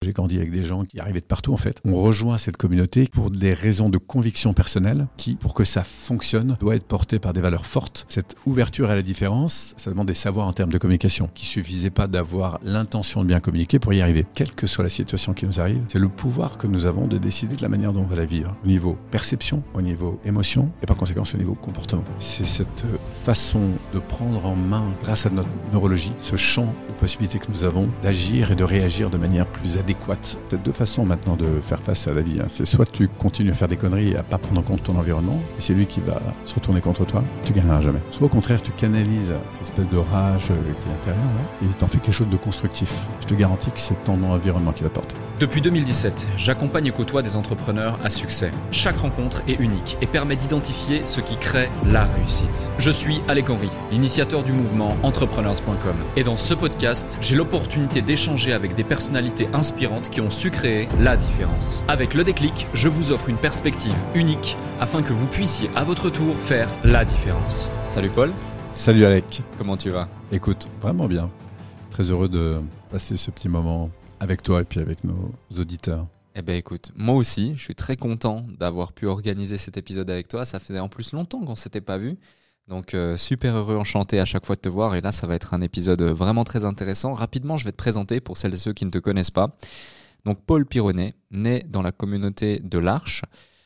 J'ai grandi avec des gens qui arrivaient de partout en fait. On rejoint cette communauté pour des raisons de conviction personnelle qui, pour que ça fonctionne, doit être porté par des valeurs fortes. Cette ouverture à la différence, ça demande des savoirs en termes de communication. Il ne suffisait pas d'avoir l'intention de bien communiquer pour y arriver. Quelle que soit la situation qui nous arrive, c'est le pouvoir que nous avons de décider de la manière dont on va la vivre. Au niveau perception, au niveau émotion et par conséquent au niveau comportement. C'est cette façon de prendre en main, grâce à notre neurologie, ce champ de possibilités que nous avons d'agir et de réagir de manière plus adéquate. Il y a deux façons maintenant de faire face à la vie. C'est soit tu continues à faire des conneries et à pas prendre en compte ton environnement, et c'est lui qui va se retourner contre toi, tu gagneras jamais. Soit au contraire, tu canalises l'espèce de rage qui est intérieure et tu en fais quelque chose de constructif. Je te garantis que c'est ton environnement qui va te porter. Depuis 2017, j'accompagne et côtoie des entrepreneurs à succès. Chaque rencontre est unique et permet d'identifier ce qui crée la réussite. Je suis Alec Henry, l'initiateur du mouvement entrepreneurs.com. Et dans ce podcast, j'ai l'opportunité d'échanger avec des personnalités inspirantes qui ont su créer la différence. Avec le déclic, je vous offre une perspective unique afin que vous puissiez à votre tour faire la différence. Salut Paul. Salut Alec. Comment tu vas ? Écoute, vraiment bien. Très heureux de passer ce petit moment avec toi et puis avec nos auditeurs. Eh bien écoute, moi aussi, je suis très content d'avoir pu organiser cet épisode avec toi. Ça faisait en plus longtemps qu'on ne s'était pas vu. Donc super heureux, enchanté à chaque fois de te voir. Et là, ça va être un épisode vraiment très intéressant. Rapidement, je vais te présenter pour celles et ceux qui ne te connaissent pas. Donc Paul Pironnet, né dans la communauté de l'Arche,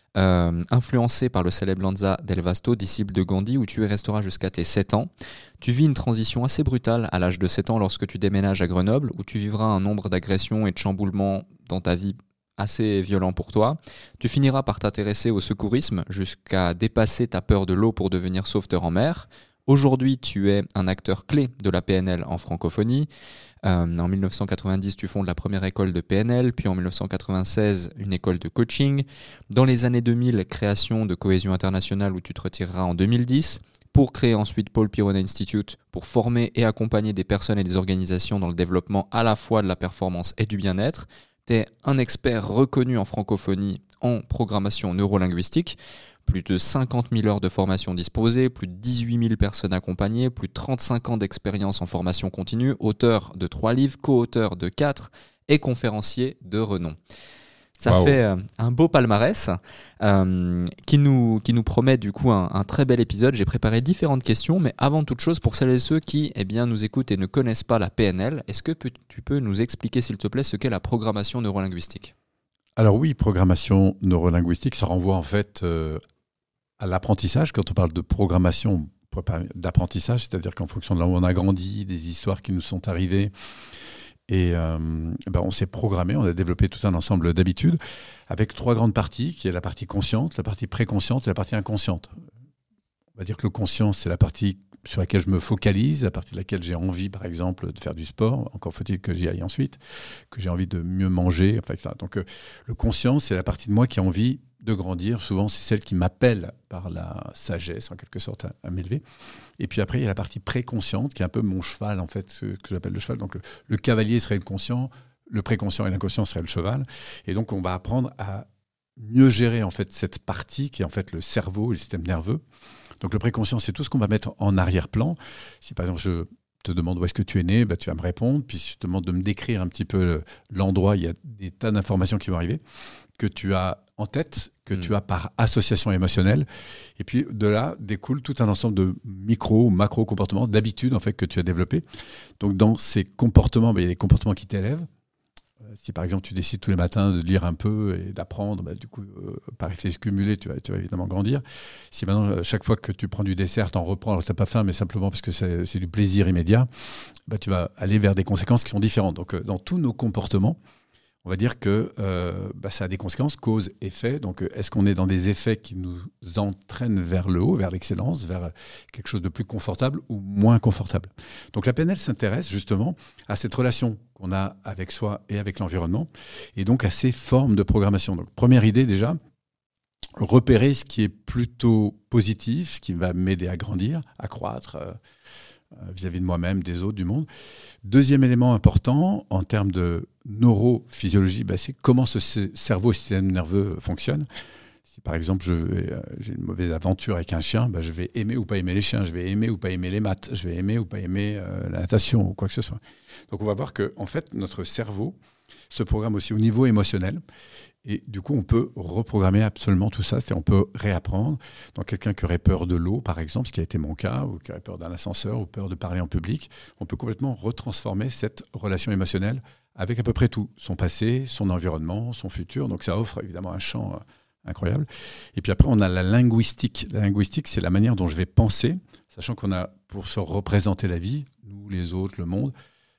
influencé par le célèbre Lanza del Vasto, disciple de Gandhi, où tu y resteras jusqu'à tes 7 ans. Tu vis une transition assez brutale à l'âge de 7 ans lorsque tu déménages à Grenoble, où tu vivras un nombre d'agressions et de chamboulements dans ta vie assez violent pour toi. Tu finiras par t'intéresser au secourisme jusqu'à dépasser ta peur de l'eau pour devenir sauveteur en mer. Aujourd'hui, tu es un acteur clé de la PNL en francophonie. En 1990, tu fondes la première école de PNL, puis en 1996, une école de coaching. Dans les années 2000, création de Cohésion Internationale où tu te retireras en 2010, pour créer ensuite Paul Pironnet Institute pour former et accompagner des personnes et des organisations dans le développement à la fois de la performance et du bien-être. Tu es un expert reconnu en francophonie en programmation neurolinguistique. Plus de 50 000 heures de formation disposées, plus de 18 000 personnes accompagnées, plus de 35 ans d'expérience en formation continue, auteur de 3 livres, co-auteur de 4 et conférencier de renom. Ça fait un beau palmarès qui nous promet du coup un très bel épisode. J'ai préparé différentes questions, mais avant toute chose, pour celles et ceux qui nous écoutent et ne connaissent pas la PNL, est-ce que tu peux nous expliquer s'il te plaît ce qu'est la programmation neurolinguistique ? Alors oui, programmation neurolinguistique, ça renvoie en fait à l'apprentissage. Quand on parle de programmation, on pourrait parler d'apprentissage, c'est-à-dire qu'en fonction de là où on a grandi, des histoires qui nous sont arrivées, et on s'est programmé, on a développé tout un ensemble d'habitudes avec 3 grandes parties, qui est la partie consciente, la partie préconsciente et la partie inconsciente. On va dire que le conscient, c'est la partie sur laquelle je me focalise, à partir de laquelle j'ai envie, par exemple, de faire du sport. Encore faut-il que j'y aille ensuite, que j'ai envie de mieux manger. Enfin, donc, le conscient, c'est la partie de moi qui a envie de grandir. Souvent, c'est celle qui m'appelle par la sagesse, en quelque sorte, à m'élever. Et puis après, il y a la partie préconsciente, qui est un peu mon cheval, en fait, ce que j'appelle le cheval. Donc, le cavalier serait le conscient, le préconscient et l'inconscient seraient le cheval. Et donc, on va apprendre à mieux gérer, en fait, cette partie qui est, en fait, le cerveau et le système nerveux. Donc, le préconscient, c'est tout ce qu'on va mettre en arrière-plan. Si, par exemple, je te demande où est-ce que tu es né, tu vas me répondre. Puis, si je te demande de me décrire un petit peu l'endroit, il y a des tas d'informations qui vont arriver, que tu as en tête, que tu as par association émotionnelle. Et puis, de là, découle tout un ensemble de micro ou macro comportements, d'habitudes, en fait, que tu as développés. Donc, dans ces comportements, il y a des comportements qui t'élèvent. Si par exemple tu décides tous les matins de lire un peu et d'apprendre, du coup, par effet cumulé, tu vas évidemment grandir. Si maintenant, chaque fois que tu prends du dessert, tu en reprends, alors tu n'as pas faim, mais simplement parce que c'est du plaisir immédiat, tu vas aller vers des conséquences qui sont différentes. Donc, dans tous nos comportements, on va dire que ça a des conséquences, cause, effet. Donc, est-ce qu'on est dans des effets qui nous entraînent vers le haut, vers l'excellence, vers quelque chose de plus confortable ou moins confortable ? Donc, la PNL s'intéresse justement à cette relation qu'on a avec soi et avec l'environnement, et donc à ces formes de programmation. Donc, première idée déjà, repérer ce qui est plutôt positif, ce qui va m'aider à grandir, à croître, vis-à-vis de moi-même, des autres, du monde. Deuxième élément important en termes de neurophysiologie, c'est comment ce cerveau, système nerveux fonctionne. Si par exemple j'ai une mauvaise aventure avec un chien, je vais aimer ou pas aimer les chiens, je vais aimer ou pas aimer les maths, je vais aimer ou pas aimer la natation ou quoi que ce soit. Donc on va voir que en fait notre cerveau se programme aussi au niveau émotionnel. Et du coup, on peut reprogrammer absolument tout ça. C'est-à-dire on peut réapprendre. Donc, quelqu'un qui aurait peur de l'eau, par exemple, ce qui a été mon cas, ou qui aurait peur d'un ascenseur, ou peur de parler en public, on peut complètement retransformer cette relation émotionnelle avec à peu près tout. Son passé, son environnement, son futur. Donc, ça offre évidemment un champ incroyable. Et puis après, on a la linguistique. La linguistique, c'est la manière dont je vais penser, sachant qu'on a, pour se représenter la vie, nous, les autres, le monde,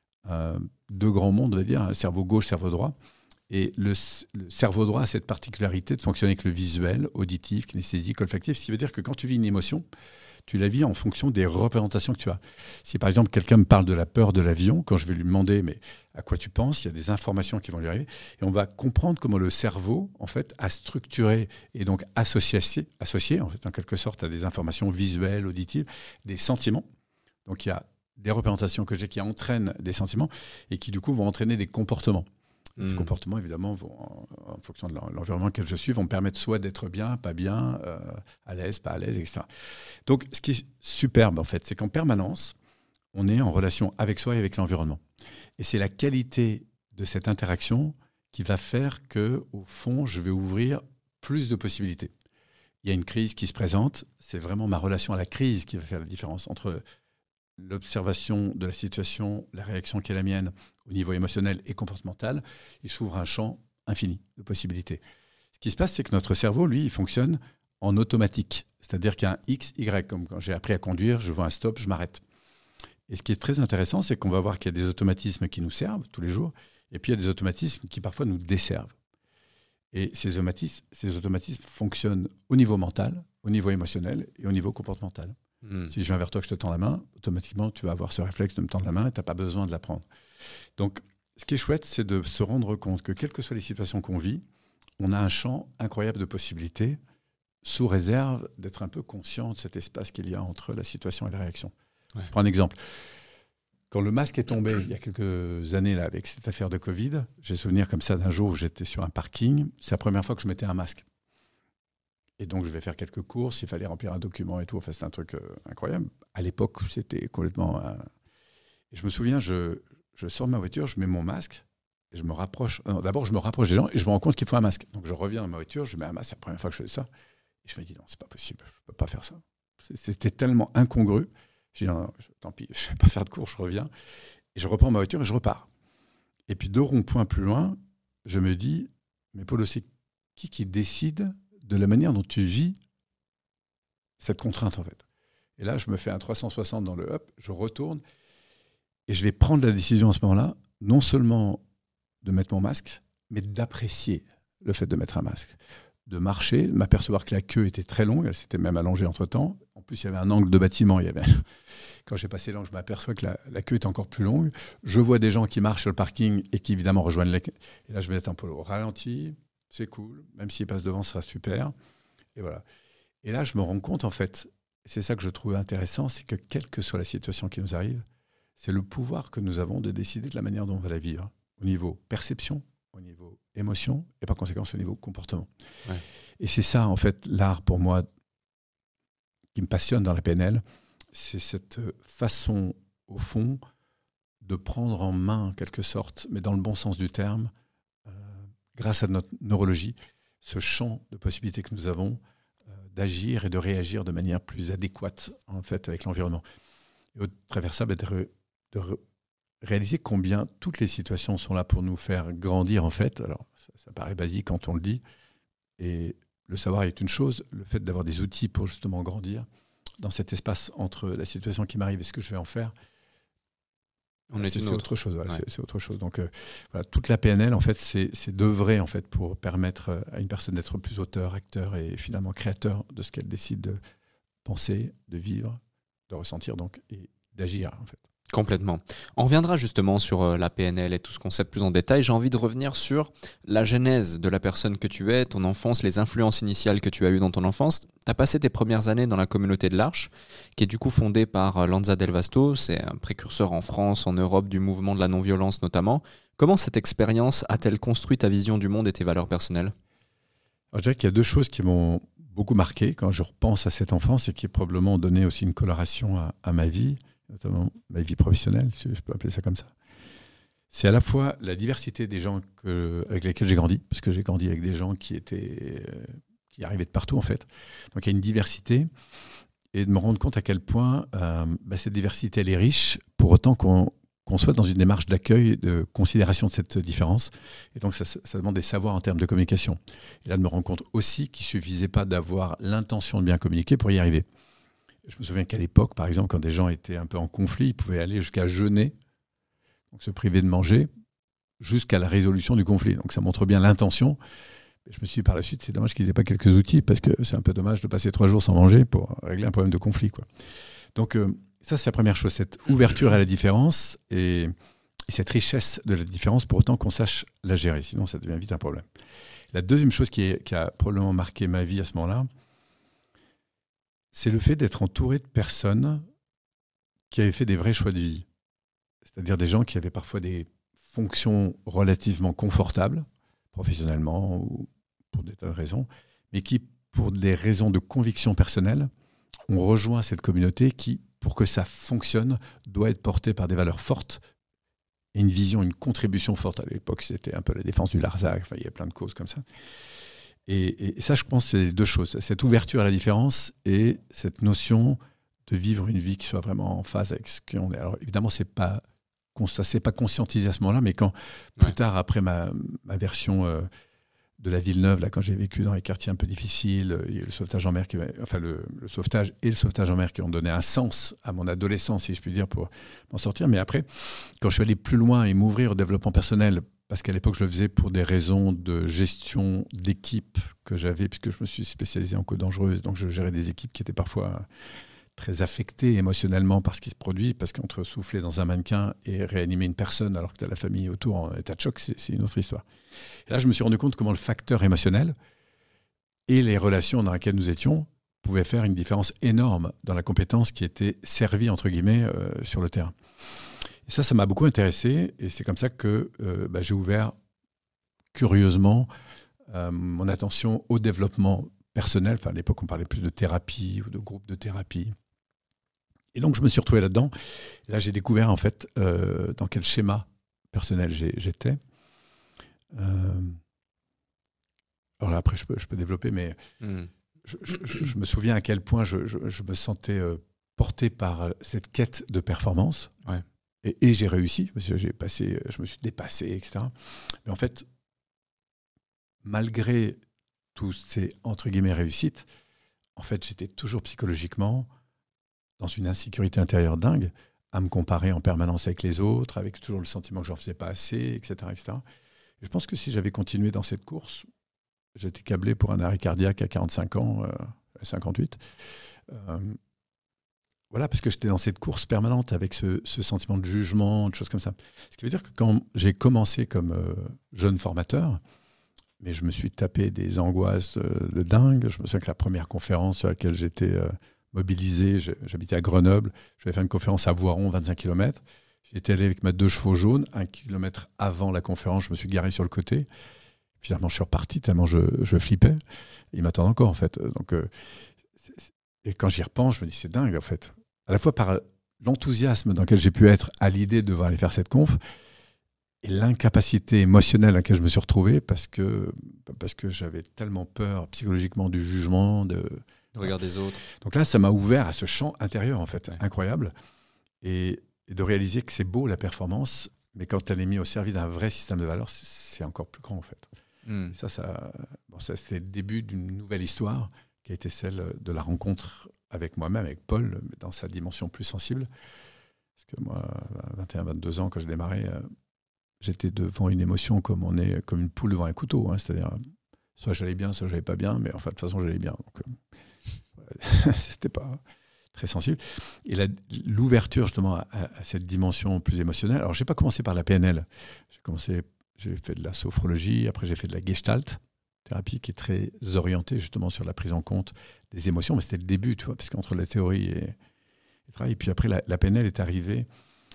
deux grands mondes, on va dire, cerveau gauche, cerveau droit. Et le cerveau droit a cette particularité de fonctionner avec le visuel, auditif, kinesthésique, olfactif, ce qui veut dire que quand tu vis une émotion, tu la vis en fonction des représentations que tu as. Si par exemple quelqu'un me parle de la peur de l'avion, quand je vais lui demander mais à quoi tu penses, il y a des informations qui vont lui arriver, et on va comprendre comment le cerveau en fait a structuré et donc associé en fait en quelque sorte à des informations visuelles, auditives, des sentiments. Donc il y a des représentations que j'ai qui entraînent des sentiments et qui du coup vont entraîner des comportements. Ces comportements, évidemment, vont, en fonction de l'environnement auquel je suis, vont me permettre soit d'être bien, pas bien, à l'aise, pas à l'aise, etc. Donc, ce qui est superbe, en fait, c'est qu'en permanence, on est en relation avec soi et avec l'environnement. Et c'est la qualité de cette interaction qui va faire que, au fond, je vais ouvrir plus de possibilités. Il y a une crise qui se présente, c'est vraiment ma relation à la crise qui va faire la différence entre l'observation de la situation, la réaction qui est la mienne au niveau émotionnel et comportemental. Il s'ouvre un champ infini de possibilités. Ce qui se passe, c'est que notre cerveau, lui, il fonctionne en automatique. C'est-à-dire qu'il y a un X, Y. Comme quand j'ai appris à conduire, je vois un stop, je m'arrête. Et ce qui est très intéressant, c'est qu'on va voir qu'il y a des automatismes qui nous servent tous les jours, et puis il y a des automatismes qui parfois nous desservent. Et ces automatismes fonctionnent au niveau mental, au niveau émotionnel et au niveau comportemental. Si je viens vers toi, que je te tends la main, automatiquement, tu vas avoir ce réflexe de me tendre la main et tu n'as pas besoin de la prendre. Donc, ce qui est chouette, c'est de se rendre compte que, quelles que soient les situations qu'on vit, on a un champ incroyable de possibilités, sous réserve d'être un peu conscient de cet espace qu'il y a entre la situation et la réaction. Ouais. Je prends un exemple. Quand le masque est tombé, il y a quelques années, là, avec cette affaire de Covid, j'ai souvenir comme ça d'un jour où j'étais sur un parking. C'est la première fois que je mettais un masque. Et donc, je vais faire quelques courses, il fallait remplir un document et tout. Enfin, c'était un truc incroyable. À l'époque, c'était complètement... Et je me souviens, je sors de ma voiture, je mets mon masque, et je me rapproche... Non, d'abord, je me rapproche des gens et je me rends compte qu'il faut un masque. Donc, je reviens dans ma voiture, je mets un masque, c'est la première fois que je fais ça. Et je me dis, non, c'est pas possible, je ne peux pas faire ça. C'était tellement incongru. Je dis, non, tant pis, je ne vais pas faire de course, je reviens. Et je reprends ma voiture et je repars. Et puis, 2 ronds-points plus loin, je me dis, mais Paulo, c'est qui décide de la manière dont tu vis cette contrainte, en fait. Et là, je me fais un 360 dans le up, je retourne, et je vais prendre la décision à ce moment-là, non seulement de mettre mon masque, mais d'apprécier le fait de mettre un masque. De marcher, de m'apercevoir que la queue était très longue, elle s'était même allongée entre-temps. En plus, il y avait un angle de bâtiment. Quand j'ai passé l'angle, je m'aperçois que la queue est encore plus longue. Je vois des gens qui marchent sur le parking et qui, évidemment, rejoignent la queue. Et là, je vais être un peu au ralenti. C'est cool. Même s'ils passent devant, ça sera super. Et voilà. Et là, je me rends compte, en fait, c'est ça que je trouve intéressant, c'est que quelle que soit la situation qui nous arrive, c'est le pouvoir que nous avons de décider de la manière dont on va la vivre, au niveau perception, au niveau émotion, et par conséquent au niveau comportement. Ouais. Et c'est ça, en fait, l'art, pour moi, qui me passionne dans la PNL, c'est cette façon, au fond, de prendre en main, en quelque sorte, mais dans le bon sens du terme, grâce à notre neurologie, ce champ de possibilités que nous avons d'agir et de réagir de manière plus adéquate, en fait, avec l'environnement. Et au travers ça, de réaliser combien toutes les situations sont là pour nous faire grandir, en fait. Alors, ça paraît basique quand on le dit, et le savoir est une chose, le fait d'avoir des outils pour justement grandir dans cet espace entre la situation qui m'arrive et ce que je vais en faire, c'est autre chose. Voilà, ouais. c'est autre chose. Donc, voilà, toute la PNL, en fait, c'est d'œuvrer en fait, pour permettre à une personne d'être plus auteur, acteur et finalement créateur de ce qu'elle décide de penser, de vivre, de ressentir donc, et d'agir, en fait. Complètement. On reviendra justement sur la PNL et tout ce concept plus en détail. J'ai envie de revenir sur la genèse de la personne que tu es, ton enfance, les influences initiales que tu as eues dans ton enfance. Tu as passé tes premières années dans la communauté de l'Arche, qui est du coup fondée par Lanza Del Vasto. C'est un précurseur en France, en Europe, du mouvement de la non-violence notamment. Comment cette expérience a-t-elle construit ta vision du monde et tes valeurs personnelles ? Alors, je dirais qu'il y a 2 choses qui m'ont beaucoup marqué quand je repense à cette enfance et qui probablement ont donné aussi une coloration à ma vie, notamment ma vie professionnelle, si je peux appeler ça comme ça. c'est à la fois la diversité des gens avec lesquels j'ai grandi, parce que j'ai grandi avec des gens qui arrivaient de partout, en fait. Donc, il y a une diversité, et de me rendre compte à quel point cette diversité, elle est riche, pour autant qu'on soit dans une démarche d'accueil, de considération de cette différence. Et donc, ça demande des savoirs en termes de communication. Et là, de me rendre compte aussi qu'il ne suffisait pas d'avoir l'intention de bien communiquer pour y arriver. Je me souviens qu'à l'époque, par exemple, quand des gens étaient un peu en conflit, ils pouvaient aller jusqu'à jeûner, donc se priver de manger, jusqu'à la résolution du conflit. Donc, ça montre bien l'intention. Je me suis dit par la suite, c'est dommage qu'ils n'aient pas quelques outils, parce que c'est un peu dommage de passer 3 jours sans manger pour régler un problème de conflit, quoi. Donc, ça, c'est la première chose, cette ouverture à la différence et cette richesse de la différence, pour autant qu'on sache la gérer. Sinon, ça devient vite un problème. La deuxième chose qui a probablement marqué ma vie à ce moment-là, c'est le fait d'être entouré de personnes qui avaient fait des vrais choix de vie. C'est-à-dire des gens qui avaient parfois des fonctions relativement confortables, professionnellement ou pour des tas de raisons, mais qui, pour des raisons de conviction personnelle, ont rejoint cette communauté qui, pour que ça fonctionne, doit être portée par des valeurs fortes et une vision, une contribution forte. À l'époque, c'était un peu la défense du Larzac, il y a plein de causes comme ça. Et ça, je pense, c'est 2 choses. Cette ouverture à la différence et cette notion de vivre une vie qui soit vraiment en phase avec ce qu'on est. Alors évidemment, ça ne s'est pas conscientisé à ce moment-là, mais quand plus tard, après ma version de la Villeneuve, là, quand j'ai vécu dans les quartiers un peu difficiles, il y a eu le sauvetage en mer, le sauvetage et le sauvetage en mer qui ont donné un sens à mon adolescence, si je puis dire, pour m'en sortir. Mais après, quand je suis allé plus loin et m'ouvrir au développement personnel, parce qu'à l'époque, je le faisais pour des raisons de gestion d'équipe que j'avais, puisque je me suis spécialisé en code dangereuse, donc je gérais des équipes qui étaient parfois très affectées émotionnellement par ce qui se produit, parce qu'entre souffler dans un mannequin et réanimer une personne alors que tu as la famille autour en état de choc, c'est une autre histoire. Et là, je me suis rendu compte comment le facteur émotionnel et les relations dans lesquelles nous étions pouvaient faire une différence énorme dans la compétence qui était servie, entre guillemets, sur le terrain. Et ça m'a beaucoup intéressé, et c'est comme ça que j'ai ouvert curieusement mon attention au développement personnel. Enfin, à l'époque, on parlait plus de thérapie ou de groupe de thérapie. Et donc, je me suis retrouvé là-dedans. Et là, j'ai découvert, en fait, dans quel schéma personnel j'étais. Alors là, après, je peux développer, mais je me souviens à quel point je me sentais porté par cette quête de performance. Ouais. Et j'ai réussi, parce que je me suis dépassé, etc. Mais en fait, malgré tous ces, entre guillemets, réussites, en fait, j'étais toujours psychologiquement dans une insécurité intérieure dingue, à me comparer en permanence avec les autres, avec toujours le sentiment que j'en faisais pas assez, etc., etc. Et je pense que si j'avais continué dans cette course, j'étais câblé pour un arrêt cardiaque à 45 ans, 58. Voilà, parce que j'étais dans cette course permanente avec ce sentiment de jugement, de choses comme ça. Ce qui veut dire que quand j'ai commencé comme jeune formateur, mais je me suis tapé des angoisses de dingue. Je me souviens que la première conférence sur laquelle j'étais mobilisé, j'habitais à Grenoble, je vais faire une conférence à Voiron, 25 km. J'étais allé avec ma 2 chevaux jaunes, 1 kilomètre avant la conférence, je me suis garé sur le côté. Finalement, je suis reparti tellement je flippais. Ils m'attendent encore, en fait. Donc, et quand j'y repense, je me dis, c'est dingue, en fait. À la fois par l'enthousiasme dans lequel j'ai pu être à l'idée de devoir aller faire cette conf, et l'incapacité émotionnelle à laquelle je me suis retrouvé parce que j'avais tellement peur psychologiquement du jugement, de regard des autres. Donc là, ça m'a ouvert à ce champ intérieur, en fait, ouais. Incroyable. Et de réaliser que c'est beau, la performance, mais quand elle est mise au service d'un vrai système de valeurs, c'est encore plus grand, en fait. Et ça, c'est le début d'une nouvelle histoire qui a été celle de la rencontre avec moi-même, avec Paul, mais dans sa dimension plus sensible. Parce que moi, à 21, 22 ans, quand j'ai démarré, j'étais devant une émotion comme on est comme une poule devant un couteau. Hein, c'est-à-dire, soit j'allais bien, soit j'allais pas bien, mais enfin, de toute façon, j'allais bien. Donc, c'était pas très sensible. Et l'ouverture, justement, à cette dimension plus émotionnelle. Alors, j'ai pas commencé par la PNL. J'ai fait de la sophrologie, après j'ai fait de la Gestalt thérapie qui est très orientée justement sur la prise en compte des émotions, mais c'était le début, tu vois, parce qu'entre la théorie et le travail, et puis après la PNL est arrivée.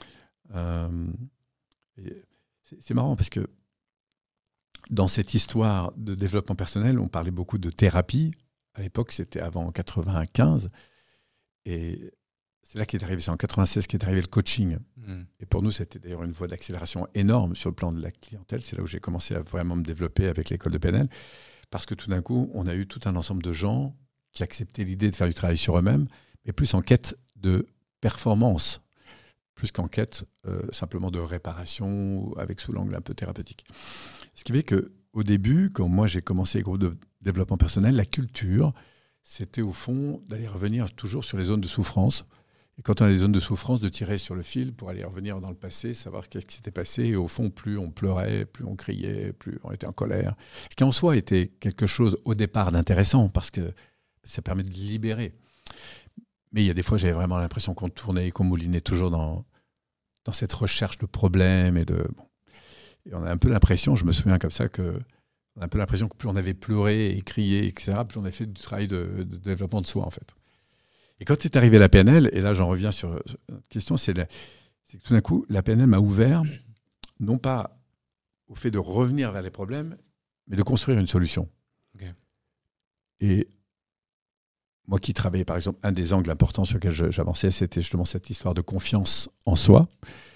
C'est marrant parce que dans cette histoire de développement personnel, on parlait beaucoup de thérapie. À l'époque, c'était avant 95, et c'est là qu'est arrivé, c'est en 96 qu'est arrivé le coaching. Et pour nous, c'était d'ailleurs une voie d'accélération énorme sur le plan de la clientèle. C'est là où j'ai commencé à vraiment me développer avec l'école de PNL. Parce que tout d'un coup, on a eu tout un ensemble de gens qui acceptaient l'idée de faire du travail sur eux-mêmes, mais plus en quête de performance, plus qu'en quête simplement de réparation, avec sous l'angle un peu thérapeutique. Ce qui fait qu'au début, quand moi j'ai commencé les groupes de développement personnel, la culture, c'était au fond d'aller revenir toujours sur les zones de souffrance. Et quand on a des zones de souffrance, de tirer sur le fil pour aller revenir dans le passé, savoir qu'est-ce qui s'était passé. Et au fond, plus on pleurait, plus on criait, plus on était en colère. Ce qui en soi était quelque chose au départ d'intéressant parce que ça permet de libérer. Mais il y a des fois, j'avais vraiment l'impression qu'on tournait et qu'on moulinait toujours dans cette recherche de problèmes. Et on a un peu l'impression, je me souviens comme ça, on a un peu l'impression que plus on avait pleuré et crié, etc., plus on avait fait du travail de développement de soi, en fait. Et quand est arrivé la PNL, et là j'en reviens sur notre question, c'est que tout d'un coup, la PNL m'a ouvert, non pas au fait de revenir vers les problèmes, mais de construire une solution. Okay. Et moi qui travaillais, par exemple, un des angles importants sur lesquels j'avançais, c'était justement cette histoire de confiance en soi.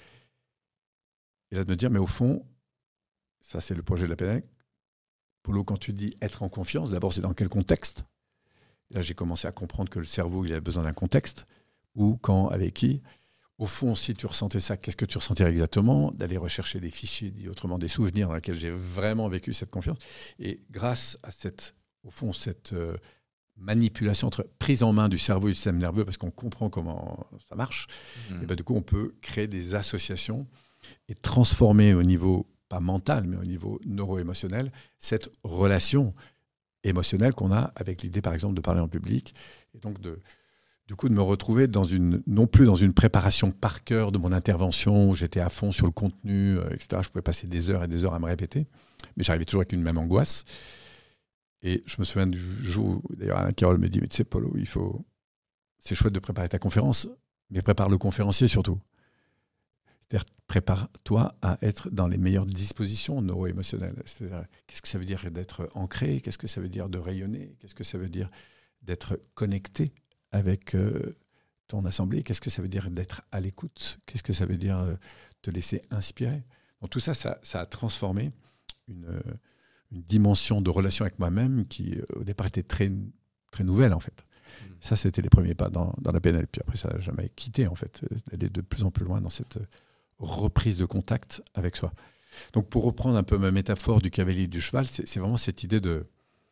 Et là de me dire, mais au fond, ça c'est le projet de la PNL, Polo, quand tu dis être en confiance, d'abord c'est dans quel contexte ? Là, j'ai commencé à comprendre que le cerveau, il avait besoin d'un contexte. Où, quand, avec qui. Au fond, si tu ressentais ça, qu'est-ce que tu ressentirais exactement ? D'aller rechercher des fichiers, dit autrement, des souvenirs dans lesquels j'ai vraiment vécu cette confiance. Et grâce à cette manipulation entre prise en main du cerveau et du système nerveux, parce qu'on comprend comment ça marche, et du coup, on peut créer des associations et transformer au niveau, pas mental, mais au niveau neuro-émotionnel, cette relation émotionnel qu'on a avec l'idée, par exemple, de parler en public. Et donc, du coup, de me retrouver non plus dans une préparation par cœur de mon intervention où j'étais à fond sur le contenu, etc. Je pouvais passer des heures et des heures à me répéter, mais j'arrivais toujours avec une même angoisse. Et je me souviens du jour où, d'ailleurs, Alain Carole me dit, mais tu sais, Polo, c'est chouette de préparer ta conférence, mais prépare le conférencier surtout. C'est-à-dire, prépare-toi à être dans les meilleures dispositions neuro-émotionnelles. C'est-à-dire, qu'est-ce que ça veut dire d'être ancré ? Qu'est-ce que ça veut dire de rayonner ? Qu'est-ce que ça veut dire d'être connecté avec ton assemblée ? Qu'est-ce que ça veut dire d'être à l'écoute ? Qu'est-ce que ça veut dire te laisser inspirer ? Donc tout ça, ça a transformé une dimension de relation avec moi-même qui, au départ, était très, très nouvelle, en fait. Ça, c'était les premiers pas dans la PNL. Puis après, ça n'a jamais quitté, en fait, d'aller de plus en plus loin dans cette reprise de contact avec soi. Donc, pour reprendre un peu ma métaphore du cavalier et du cheval, c'est vraiment cette idée de...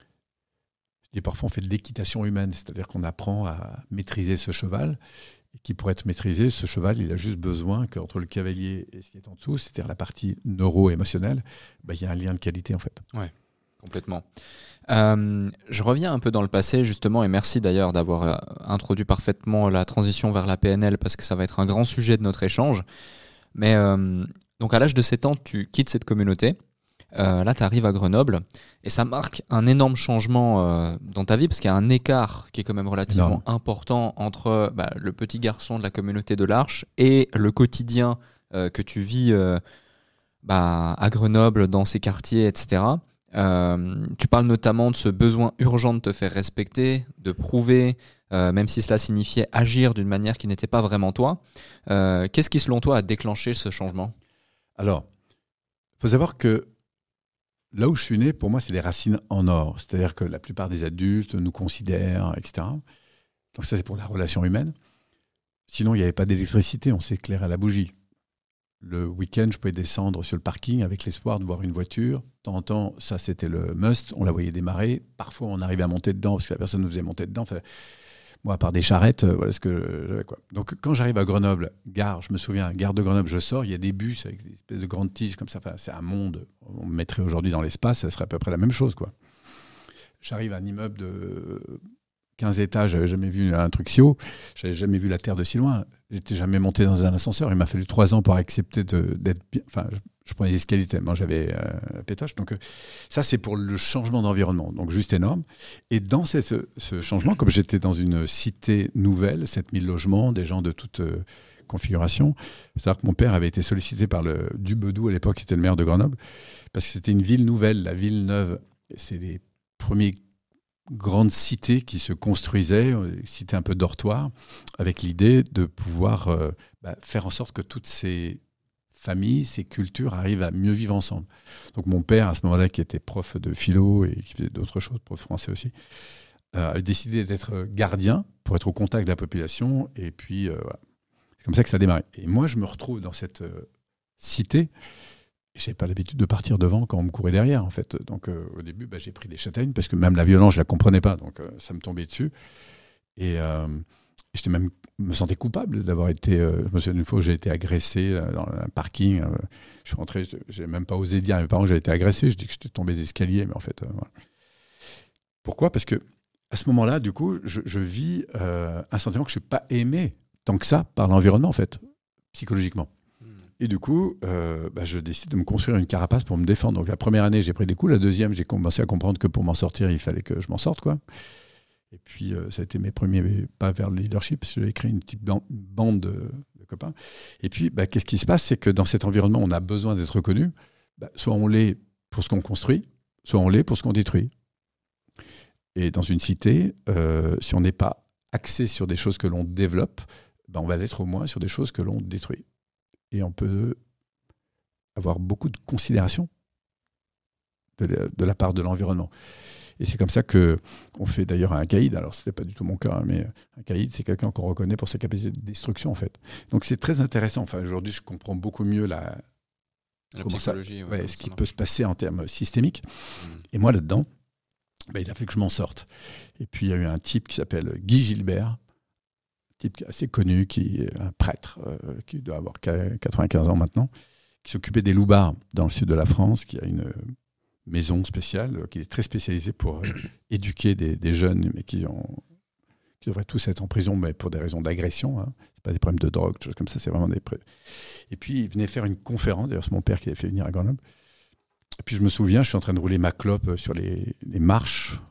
Je dis parfois, on fait de l'équitation humaine, c'est-à-dire qu'on apprend à maîtriser ce cheval, et qui, pour être maîtrisé, ce cheval, il a juste besoin qu'entre le cavalier et ce qui est en dessous, c'est-à-dire la partie neuro-émotionnelle, il y a un lien de qualité, en fait. Ouais, complètement. Je reviens un peu dans le passé, justement, et merci d'ailleurs d'avoir introduit parfaitement la transition vers la PNL, parce que ça va être un grand sujet de notre échange. Mais donc à l'âge de 7 ans, tu quittes cette communauté. Là, tu arrives à Grenoble et ça marque un énorme changement dans ta vie parce qu'il y a un écart qui est quand même relativement important entre le petit garçon de la communauté de l'Arche et le quotidien que tu vis à Grenoble, dans ces quartiers, etc. Tu parles notamment de ce besoin urgent de te faire respecter, de prouver, même si cela signifiait agir d'une manière qui n'était pas vraiment toi. Qu'est-ce qui, selon toi, a déclenché ce changement ? Alors, il faut savoir que là où je suis né, pour moi, c'est des racines en or. C'est-à-dire que la plupart des adultes nous considèrent, etc. Donc ça, c'est pour la relation humaine. Sinon, il n'y avait pas d'électricité, on s'éclairait à la bougie. Le week-end, je pouvais descendre sur le parking avec l'espoir de voir une voiture. De temps en temps, ça, c'était le must. On la voyait démarrer. Parfois, on arrivait à monter dedans parce que la personne nous faisait monter dedans. Enfin, moi, à part des charrettes, voilà ce que j'avais, quoi. Donc, quand j'arrive à Grenoble, gare, je me souviens, gare de Grenoble, je sors, il y a des bus avec des espèces de grandes tiges comme ça. Enfin, c'est un monde. On me mettrait aujourd'hui dans l'espace, ça serait à peu près la même chose, quoi. J'arrive à un immeuble de 15 étages, j'avais jamais vu un truc si haut, j'avais jamais vu la Terre de si loin, j'étais jamais monté dans un ascenseur, il m'a fallu 3 ans pour accepter d'être bien, enfin je prenais les escaliers tellement j'avais la pétoche, donc ça c'est pour le changement d'environnement, donc juste énorme. Et dans ce changement, comme j'étais dans une cité nouvelle, 7000 logements, des gens de toute configuration, c'est-à-dire que mon père avait été sollicité par le Dubedou à l'époque, qui était le maire de Grenoble, parce que c'était une ville nouvelle, la ville neuve, c'est les premiers grande cité qui se construisait, une cité un peu dortoir, avec l'idée de pouvoir faire en sorte que toutes ces familles, ces cultures arrivent à mieux vivre ensemble. Donc mon père, à ce moment-là, qui était prof de philo et qui faisait d'autres choses, prof français aussi, a décidé d'être gardien pour être au contact de la population. Et puis, voilà. C'est comme ça que ça a démarré. Et moi, je me retrouve dans cette cité. Je n'avais pas l'habitude de partir devant quand on me courait derrière, en fait. Donc, au début, j'ai pris des châtaignes parce que même la violence, je ne la comprenais pas. Donc, ça me tombait dessus. Et j'étais même, me sentais coupable d'avoir été. Je me souviens d'une fois où j'ai été agressé dans un parking. Je suis rentré, je n'ai même pas osé dire à mes parents que j'avais été agressé. Je dis que j'étais tombé d'escalier, mais en fait, voilà. Pourquoi ? Parce que à ce moment-là, du coup, je vis un sentiment que je ne suis pas aimé tant que ça par l'environnement, en fait, psychologiquement. Et du coup, je décide de me construire une carapace pour me défendre. Donc la première année, j'ai pris des coups. La deuxième, j'ai commencé à comprendre que pour m'en sortir, il fallait que je m'en sorte, quoi. Et puis, ça a été mes premiers pas vers le leadership. J'avais créé une petite bande de copains. Et puis, qu'est-ce qui se passe ? C'est que dans cet environnement, on a besoin d'être reconnu. Soit on l'est pour ce qu'on construit, soit on l'est pour ce qu'on détruit. Et dans une cité, si on n'est pas axé sur des choses que l'on développe, on va l'être au moins sur des choses que l'on détruit. Et on peut avoir beaucoup de considération de la part de l'environnement. Et c'est comme ça qu'on fait d'ailleurs un caïd. Alors, ce n'était pas du tout mon cas, mais un caïd, c'est quelqu'un qu'on reconnaît pour sa capacité de destruction, en fait. Donc, c'est très intéressant. Enfin, aujourd'hui, je comprends beaucoup mieux la psychologie. Ce qui peut se passer en termes systémiques. Et moi, là-dedans, il a fait que je m'en sorte. Et puis, il y a eu un type qui s'appelle Guy Gilbert, type assez connu, qui est un prêtre, qui doit avoir 95 ans maintenant, qui s'occupait des loupards dans le sud de la France, qui a une maison spéciale, qui est très spécialisée pour éduquer des jeunes, mais qui devraient tous être en prison, mais pour des raisons d'agression. Hein. Ce pas des problèmes de drogue, des choses comme ça, c'est vraiment des... Et puis, il venait faire une conférence, d'ailleurs c'est mon père qui l'avait fait venir à Grenoble. Et puis je me souviens, je suis en train de rouler ma clope sur les marches,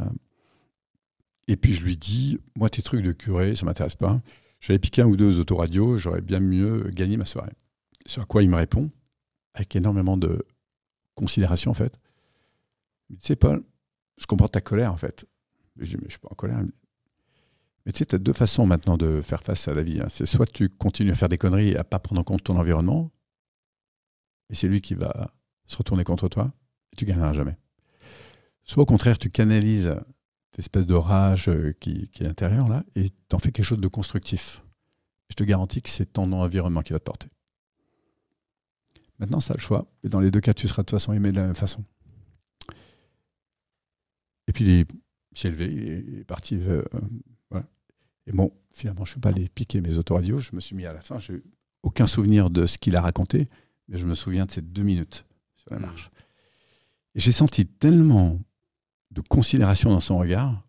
et puis je lui dis, moi tes trucs de curé, ça m'intéresse pas. J'avais piqué un ou deux autoradios, j'aurais bien mieux gagné ma soirée. Sur quoi il me répond, avec énormément de considération en fait. Il me dit, tu sais Paul, je comprends ta colère en fait. Je dis, mais je suis pas en colère. Mais tu sais, tu as deux façons maintenant de faire face à la vie. Hein. C'est soit tu continues à faire des conneries et à pas prendre en compte ton environnement, et c'est lui qui va se retourner contre toi, et tu gagneras jamais. Soit au contraire, tu canalises cette espèce de rage qui est intérieure là, et tu en fais quelque chose de constructif. Je te garantis que c'est ton environnement qui va te porter. Maintenant, ça a le choix. Et dans les deux cas, tu seras de toute façon aimé de la même façon. Et puis, il s'est levé, il est parti. Voilà. Et bon, finalement, je ne suis pas allé piquer mes autoradios. Je me suis mis à la fin. Je n'ai aucun souvenir de ce qu'il a raconté, mais je me souviens de ces 2 minutes sur la marche. Et j'ai senti tellement de considération dans son regard,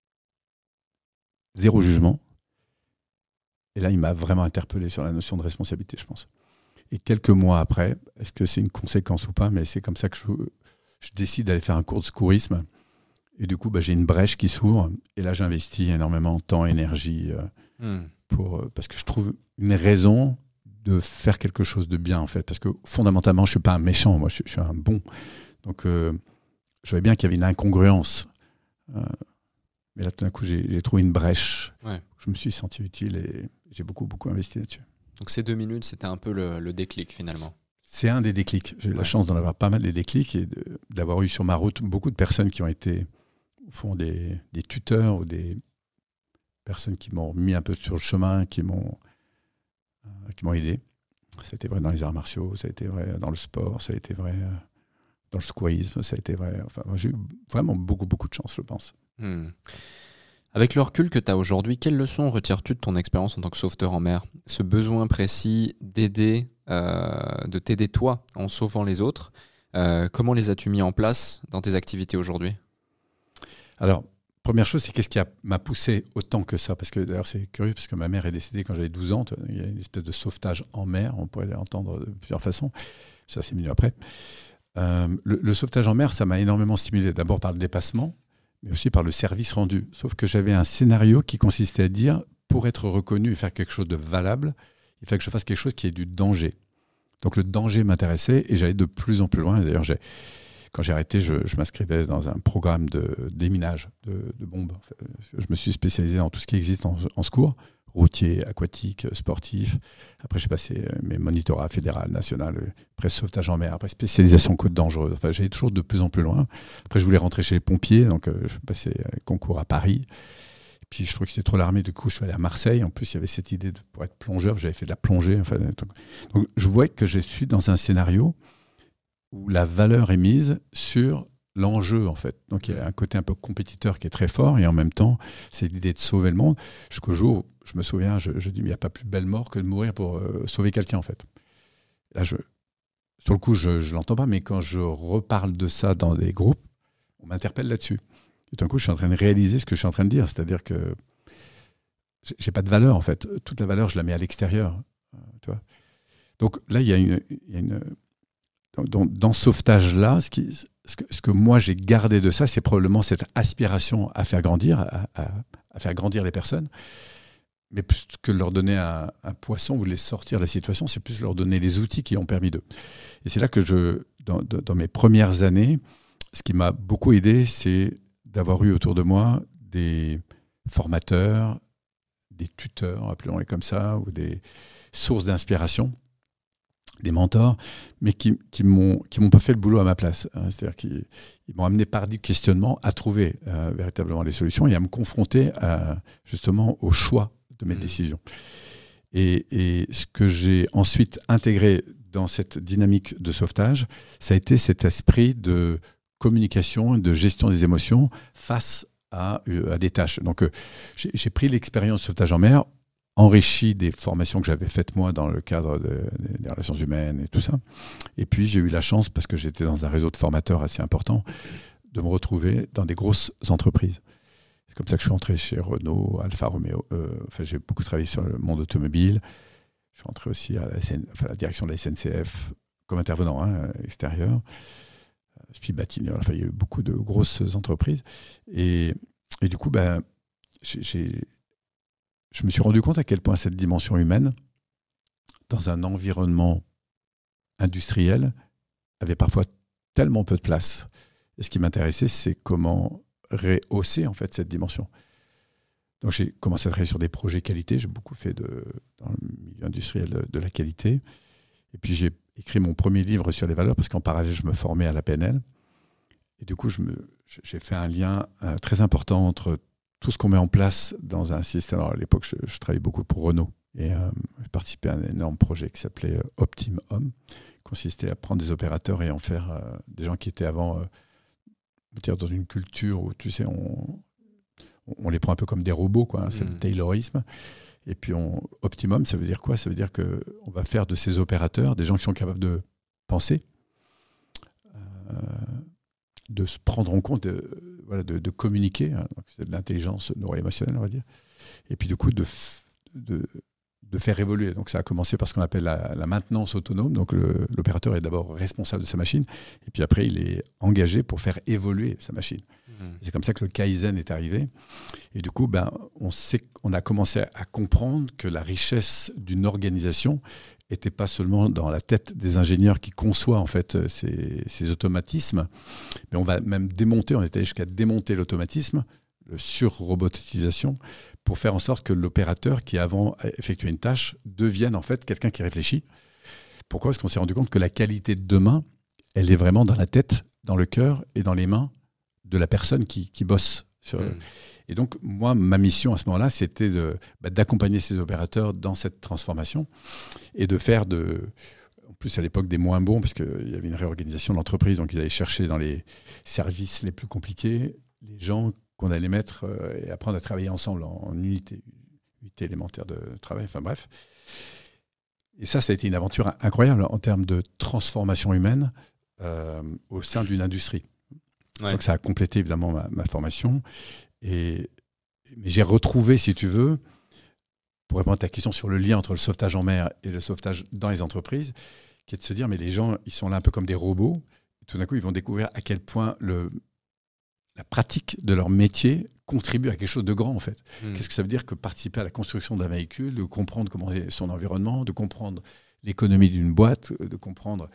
zéro jugement. Et là, il m'a vraiment interpellé sur la notion de responsabilité, je pense. Et quelques mois après, est-ce que c'est une conséquence ou pas, mais c'est comme ça que je décide d'aller faire un cours de secourisme. Et du coup, j'ai une brèche qui s'ouvre. Et là, j'investis énormément de temps, énergie, parce que je trouve une raison de faire quelque chose de bien, en fait. Parce que fondamentalement, je ne suis pas un méchant, moi, je suis un bon. Donc, je voyais bien qu'il y avait une incongruence. Mais là, tout d'un coup, j'ai trouvé une brèche. Ouais. Je me suis senti utile et j'ai beaucoup investi là-dessus. Donc ces 2 minutes, c'était un peu le déclic finalement. C'est un des déclics. J'ai eu la chance d'en avoir pas mal des déclics et d'avoir eu sur ma route beaucoup de personnes qui ont été au fond des tuteurs ou des personnes qui m'ont mis un peu sur le chemin, qui m'ont aidé. Ça a été vrai dans les arts martiaux, ça a été vrai dans le sport, ça a été vrai dans le secourisme, ça a été vrai. Enfin, moi, j'ai eu vraiment beaucoup de chance, je pense. Avec le recul que tu as aujourd'hui, quelles leçons retires-tu de ton expérience en tant que sauveteur en mer ? Ce besoin précis d'aider, de t'aider toi en sauvant les autres, comment les as-tu mis en place dans tes activités aujourd'hui ? Alors, première chose, c'est qu'est-ce qui m'a poussé autant que ça ? Parce que d'ailleurs, c'est curieux, parce que ma mère est décédée quand j'avais 12 ans. Il y a une espèce de sauvetage en mer, on pourrait l'entendre de plusieurs façons. Ça, c'est venu après. Le sauvetage en mer, ça m'a énormément stimulé. D'abord par le dépassement, mais aussi par le service rendu. Sauf que j'avais un scénario qui consistait à dire, pour être reconnu et faire quelque chose de valable, il fallait que je fasse quelque chose qui ait du danger. Donc le danger m'intéressait et j'allais de plus en plus loin. D'ailleurs, quand j'ai arrêté, je m'inscrivais dans un programme de déminage de bombes. Je me suis spécialisé dans tout ce qui existe en secours, routier, aquatique, sportif. Après, j'ai passé mes monitorat fédéral, national, après sauvetage en mer, après spécialisation côte dangereuse. Enfin, j'allais toujours de plus en plus loin. Après, je voulais rentrer chez les pompiers, donc je passais concours à Paris. Et puis, je trouvais que c'était trop l'armée. Du coup, je suis allé à Marseille. En plus, il y avait cette idée pour être plongeur. J'avais fait de la plongée. Enfin, donc, je vois que je suis dans un scénario où la valeur est mise sur l'enjeu, en fait. Donc, il y a un côté un peu compétiteur qui est très fort, et en même temps, c'est l'idée de sauver le monde. Jusqu'au jour où, je me souviens, je dis, mais il n'y a pas plus belle mort que de mourir pour sauver quelqu'un, en fait. Là, sur le coup, je ne l'entends pas, mais quand je reparle de ça dans des groupes, on m'interpelle là-dessus. Et d'un coup, je suis en train de réaliser ce que je suis en train de dire, c'est-à-dire que j'ai pas de valeur, en fait. Toute la valeur, je la mets à l'extérieur. Tu vois. Donc là, il y a une dans ce sauvetage-là, ce que moi j'ai gardé de ça, c'est probablement cette aspiration à faire grandir, à faire grandir les personnes. Mais plus que leur donner un poisson ou les sortir de la situation, c'est plus leur donner les outils qui ont permis d'eux. Et c'est là que dans mes premières années, ce qui m'a beaucoup aidé, c'est d'avoir eu autour de moi des formateurs, des tuteurs, appelons-les comme ça, ou des sources d'inspiration, des mentors, mais qui m'ont pas fait le boulot à ma place. C'est-à-dire qu'ils m'ont amené par du questionnement à trouver véritablement les solutions et à me confronter justement au choix de mes décisions. Et ce que j'ai ensuite intégré dans cette dynamique de sauvetage, ça a été cet esprit de communication et de gestion des émotions face à des tâches. Donc, j'ai pris l'expérience de sauvetage en mer, enrichi des formations que j'avais faites moi dans le cadre des relations humaines et tout ça. Et puis j'ai eu la chance, parce que j'étais dans un réseau de formateurs assez important, de me retrouver dans des grosses entreprises. C'est comme ça que je suis rentré chez Renault, Alfa Romeo. J'ai beaucoup travaillé sur le monde automobile. Je suis rentré aussi à la direction de la SNCF comme intervenant extérieur. Puis Batignolles. Il y a eu beaucoup de grosses entreprises. Et du coup, je me suis rendu compte à quel point cette dimension humaine, dans un environnement industriel, avait parfois tellement peu de place. Et ce qui m'intéressait, c'est comment rehausser en fait cette dimension. Donc j'ai commencé à travailler sur des projets qualité. J'ai beaucoup fait dans le milieu industriel de la qualité. Et puis j'ai écrit mon premier livre sur les valeurs, parce qu'en parallèle, je me formais à la PNL. Et du coup, j'ai fait un lien très important entre tout ce qu'on met en place dans un système. Alors, à l'époque, je travaillais beaucoup pour Renault, et j'ai participé à un énorme projet qui s'appelait Optim Home, qui consistait à prendre des opérateurs et en faire des gens qui étaient avant dans une culture où, tu sais, on les prend un peu comme des robots, quoi, c'est le taylorisme. Et puis, Optimum, ça veut dire quoi ? Ça veut dire qu'on va faire de ces opérateurs des gens qui sont capables de penser, de se prendre en compte, de communiquer. Donc c'est de l'intelligence neuro-émotionnelle, on va dire. Et puis, du coup, de faire évoluer. Donc, ça a commencé par ce qu'on appelle la maintenance autonome. Donc, l'opérateur est d'abord responsable de sa machine. Et puis après, il est engagé pour faire évoluer sa machine. C'est comme ça que le Kaizen est arrivé. Et du coup, on a commencé à comprendre que la richesse d'une organisation n'était pas seulement dans la tête des ingénieurs qui conçoivent en fait ces automatismes, mais on va même démonter, on est allé jusqu'à démonter l'automatisme, le sur-robotisation, pour faire en sorte que l'opérateur qui avant effectuait une tâche devienne en fait quelqu'un qui réfléchit. Pourquoi ? Parce qu'on s'est rendu compte que la qualité de demain, elle est vraiment dans la tête, dans le cœur et dans les mains de la personne qui bosse sur. Et donc, moi, ma mission à ce moment-là, c'était d'accompagner ces opérateurs dans cette transformation et de faire en plus à l'époque des moins bons, parce qu'il y avait une réorganisation de l'entreprise, donc ils allaient chercher dans les services les plus compliqués les gens qu'on allait mettre et apprendre à travailler ensemble en unité élémentaire de travail, enfin bref. Et ça a été une aventure incroyable en termes de transformation humaine au sein d'une industrie. Ouais. Donc ça a complété évidemment ma formation. Mais j'ai retrouvé, si tu veux, pour répondre à ta question sur le lien entre le sauvetage en mer et le sauvetage dans les entreprises, qui est de se dire, mais les gens, ils sont là un peu comme des robots. Et tout d'un coup, ils vont découvrir à quel point la pratique de leur métier contribue à quelque chose de grand, en fait. Qu'est-ce que ça veut dire que participer à la construction d'un véhicule, de comprendre comment est son environnement, de comprendre l'économie d'une boîte, de comprendre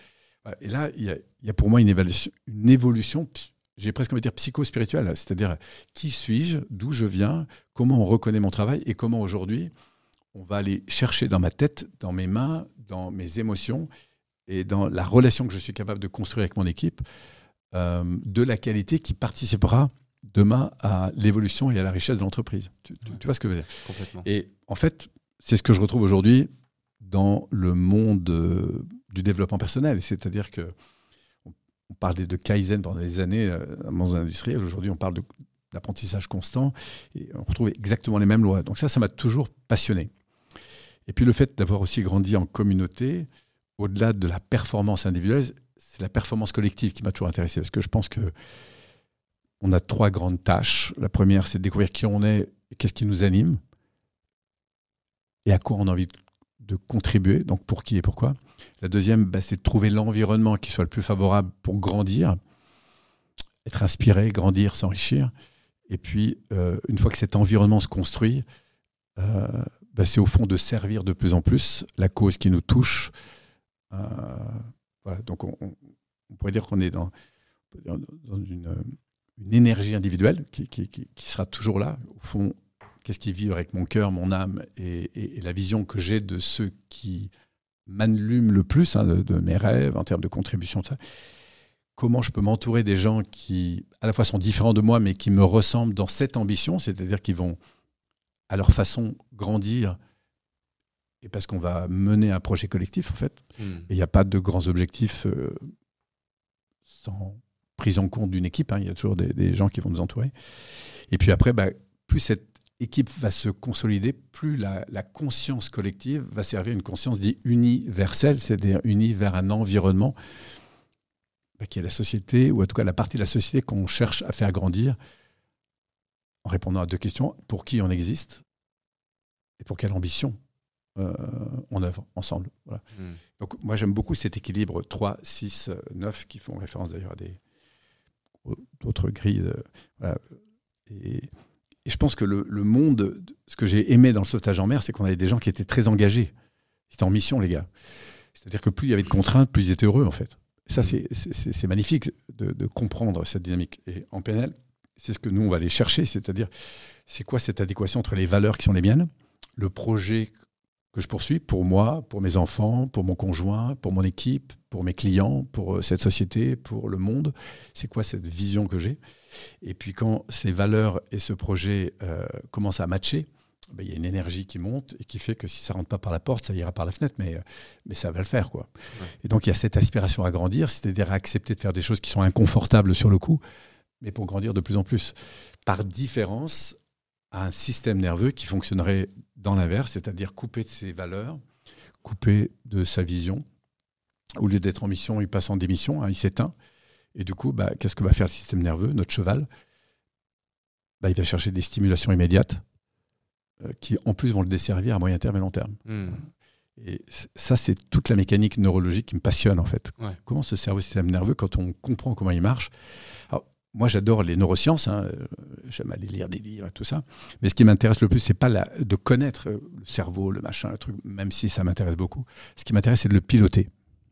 Et là, il y a pour moi une évolution, j'ai presque envie de dire psycho-spirituelle, c'est-à-dire qui suis-je, d'où je viens, comment on reconnaît mon travail et comment aujourd'hui on va aller chercher dans ma tête, dans mes mains, dans mes émotions et dans la relation que je suis capable de construire avec mon équipe, de la qualité qui participera demain à l'évolution et à la richesse de l'entreprise. Tu vois ce que je veux dire ? Complètement. Et en fait, c'est ce que je retrouve aujourd'hui dans le monde du développement personnel. C'est-à-dire qu'on parlait de Kaizen pendant des années dans le monde industriel. Aujourd'hui, on parle d'apprentissage constant et on retrouve exactement les mêmes lois. Donc ça m'a toujours passionné. Et puis le fait d'avoir aussi grandi en communauté, au-delà de la performance individuelle, c'est la performance collective qui m'a toujours intéressé. Parce que je pense qu'on a 3 grandes tâches. La première, c'est de découvrir qui on est et qu'est-ce qui nous anime et à quoi on a envie de contribuer, donc pour qui et pourquoi. La deuxième, c'est de trouver l'environnement qui soit le plus favorable pour grandir, être inspiré, grandir, s'enrichir. Et puis, une fois que cet environnement se construit, c'est au fond de servir de plus en plus la cause qui nous touche. Voilà. Donc, on pourrait dire qu'on est dans une énergie individuelle qui sera toujours là. Au fond, qu'est-ce qui vit avec mon cœur, mon âme et la vision que j'ai de ceux qui m'allument le plus, de mes rêves en termes de contribution, de ça. Comment je peux m'entourer des gens qui, à la fois, sont différents de moi, mais qui me ressemblent dans cette ambition, c'est-à-dire qu'ils vont, à leur façon, grandir, et parce qu'on va mener un projet collectif, en fait. Et il n'y a pas de grands objectifs sans prise en compte d'une équipe. Il y a toujours des gens qui vont nous entourer. Et puis après, plus cette équipe va se consolider, plus la conscience collective va servir une conscience dite universelle, c'est-à-dire unie vers un environnement qui est la société, ou en tout cas la partie de la société qu'on cherche à faire grandir, en répondant à 2 questions. Pour qui on existe et pour quelle ambition on œuvre ensemble. Voilà. Donc moi j'aime beaucoup cet équilibre 3, 6, 9 qui font référence d'ailleurs à d'autres grilles. Voilà. Et je pense que le monde, ce que j'ai aimé dans le sauvetage en mer, c'est qu'on avait des gens qui étaient très engagés. Ils étaient en mission, les gars. C'est-à-dire que plus il y avait de contraintes, plus ils étaient heureux, en fait. Et ça, c'est magnifique de comprendre cette dynamique. Et en PNL, c'est ce que nous, on va aller chercher. C'est-à-dire, c'est quoi cette adéquation entre les valeurs qui sont les miennes, le projet que je poursuis pour moi, pour mes enfants, pour mon conjoint, pour mon équipe, pour mes clients, pour cette société, pour le monde. C'est quoi cette vision que j'ai ? Et puis quand ces valeurs et ce projet commencent à matcher, il y a une énergie qui monte et qui fait que si ça ne rentre pas par la porte, ça ira par la fenêtre, mais ça va le faire, quoi. Ouais. Et donc il y a cette aspiration à grandir, c'est-à-dire à accepter de faire des choses qui sont inconfortables sur le coup, mais pour grandir de plus en plus. Par différence à un système nerveux qui fonctionnerait dans l'inverse, c'est-à-dire coupé de ses valeurs, coupé de sa vision. Au lieu d'être en mission, il passe en démission, il s'éteint. Et du coup, qu'est-ce que va faire le système nerveux, notre cheval ? Il va chercher des stimulations immédiates qui, en plus, vont le desservir à moyen terme et long terme. Et ça, c'est toute la mécanique neurologique qui me passionne, en fait. Ouais. Comment ce cerveau-système nerveux, quand on comprend comment il marche... Alors, moi, j'adore les neurosciences, j'aime aller lire des livres et tout ça. Mais ce qui m'intéresse le plus, c'est pas de connaître le cerveau, le machin, le truc, même si ça m'intéresse beaucoup. Ce qui m'intéresse, c'est de le piloter.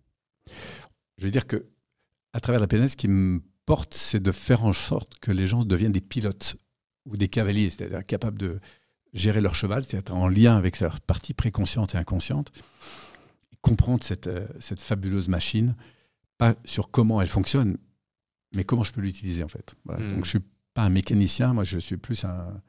Je veux dire que à travers la PNL, ce qui me porte, c'est de faire en sorte que les gens deviennent des pilotes ou des cavaliers, c'est-à-dire capables de gérer leur cheval, c'est-à-dire en lien avec leur partie préconsciente et inconsciente, et comprendre cette fabuleuse machine, pas sur comment elle fonctionne, mais comment je peux l'utiliser, en fait. Voilà. Donc, je ne suis pas un mécanicien, moi, je suis plus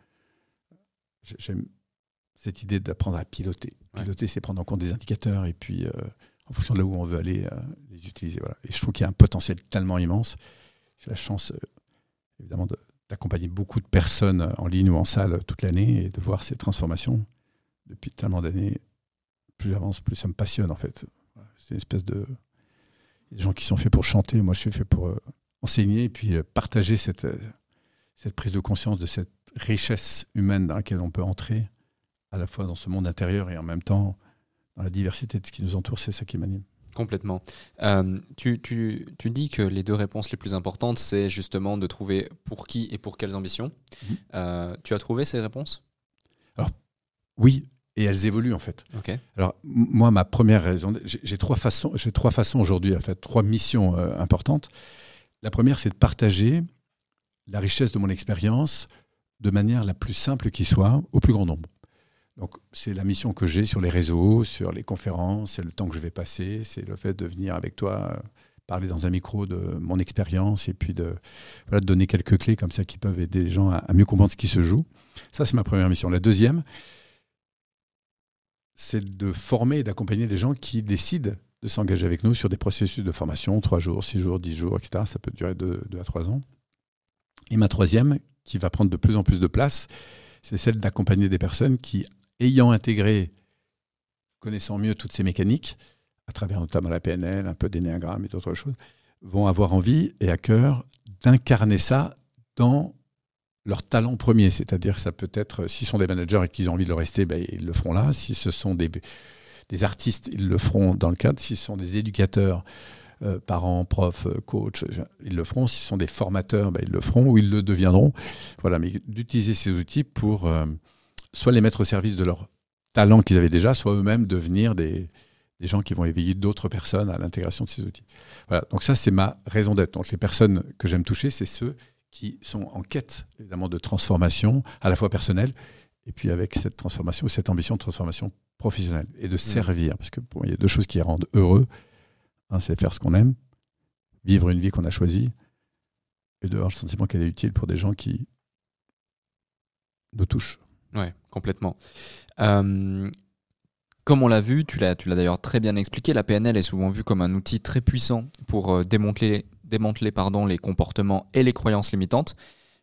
j'aime cette idée d'apprendre à piloter. Piloter, c'est prendre en compte des indicateurs et puis, en fonction de là où on veut aller, les utiliser. Voilà. Et je trouve qu'il y a un potentiel tellement immense. J'ai la chance, évidemment, d'accompagner beaucoup de personnes en ligne ou en salle toute l'année et de voir ces transformations depuis tellement d'années. Plus j'avance, plus ça me passionne, en fait. C'est une espèce de... Il y a des gens qui sont faits pour chanter, moi je suis fait pour enseigner et puis partager cette prise de conscience de cette richesse humaine dans laquelle on peut entrer, à la fois dans ce monde intérieur et en même temps dans la diversité de ce qui nous entoure. C'est ça qui m'anime. Complètement. Tu dis que les 2 réponses les plus importantes, c'est justement de trouver pour qui et pour quelles ambitions. Tu as trouvé ces réponses ? Alors, oui et elles évoluent en fait. Ok. Alors moi, ma première raison, j'ai trois façons aujourd'hui, en fait, 3 missions importantes. La première, c'est de partager la richesse de mon expérience de manière la plus simple qui soit au plus grand nombre. Donc c'est la mission que j'ai sur les réseaux, sur les conférences, c'est le temps que je vais passer, c'est le fait de venir avec toi parler dans un micro de mon expérience et puis de donner quelques clés comme ça qui peuvent aider les gens à mieux comprendre ce qui se joue. Ça, c'est ma première mission. La deuxième, c'est de former et d'accompagner les gens qui décident de s'engager avec nous sur des processus de formation, 3 jours, 6 jours, 10 jours, etc. Ça peut durer 2 à 3 ans. Et ma troisième, qui va prendre de plus en plus de place, c'est celle d'accompagner des personnes qui, ayant intégré, connaissant mieux toutes ces mécaniques, à travers notamment la PNL, un peu d'énéagramme et d'autres choses, vont avoir envie et à cœur d'incarner ça dans leur talent premier. C'est-à-dire que ça peut être, s'ils sont des managers et qu'ils ont envie de le rester, ben, ils le feront là. Si ce sont des artistes, ils le feront dans le cadre. Si ce sont des éducateurs, parents, profs, coachs, ils le feront. Si ce sont des formateurs, ben, ils le feront ou ils le deviendront. Voilà, mais d'utiliser ces outils pour soit les mettre au service de leur talent qu'ils avaient déjà, soit eux-mêmes devenir des gens qui vont éveiller d'autres personnes à l'intégration de ces outils. Voilà, donc ça, c'est ma raison d'être. Donc les personnes que j'aime toucher, c'est ceux qui sont en quête, évidemment, de transformation, à la fois personnelle, et puis avec cette transformation, cette ambition de transformation professionnelle, et de servir. Parce que pour moi, il y a 2 choses qui rendent heureux. Un, c'est faire ce qu'on aime, vivre une vie qu'on a choisie, et 2, avoir le sentiment qu'elle est utile pour des gens qui nous touchent. Oui, complètement. Comme on l'a vu, tu l'as d'ailleurs très bien expliqué, la PNL est souvent vue comme un outil très puissant pour démanteler les comportements et les croyances limitantes.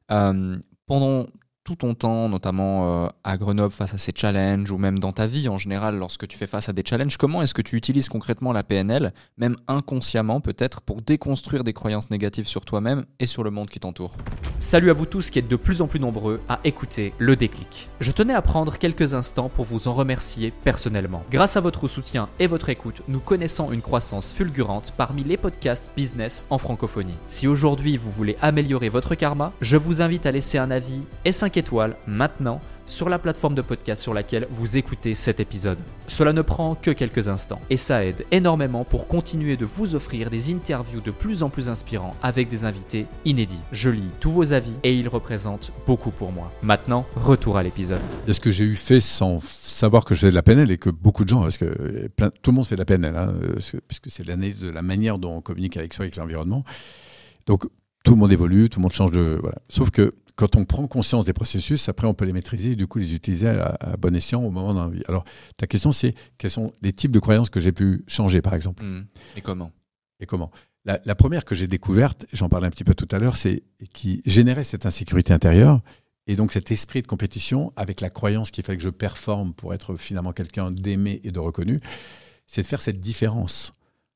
Pendant tout ton temps, notamment à Grenoble face à ces challenges, ou même dans ta vie en général, lorsque tu fais face à des challenges, comment est-ce que tu utilises concrètement la PNL, même inconsciemment peut-être, pour déconstruire des croyances négatives sur toi-même et sur le monde qui t'entoure ? Salut à vous tous qui êtes de plus en plus nombreux à écouter Le Déclic. Je tenais à prendre quelques instants pour vous en remercier personnellement. Grâce à votre soutien et votre écoute, nous connaissons une croissance fulgurante parmi les podcasts business en francophonie. Si aujourd'hui vous voulez améliorer votre karma, je vous invite à laisser un avis et 5 étoiles maintenant sur la plateforme de podcast sur laquelle vous écoutez cet épisode. Cela ne prend que quelques instants et ça aide énormément pour continuer de vous offrir des interviews de plus en plus inspirants avec des invités inédits. Je lis tous vos avis et ils représentent beaucoup pour moi. Maintenant, retour à l'épisode. Est-ce que j'ai eu fait sans savoir que je faisais de la PNL et que beaucoup de gens, parce que tout le monde fait de la PNL, hein, puisque c'est l'année de la manière dont on communique avec soi, avec l'environnement. Donc tout le monde évolue, tout le monde change de... Voilà. Sauf que quand on prend conscience des processus, après on peut les maîtriser et du coup les utiliser à bon escient au moment de la vie. Alors ta question, c'est quels sont les types de croyances que j'ai pu changer par exemple. Et comment ? La première que j'ai découverte, j'en parlais un petit peu tout à l'heure, c'est qui générait cette insécurité intérieure et donc cet esprit de compétition avec la croyance qu'il fallait que je performe pour être finalement quelqu'un d'aimé et de reconnu, c'est de faire cette différence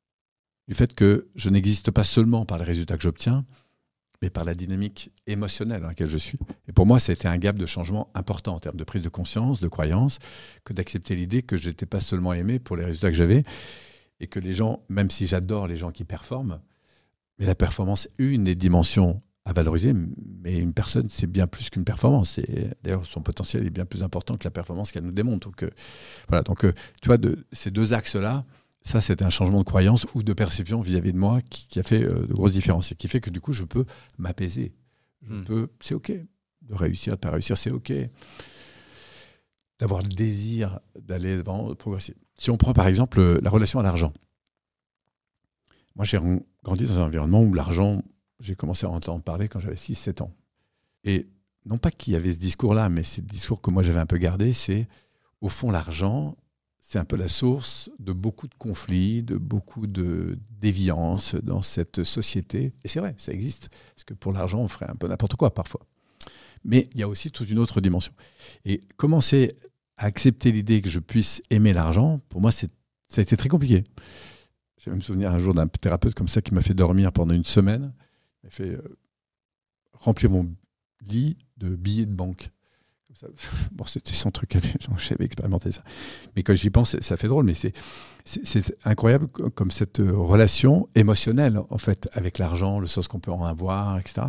du fait que je n'existe pas seulement par les résultats que j'obtiens, mais par la dynamique émotionnelle dans laquelle je suis. Et pour moi, ça a été un gap de changement important en termes de prise de conscience, de croyance, que d'accepter l'idée que je n'étais pas seulement aimé pour les résultats que j'avais, et que les gens, même si j'adore les gens qui performent, mais la performance est une des dimensions à valoriser, mais une personne, c'est bien plus qu'une performance. Et d'ailleurs, son potentiel est bien plus important que la performance qu'elle nous démontre. Donc, voilà. Donc, tu vois, ces 2 axes-là, ça, c'était un changement de croyance ou de perception vis-à-vis de moi qui a fait de grosses différences et qui fait que du coup, je peux m'apaiser. C'est OK de réussir, de ne pas réussir, c'est OK d'avoir le désir d'aller devant, de progresser. Si on prend par exemple la relation à l'argent. Moi, j'ai grandi dans un environnement où l'argent, j'ai commencé à en entendre parler quand j'avais 6-7 ans. Et non pas qu'il y avait ce discours-là, mais c'est le discours que moi j'avais un peu gardé, c'est au fond l'argent, c'est un peu la source de beaucoup de conflits, de beaucoup de déviances dans cette société. Et c'est vrai, ça existe. Parce que pour l'argent, on ferait un peu n'importe quoi parfois. Mais il y a aussi toute une autre dimension. Et commencer à accepter l'idée que je puisse aimer l'argent, pour moi, ça a été très compliqué. J'ai même souvenir un jour d'un thérapeute comme ça qui m'a fait dormir pendant 1 semaine. Il m'a fait remplir mon lit de billets de banque. Bon, c'était son truc, j'avais expérimenté ça. Mais quand j'y pense, ça fait drôle, mais c'est incroyable comme cette relation émotionnelle, en fait, avec l'argent, le sens qu'on peut en avoir, etc.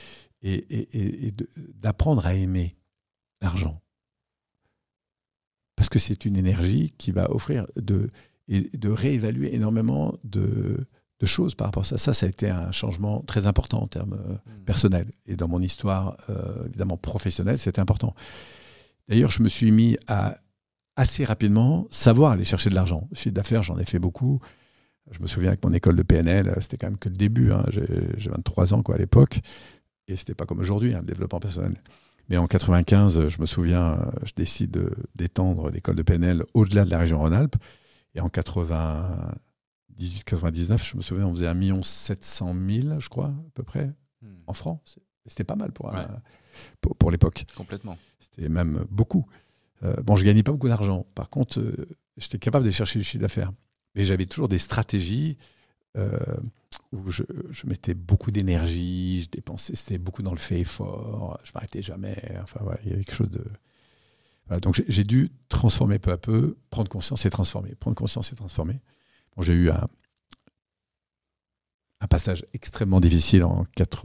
Et d'apprendre à aimer l'argent. parce que c'est une énergie qui va offrir de réévaluer énormément de choses par rapport à ça. Ça a été un changement très important en termes personnels. Et dans mon histoire, évidemment professionnelle, c'était important. D'ailleurs, je me suis mis à assez rapidement savoir aller chercher de l'argent. Chiffre d'affaires, j'en ai fait beaucoup. Je me souviens avec mon école de PNL, c'était quand même que le début. Hein. J'ai 23 ans à l'époque. Et ce n'était pas comme aujourd'hui, le développement personnel. Mais en 95, je me souviens, je décide d'étendre l'école de PNL au-delà de la région Rhône-Alpes. Et en 98-99, je me souviens, on faisait 1 700 000, je crois, à peu près, en francs. C'était pas mal pour l'époque. Complètement. C'était même beaucoup. Je ne gagnais pas beaucoup d'argent. Par contre, j'étais capable de chercher du chiffre d'affaires. Mais j'avais toujours des stratégies où je mettais beaucoup d'énergie, je dépensais, c'était beaucoup dans le fait et fort, je ne m'arrêtais jamais. Enfin, voilà, il y avait quelque chose de... Voilà, donc j'ai dû transformer peu à peu, prendre conscience et transformer. Prendre conscience et transformer. Bon, j'ai eu un passage extrêmement difficile en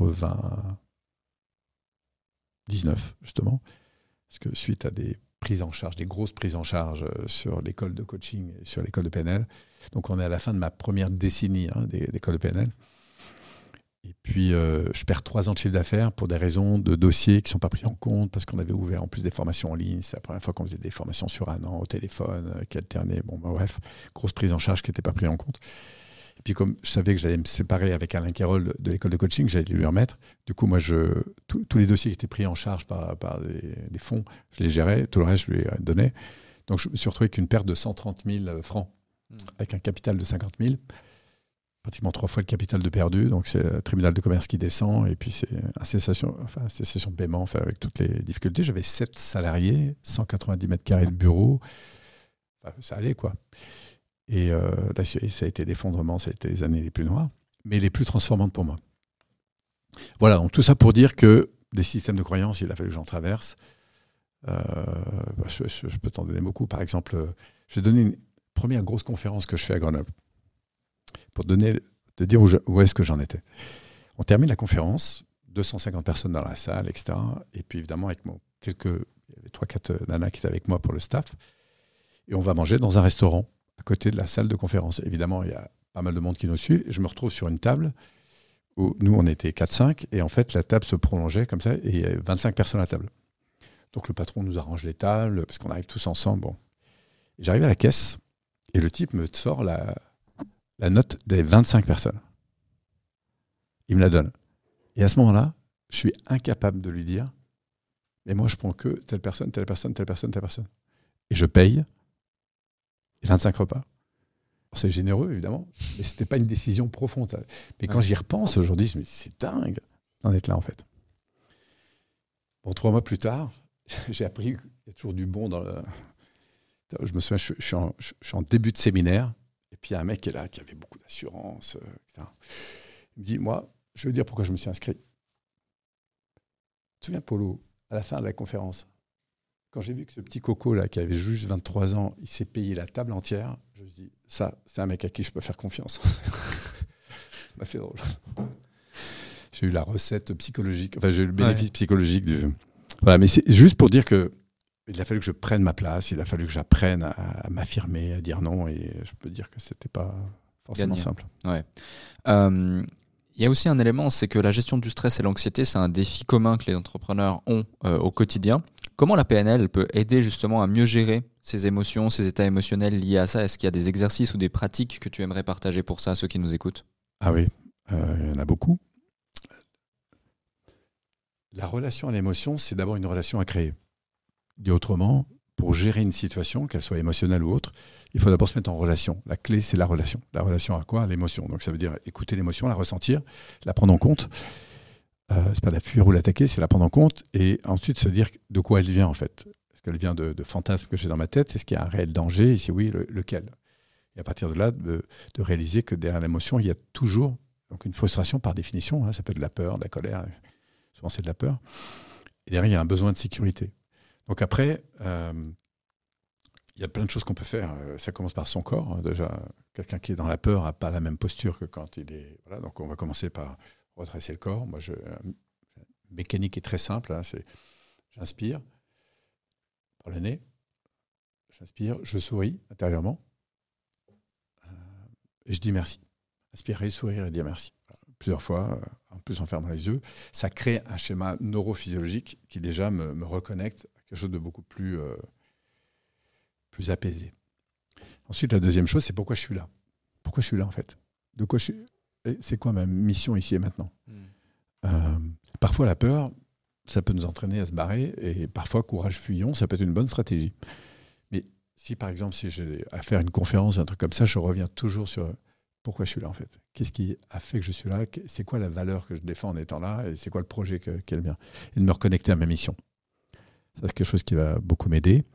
99, justement, parce que suite à des prises en charge, des grosses prises en charge sur l'école de coaching et sur l'école de PNL. Donc, on est à la fin de ma première décennie d'école de PNL. Et puis, je perds 3 ans de chiffre d'affaires pour des raisons de dossiers qui ne sont pas pris en compte, parce qu'on avait ouvert en plus des formations en ligne. C'est la première fois qu'on faisait des formations sur 1 an au téléphone, qui alternaient. Bon, bref, grosse prise en charge qui n'était pas prise en compte. Et puis, comme je savais que j'allais me séparer avec Alain Carole de l'école de coaching, j'allais lui remettre. Du coup, moi, tous les dossiers qui étaient pris en charge par des fonds, je les gérais. Tout le reste, je lui donnais. Donc, je me suis retrouvé avec une perte de 130 000 francs, avec un capital de 50 000. Pratiquement 3 fois le capital de perdu. Donc, c'est le tribunal de commerce qui descend. Et puis, c'est une cessation de paiement, avec toutes les difficultés. J'avais 7 salariés, 190 mètres carrés de bureau. Enfin, ça allait, quoi. Et là, ça a été l'effondrement, ça a été les années les plus noires, mais les plus transformantes pour moi. Voilà, donc tout ça pour dire que des systèmes de croyances, il a fallu que j'en traverse. Je peux t'en donner beaucoup. Par exemple, je vais donner une première grosse conférence que je fais à Grenoble pour te dire où est-ce que j'en étais. On termine la conférence, 250 personnes dans la salle, etc. Et puis évidemment, il y avait 3-4 nanas qui étaient avec moi pour le staff. Et on va manger dans un restaurant à côté de la salle de conférence. Évidemment, il y a pas mal de monde qui nous suit. Je me retrouve sur une table où nous, on était 4-5, et en fait, la table se prolongeait comme ça, et il y avait 25 personnes à la table. Donc le patron nous arrange les tables, parce qu'on arrive tous ensemble. Bon. Et j'arrive à la caisse, et le type me sort la note des 25 personnes. Il me la donne. Et à ce moment-là, je suis incapable de lui dire, mais moi, je prends que telle personne, telle personne, telle personne, telle personne. Et je paye 25 repas. C'est généreux, évidemment, mais ce n'était pas une décision profonde. Mais quand j'y repense aujourd'hui, je me dis, c'est dingue d'en être là, en fait. Bon, 3 mois plus tard, j'ai appris qu'il y a toujours du bon dans le... Je me souviens, je suis en début de séminaire, et puis il y a un mec qui est là, qui avait beaucoup d'assurance. Il me dit, moi, je veux dire pourquoi je me suis inscrit. Tu te souviens, Polo, à la fin de la conférence, quand j'ai vu que ce petit coco là, qui avait juste 23 ans, il s'est payé la table entière, je me suis dit, ça, c'est un mec à qui je peux faire confiance. Ça m'a fait drôle. J'ai eu la recette psychologique, j'ai eu le bénéfice psychologique. Voilà, mais c'est juste pour dire qu'il a fallu que je prenne ma place, il a fallu que j'apprenne à m'affirmer, à dire non, et je peux dire que c'était pas forcément simple. Ouais. Il y a aussi un élément, c'est que la gestion du stress et l'anxiété, c'est un défi commun que les entrepreneurs ont au quotidien. Comment la PNL peut aider justement à mieux gérer ces émotions, ces états émotionnels liés à ça? Est-ce qu'il y a des exercices ou des pratiques que tu aimerais partager pour ça à ceux qui nous écoutent? Ah oui, il y en a beaucoup. La relation à l'émotion, c'est d'abord une relation à créer. Dit autrement, pour gérer une situation, qu'elle soit émotionnelle ou autre, il faut d'abord se mettre en relation. La clé, c'est la relation. La relation à quoi? À l'émotion. Donc ça veut dire écouter l'émotion, la ressentir, la prendre en compte. C'est pas la fuir ou l'attaquer, c'est la prendre en compte, et ensuite se dire de quoi elle vient en fait. Est-ce qu'elle vient de fantasmes que j'ai dans ma tête? Est-ce qu'il y a un réel danger? Et si oui, lequel? Et à partir de là, de réaliser que derrière l'émotion, il y a toujours donc une frustration par définition. Ça peut être de la peur, de la colère. Souvent, c'est de la peur. Et derrière, il y a un besoin de sécurité. Donc après, il y a plein de choses qu'on peut faire. Ça commence par son corps. Déjà, quelqu'un qui est dans la peur n'a pas la même posture que quand il est... Voilà, donc on va commencer par redresser le corps. Moi, la mécanique est très simple. C'est j'inspire par le nez, j'inspire, je souris intérieurement et je dis merci. Inspirer, sourire et dire merci. Plusieurs fois, en plus en fermant les yeux. Ça crée un schéma neurophysiologique qui déjà me reconnecte à quelque chose de beaucoup plus apaisé. Ensuite, la deuxième chose, c'est pourquoi je suis là. Pourquoi je suis là, en fait ? C'est quoi ma mission ici et maintenant ? Parfois, la peur, ça peut nous entraîner à se barrer, et parfois, courage fuyons, ça peut être une bonne stratégie. Mais si, par exemple, si j'ai à faire une conférence, un truc comme ça, je reviens toujours sur pourquoi je suis là, en fait. Qu'est-ce qui a fait que je suis là ? C'est quoi la valeur que je défends en étant là ? Et c'est quoi le projet qui est le mien ? Et de me reconnecter à ma mission. Ça, c'est quelque chose qui va beaucoup m'aider.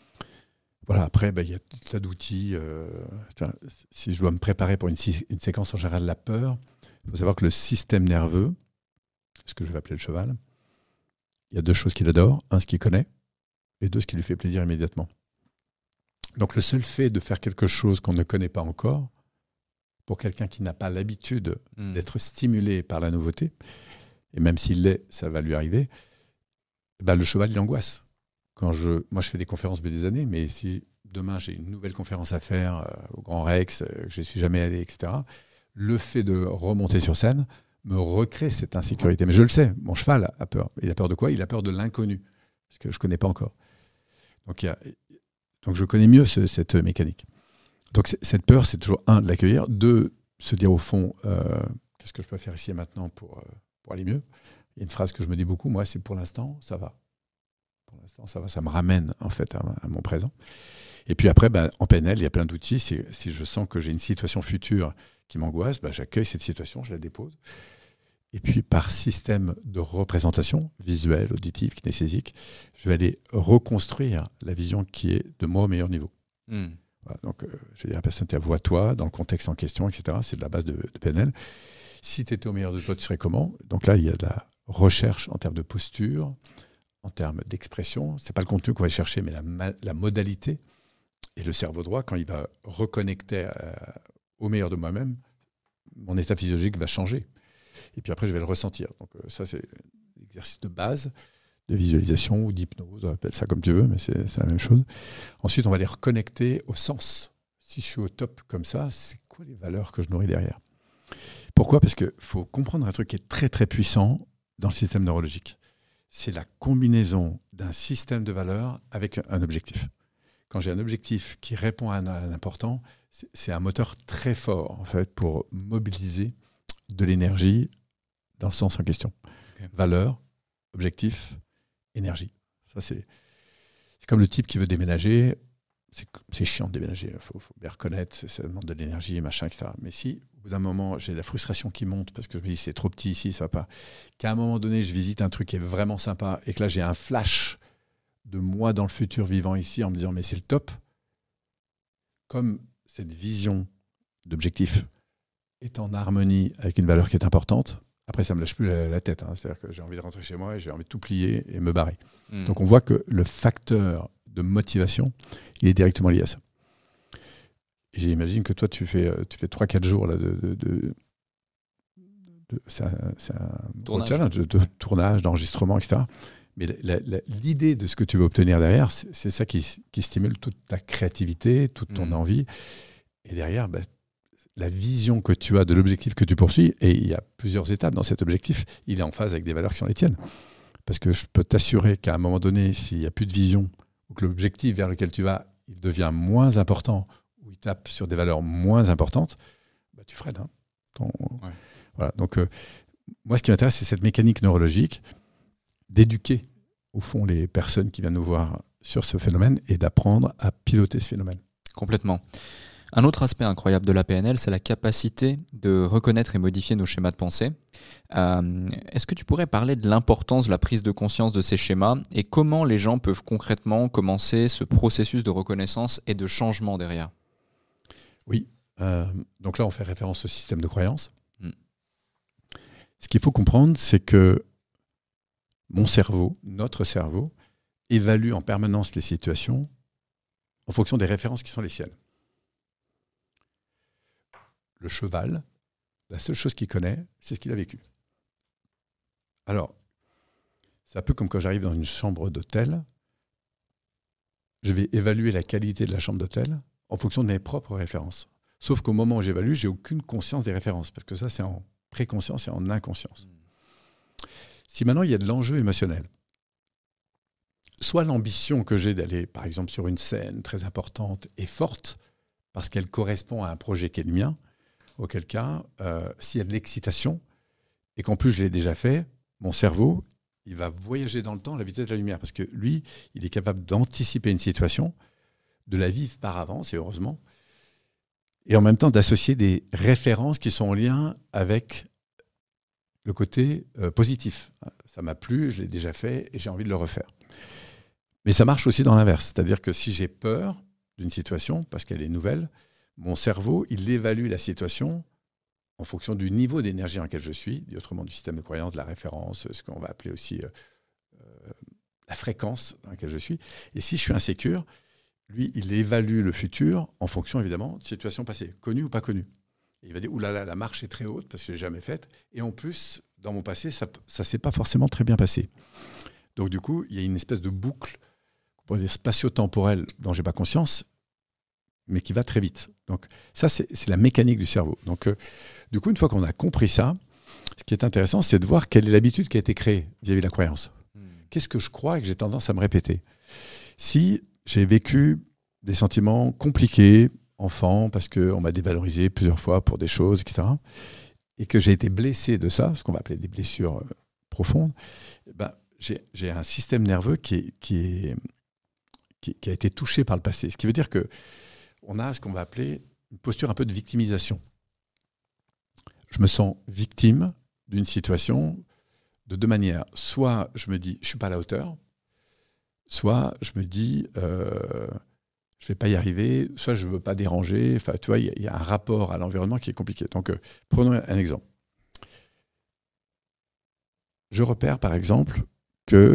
Voilà, après, il y a tout tas d'outils. Si je dois me préparer pour une séquence en général de la peur, il faut savoir que le système nerveux, ce que je vais appeler le cheval, il y a deux choses qu'il adore. Un, ce qu'il connaît, et deux, ce qui lui fait plaisir immédiatement. Donc le seul fait de faire quelque chose qu'on ne connaît pas encore, pour quelqu'un qui n'a pas l'habitude d'être stimulé par la nouveauté, et même s'il l'est, ça va lui arriver, le cheval, il angoisse. Moi, je fais des conférences depuis des années, mais si demain j'ai une nouvelle conférence à faire au Grand Rex, que je ne suis jamais allé, etc., le fait de remonter sur scène me recrée cette insécurité. Mais je le sais, mon cheval a peur. Il a peur de quoi ? Il a peur de l'inconnu, parce que je ne connais pas encore. Donc je connais mieux cette mécanique. Donc cette peur, c'est toujours, un, de l'accueillir, deux, se dire au fond, qu'est-ce que je peux faire ici et maintenant pour aller mieux ? Il y a une phrase que je me dis beaucoup, moi, c'est pour l'instant, ça va. Pour l'instant, ça va, ça me ramène en fait à mon présent. Et puis après, en PNL, il y a plein d'outils. Si je sens que j'ai une situation future qui m'angoisse, j'accueille cette situation, je la dépose. Et puis par système de représentation visuelle, auditive, kinesthésique, je vais aller reconstruire la vision qui est de moi au meilleur niveau. Voilà, donc, je vais dire à la personne, vois-toi dans le contexte en question, etc. C'est de la base de PNL. Si tu étais au meilleur de toi, tu serais comment ? Donc là, il y a de la recherche en termes de posture, en termes d'expression. Ce n'est pas le contenu qu'on va chercher, mais la modalité. Et le cerveau droit, quand il va reconnecter au meilleur de moi-même, mon état physiologique va changer. Et puis après, je vais le ressentir. Donc ça, c'est l'exercice de base de visualisation ou d'hypnose, appelle ça comme tu veux, mais c'est la même chose. Ensuite, on va les reconnecter au sens. Si je suis au top comme ça, c'est quoi les valeurs que je nourris derrière ? Pourquoi ? Parce qu'il faut comprendre un truc qui est très très puissant dans le système neurologique. C'est la combinaison d'un système de valeurs avec un objectif. Quand j'ai un objectif qui répond à un important, c'est un moteur très fort en fait, pour mobiliser de l'énergie dans le sens en question. Okay. Valeur, objectif, énergie. Ça, c'est comme le type qui veut déménager. C'est chiant de déménager, il faut bien reconnaître, ça demande de l'énergie, machin, etc. Mais si, au bout d'un moment, j'ai la frustration qui monte parce que je me dis c'est trop petit ici, ça va pas, qu'à un moment donné, je visite un truc qui est vraiment sympa et que là, j'ai un flash de moi dans le futur vivant ici en me disant mais c'est le top, comme cette vision d'objectif est en harmonie avec une valeur qui est importante, après, ça ne me lâche plus la tête. C'est-à-dire que j'ai envie de rentrer chez moi et j'ai envie de tout plier et me barrer. Donc, on voit que le facteur de motivation, il est directement lié à ça. Et j'imagine que toi, tu fais 3-4 jours là, c'est un gros challenge de tournage, d'enregistrement, etc. Mais l'idée de ce que tu veux obtenir derrière, c'est ça qui stimule toute ta créativité, toute ton envie. Et derrière, la vision que tu as de l'objectif que tu poursuis, et il y a plusieurs étapes dans cet objectif, il est en phase avec des valeurs qui sont les tiennes. Parce que je peux t'assurer qu'à un moment donné, s'il n'y a plus de vision, ou que l'objectif vers lequel tu vas, il devient moins important, ou il tape sur des valeurs moins importantes, tu freines. Ouais. Voilà. Donc, moi, ce qui m'intéresse, c'est cette mécanique neurologique, d'éduquer, au fond, les personnes qui viennent nous voir sur ce phénomène, et d'apprendre à piloter ce phénomène. Complètement. Un autre aspect incroyable de la PNL, c'est la capacité de reconnaître et modifier nos schémas de pensée. Est-ce que tu pourrais parler de l'importance de la prise de conscience de ces schémas et comment les gens peuvent concrètement commencer ce processus de reconnaissance et de changement derrière ? Oui. Donc là, on fait référence au système de croyance. Ce qu'il faut comprendre, c'est que mon cerveau, notre cerveau, évalue en permanence les situations en fonction des références qui sont les siennes. Le cheval, la seule chose qu'il connaît, c'est ce qu'il a vécu. Alors, c'est un peu comme quand j'arrive dans une chambre d'hôtel. je vais évaluer la qualité de la chambre d'hôtel en fonction de mes propres références. Sauf qu'au moment où j'évalue, j'ai aucune conscience des références, parce que ça, c'est en préconscience et en inconscience. Si maintenant, il y a de l'enjeu émotionnel, soit l'ambition que j'ai d'aller, par exemple, sur une scène très importante est forte, parce qu'elle correspond à un projet qui est le mien, auquel cas, s'il y a de l'excitation, et qu'en plus je l'ai déjà fait, mon cerveau, il va voyager dans le temps à la vitesse de la lumière, parce que lui, il est capable d'anticiper une situation, de la vivre par avance, et heureusement, et en même temps d'associer des références qui sont en lien avec le côté positif. Ça m'a plu, je l'ai déjà fait, et j'ai envie de le refaire. Mais ça marche aussi dans l'inverse, c'est-à-dire que si j'ai peur d'une situation, parce qu'elle est nouvelle, mon cerveau, il évalue la situation en fonction du niveau d'énergie dans lequel je suis, dit autrement du système de croyance, de la référence, ce qu'on va appeler aussi la fréquence dans laquelle je suis. Et si je suis insécure, lui, il évalue le futur en fonction, évidemment, de situation passée, connue ou pas connue. Et il va dire, oulala, la marche est très haute parce que je ne l'ai jamais faite. Et en plus, dans mon passé, ça ne s'est pas forcément très bien passé. Donc du coup, il y a une espèce de boucle, on pourrait dire spatio-temporelle, dont je n'ai pas conscience, mais qui va très vite. Donc ça, c'est la mécanique du cerveau. Donc du coup, une fois qu'on a compris ça, ce qui est intéressant, c'est de voir quelle est l'habitude qui a été créée vis-à-vis de la croyance. Qu'est-ce que je crois et que j'ai tendance à me répéter ? Si j'ai vécu des sentiments compliqués, enfant, parce qu'on m'a dévalorisé plusieurs fois pour des choses, etc., et que j'ai été blessé de ça, ce qu'on va appeler des blessures profondes, j'ai un système nerveux qui a été touché par le passé. Ce qui veut dire que on a ce qu'on va appeler une posture un peu de victimisation. Je me sens victime d'une situation de deux manières. Soit je me dis, je ne suis pas à la hauteur, soit je me dis, je ne vais pas y arriver, soit je ne veux pas déranger. Enfin, tu vois, il y a un rapport à l'environnement qui est compliqué. Donc, prenons un exemple. Je repère, par exemple, que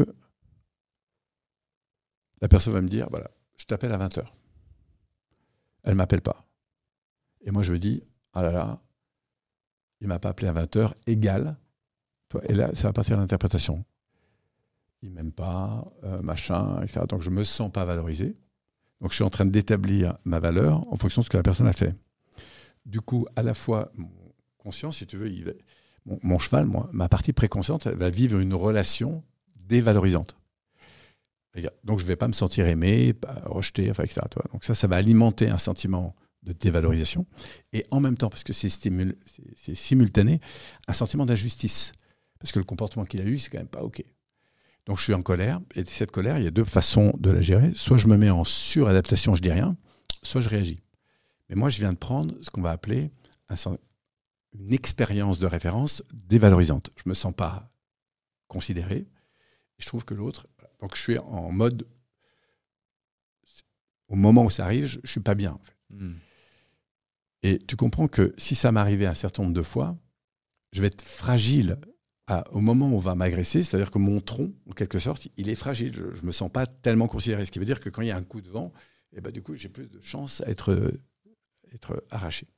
la personne va me dire, voilà, je t'appelle à 20h. Elle ne m'appelle pas. Et moi, je me dis, ah là là, il ne m'a pas appelé à 20h, égal. Et là, ça va partir de l'interprétation. Il ne m'aime pas, machin, etc. Donc, je ne me sens pas valorisé. Donc, je suis en train d'établir ma valeur en fonction de ce que la personne a fait. Du coup, à la fois, mon conscience, si tu veux, mon cheval, ma partie préconsciente, elle va vivre une relation dévalorisante. Donc, je ne vais pas me sentir aimé, rejeté, enfin, etc. Donc, ça va alimenter un sentiment de dévalorisation. Et en même temps, parce que c'est simultané, un sentiment d'injustice. Parce que le comportement qu'il a eu, c'est quand même pas OK. Donc, je suis en colère. Et cette colère, il y a deux façons de la gérer. Soit je me mets en suradaptation, je dis rien, soit je réagis. Mais moi, je viens de prendre ce qu'on va appeler une expérience de référence dévalorisante. Je ne me sens pas considéré. Et je trouve que l'autre... Donc, je suis en mode... Au moment où ça arrive, je ne suis pas bien. En fait. Et tu comprends que si ça m'arrivait un certain nombre de fois, je vais être fragile au moment où on va m'agresser. C'est-à-dire que mon tronc, en quelque sorte, il est fragile. Je ne me sens pas tellement considéré. Ce qui veut dire que quand il y a un coup de vent, du coup, j'ai plus de chances à être arraché.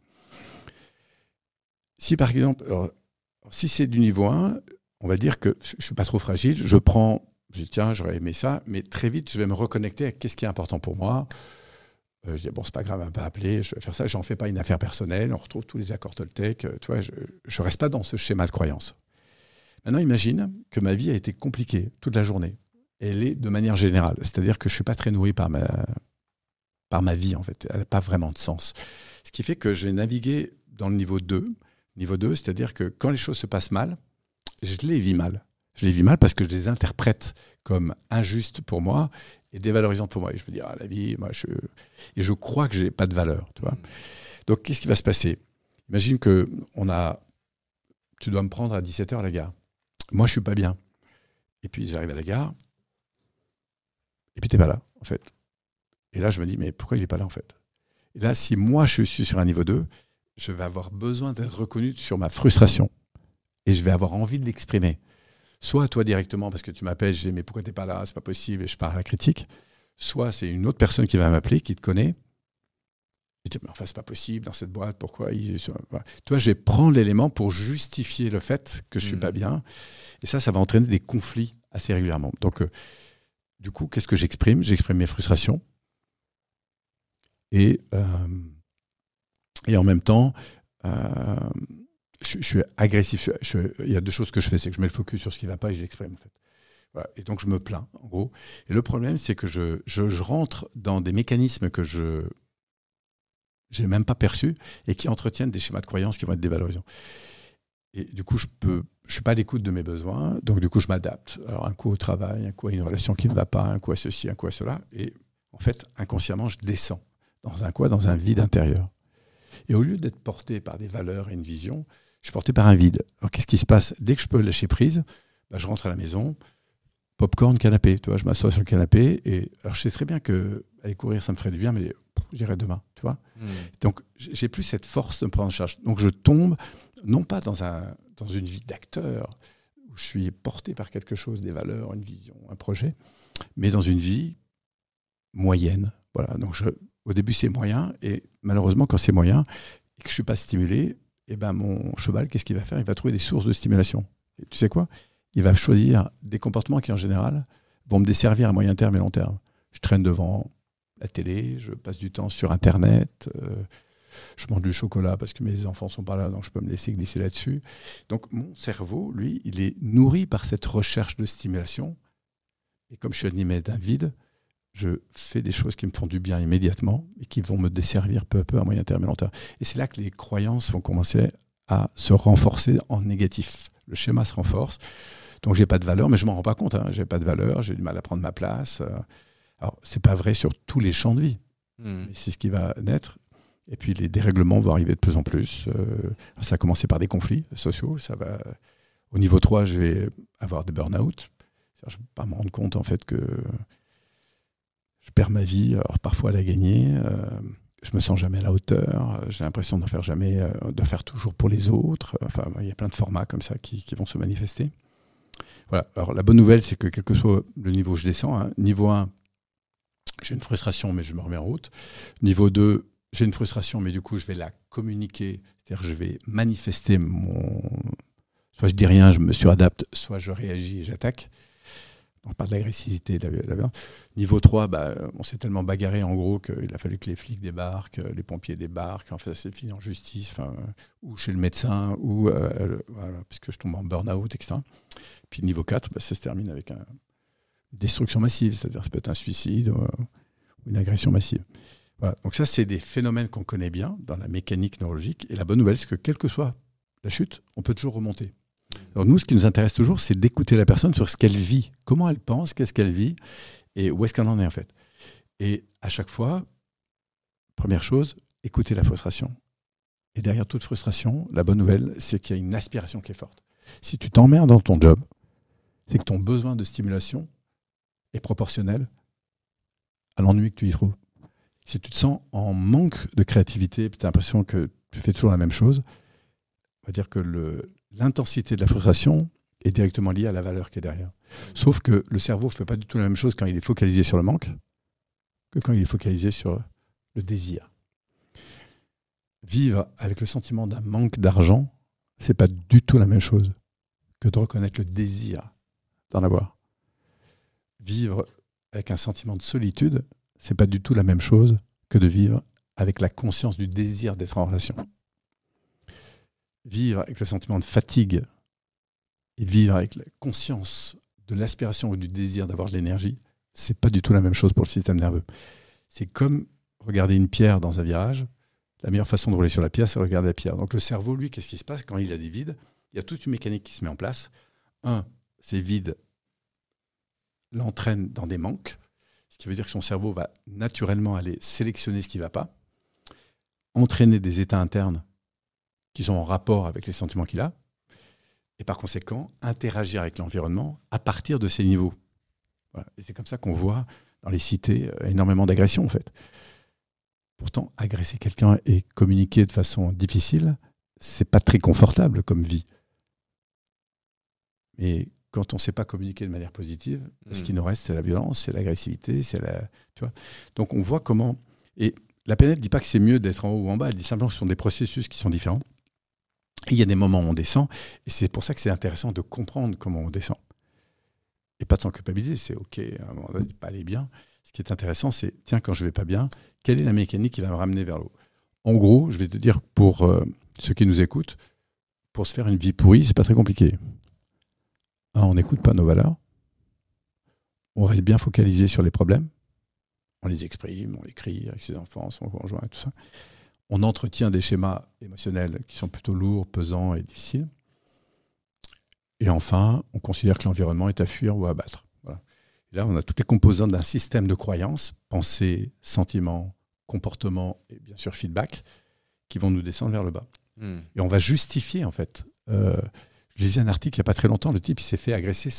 Si, par exemple, si c'est du niveau 1, on va dire que je ne suis pas trop fragile. Je dis, tiens, j'aurais aimé ça, mais très vite, je vais me reconnecter à qu'est-ce qui est important pour moi. Je dis, bon, c'est pas grave, elle m'a pas appelé, je vais faire ça, j'en fais pas une affaire personnelle, on retrouve tous les accords Toltec, tu vois, je reste pas dans ce schéma de croyance. Maintenant, imagine que ma vie a été compliquée toute la journée. Elle est de manière générale, c'est-à-dire que je suis pas très nourri par ma vie, en fait, elle n'a pas vraiment de sens. Ce qui fait que je vais naviguer dans le niveau 2. Niveau 2, c'est-à-dire que quand les choses se passent mal, je les vis mal. Je les vis mal parce que je les interprète comme injustes pour moi et dévalorisantes pour moi. Et je me dis, la vie, et je crois que je n'ai pas de valeur. Tu vois. Donc, qu'est-ce qui va se passer ? Imagine que tu dois me prendre à 17h à la gare. Moi, je ne suis pas bien. Et puis, j'arrive à la gare. Et puis, tu n'es pas là, en fait. Et là, je me dis, mais pourquoi il n'est pas là, en fait ? Et là, si moi, je suis sur un niveau 2, je vais avoir besoin d'être reconnu sur ma frustration. Et je vais avoir envie de l'exprimer. Soit toi directement, parce que tu m'appelles, je dis, mais pourquoi tu n'es pas là ? C'est pas possible, et je pars à la critique. Soit c'est une autre personne qui va m'appeler, qui te connaît. Et tu dis, mais enfin, c'est pas possible dans cette boîte, pourquoi voilà. Tu vois, je vais prendre l'élément pour justifier le fait que je suis pas bien. Et ça va entraîner des conflits assez régulièrement. Donc, du coup, qu'est-ce que j'exprime ? J'exprime mes frustrations. Et en même temps, je suis agressif. Il y a deux choses que je fais, c'est que je mets le focus sur ce qui ne va pas et je l'exprime, en fait. Voilà. Et donc, je me plains, en gros. Et le problème, c'est que je rentre dans des mécanismes que je n'ai même pas perçus et qui entretiennent des schémas de croyances qui vont être dévalorisants. Et du coup, je suis pas à l'écoute de mes besoins. Donc, du coup, je m'adapte. Alors, un coup au travail, un coup à une relation qui ne va pas, un coup à ceci, un coup à cela. Et en fait, inconsciemment, je descends dans un vide intérieur. Et au lieu d'être porté par des valeurs et une vision, je suis porté par un vide. Alors, qu'est-ce qui se passe ? Dès que je peux lâcher prise, je rentre à la maison, popcorn, canapé. Tu vois, je m'assois sur le canapé. Et alors, je sais très bien que aller courir, ça me ferait du bien, mais j'irai demain. Tu vois. Donc, j'ai plus cette force de me prendre en charge. Donc, je tombe non pas dans une vie d'acteur où je suis porté par quelque chose, des valeurs, une vision, un projet, mais dans une vie moyenne. Voilà. Donc, au début, c'est moyen, et malheureusement, quand c'est moyen et que je ne suis pas stimulé, mon cheval, qu'est-ce qu'il va faire ? Il va trouver des sources de stimulation. Et tu sais quoi ? Il va choisir des comportements qui, en général, vont me desservir à moyen terme et long terme. Je traîne devant la télé, je passe du temps sur Internet, je mange du chocolat parce que mes enfants ne sont pas là, donc je peux me laisser glisser là-dessus. Donc, mon cerveau, lui, il est nourri par cette recherche de stimulation. Et comme je suis animé d'un vide, je fais des choses qui me font du bien immédiatement et qui vont me desservir peu à peu à moyen terme et long terme. Et c'est là que les croyances vont commencer à se renforcer en négatif. Le schéma se renforce. Donc, je n'ai pas de valeur, mais je ne m'en rends pas compte. Je n'ai pas de valeur, j'ai du mal à prendre ma place. Alors, ce n'est pas vrai sur tous les champs de vie. Mais c'est ce qui va naître. Et puis, les dérèglements vont arriver de plus en plus. Ça a commencé par des conflits sociaux. Au niveau 3, je vais avoir des burn-out. Je ne vais pas me rendre compte, en fait, que je perds ma vie, alors parfois à la gagner. Je me sens jamais à la hauteur. J'ai l'impression d'en faire jamais, de faire toujours pour les autres. Enfin, il y a plein de formats comme ça qui vont se manifester. Voilà. Alors, la bonne nouvelle, c'est que quel que soit le niveau où je descends, niveau 1, j'ai une frustration, mais je me remets en route. Niveau 2, j'ai une frustration, mais du coup, je vais la communiquer. C'est-à-dire, je vais manifester soit je dis rien, je me suradapte, soit je réagis et j'attaque. On parle de l'agressivité, de la violence. Niveau 3, on s'est tellement bagarré, en gros, qu'il a fallu que les flics débarquent, les pompiers débarquent. Enfin, c'est fini en justice, ou chez le médecin, ou parce que je tombe en burn-out, etc. Puis niveau 4, ça se termine avec une destruction massive. C'est-à-dire, ça peut être un suicide ou une agression massive. Voilà. Donc ça, c'est des phénomènes qu'on connaît bien dans la mécanique neurologique. Et la bonne nouvelle, c'est que quelle que soit la chute, on peut toujours remonter. Alors nous, ce qui nous intéresse toujours, c'est d'écouter la personne sur ce qu'elle vit, comment elle pense, qu'est-ce qu'elle vit et où est-ce qu'elle en est en fait. Et à chaque fois, première chose, écouter la frustration. Et derrière toute frustration, la bonne nouvelle, c'est qu'il y a une aspiration qui est forte. Si tu t'emmerdes dans ton job, c'est que ton besoin de stimulation est proportionnel à l'ennui que tu y trouves. Si tu te sens en manque de créativité, tu as l'impression que tu fais toujours la même chose, on va dire que l'intensité de la frustration est directement liée à la valeur qui est derrière. Sauf que le cerveau ne fait pas du tout la même chose quand il est focalisé sur le manque que quand il est focalisé sur le désir. Vivre avec le sentiment d'un manque d'argent, ce n'est pas du tout la même chose que de reconnaître le désir d'en avoir. Vivre avec un sentiment de solitude, ce n'est pas du tout la même chose que de vivre avec la conscience du désir d'être en relation. Vivre avec le sentiment de fatigue et vivre avec la conscience de l'aspiration ou du désir d'avoir de l'énergie, c'est pas du tout la même chose pour le système nerveux. C'est comme regarder une pierre dans un virage. La meilleure façon de rouler sur la pierre, c'est de regarder la pierre. Donc le cerveau, lui, qu'est-ce qui se passe quand il a des vides ? Il y a toute une mécanique qui se met en place. Ces vides l'entraînent dans des manques, ce qui veut dire que son cerveau va naturellement aller sélectionner ce qui ne va pas, entraîner des états internes qui sont en rapport avec les sentiments qu'il a, et par conséquent, interagir avec l'environnement à partir de ces niveaux. Voilà. Et c'est comme ça qu'on voit dans les cités énormément d'agressions, en fait. Pourtant, agresser quelqu'un et communiquer de façon difficile, c'est pas très confortable comme vie. Mais quand on ne sait pas communiquer de manière positive, ce qui nous reste, c'est la violence, c'est l'agressivité, tu vois. Donc on voit comment... Et la PNL ne dit pas que c'est mieux d'être en haut ou en bas, elle dit simplement que ce sont des processus qui sont différents. Et il y a des moments où on descend, et c'est pour ça que c'est intéressant de comprendre comment on descend. Et pas de s'en culpabiliser, c'est OK, à un moment donné, de ne pas aller bien. Ce qui est intéressant, c'est, tiens, quand je ne vais pas bien, quelle est la mécanique qui va me ramener vers le haut? En gros, je vais te dire, pour ceux qui nous écoutent, pour se faire une vie pourrie, c'est pas très compliqué. On n'écoute pas nos valeurs. On reste bien focalisé sur les problèmes. On les exprime, on les crie avec ses enfants, son conjoint et tout ça. On entretient des schémas émotionnels qui sont plutôt lourds, pesants et difficiles. Et enfin, on considère que l'environnement est à fuir ou à abattre. Voilà. Et là, on a toutes les composantes d'un système de croyances, pensées, sentiments, comportements et bien sûr feedback, qui vont nous descendre vers le bas. Et on va justifier, en fait. Je lisais un article il n'y a pas très longtemps, le type il s'est fait agresser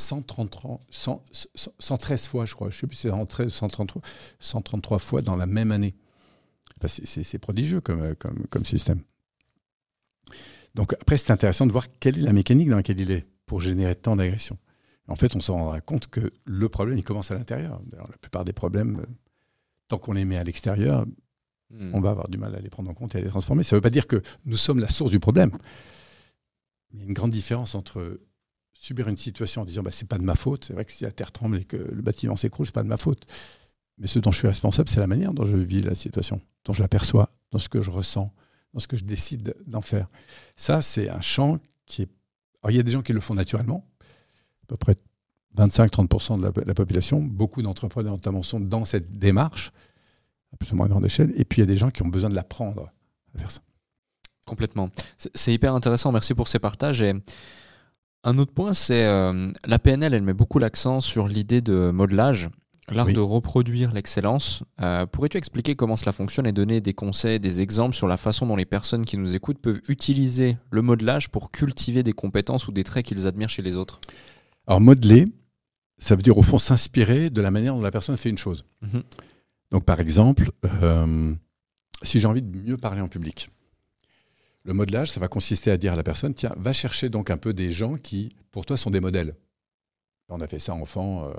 113 fois, je crois. Je ne sais plus si c'est 133 fois dans la même année. Enfin, c'est prodigieux comme système. Donc après, c'est intéressant de voir quelle est la mécanique dans laquelle il est pour générer tant d'agressions. En fait, on s'en rendra compte que le problème, il commence à l'intérieur. D'ailleurs, la plupart des problèmes, tant qu'on les met à l'extérieur, on va avoir du mal à les prendre en compte et à les transformer. Ça ne veut pas dire que nous sommes la source du problème. Il y a une grande différence entre subir une situation en disant c'est pas de ma faute, c'est vrai que si la terre tremble et que le bâtiment s'écroule, c'est pas de ma faute. Mais ce dont je suis responsable, c'est la manière dont je vis la situation, dont je l'aperçois, dans ce que je ressens, dans ce que je décide d'en faire. Ça, c'est un champ qui est... Alors, il y a des gens qui le font naturellement, à peu près 25-30% de la population. Beaucoup d'entrepreneurs, notamment, sont dans cette démarche, à plus ou moins grande échelle. Et puis, il y a des gens qui ont besoin de l'apprendre à faire ça. Complètement. C'est hyper intéressant. Merci pour ces partages. Et un autre point, c'est la PNL, elle met beaucoup l'accent sur l'idée de modelage, l'art de reproduire l'excellence. Pourrais-tu expliquer comment cela fonctionne et donner des conseils, des exemples sur la façon dont les personnes qui nous écoutent peuvent utiliser le modelage pour cultiver des compétences ou des traits qu'ils admirent chez les autres? Alors, modeler, ça veut dire au fond s'inspirer de la manière dont la personne fait une chose. Donc, par exemple, si j'ai envie de mieux parler en public, le modelage, ça va consister à dire à la personne, tiens, va chercher donc un peu des gens qui, pour toi, sont des modèles. On a fait ça enfant.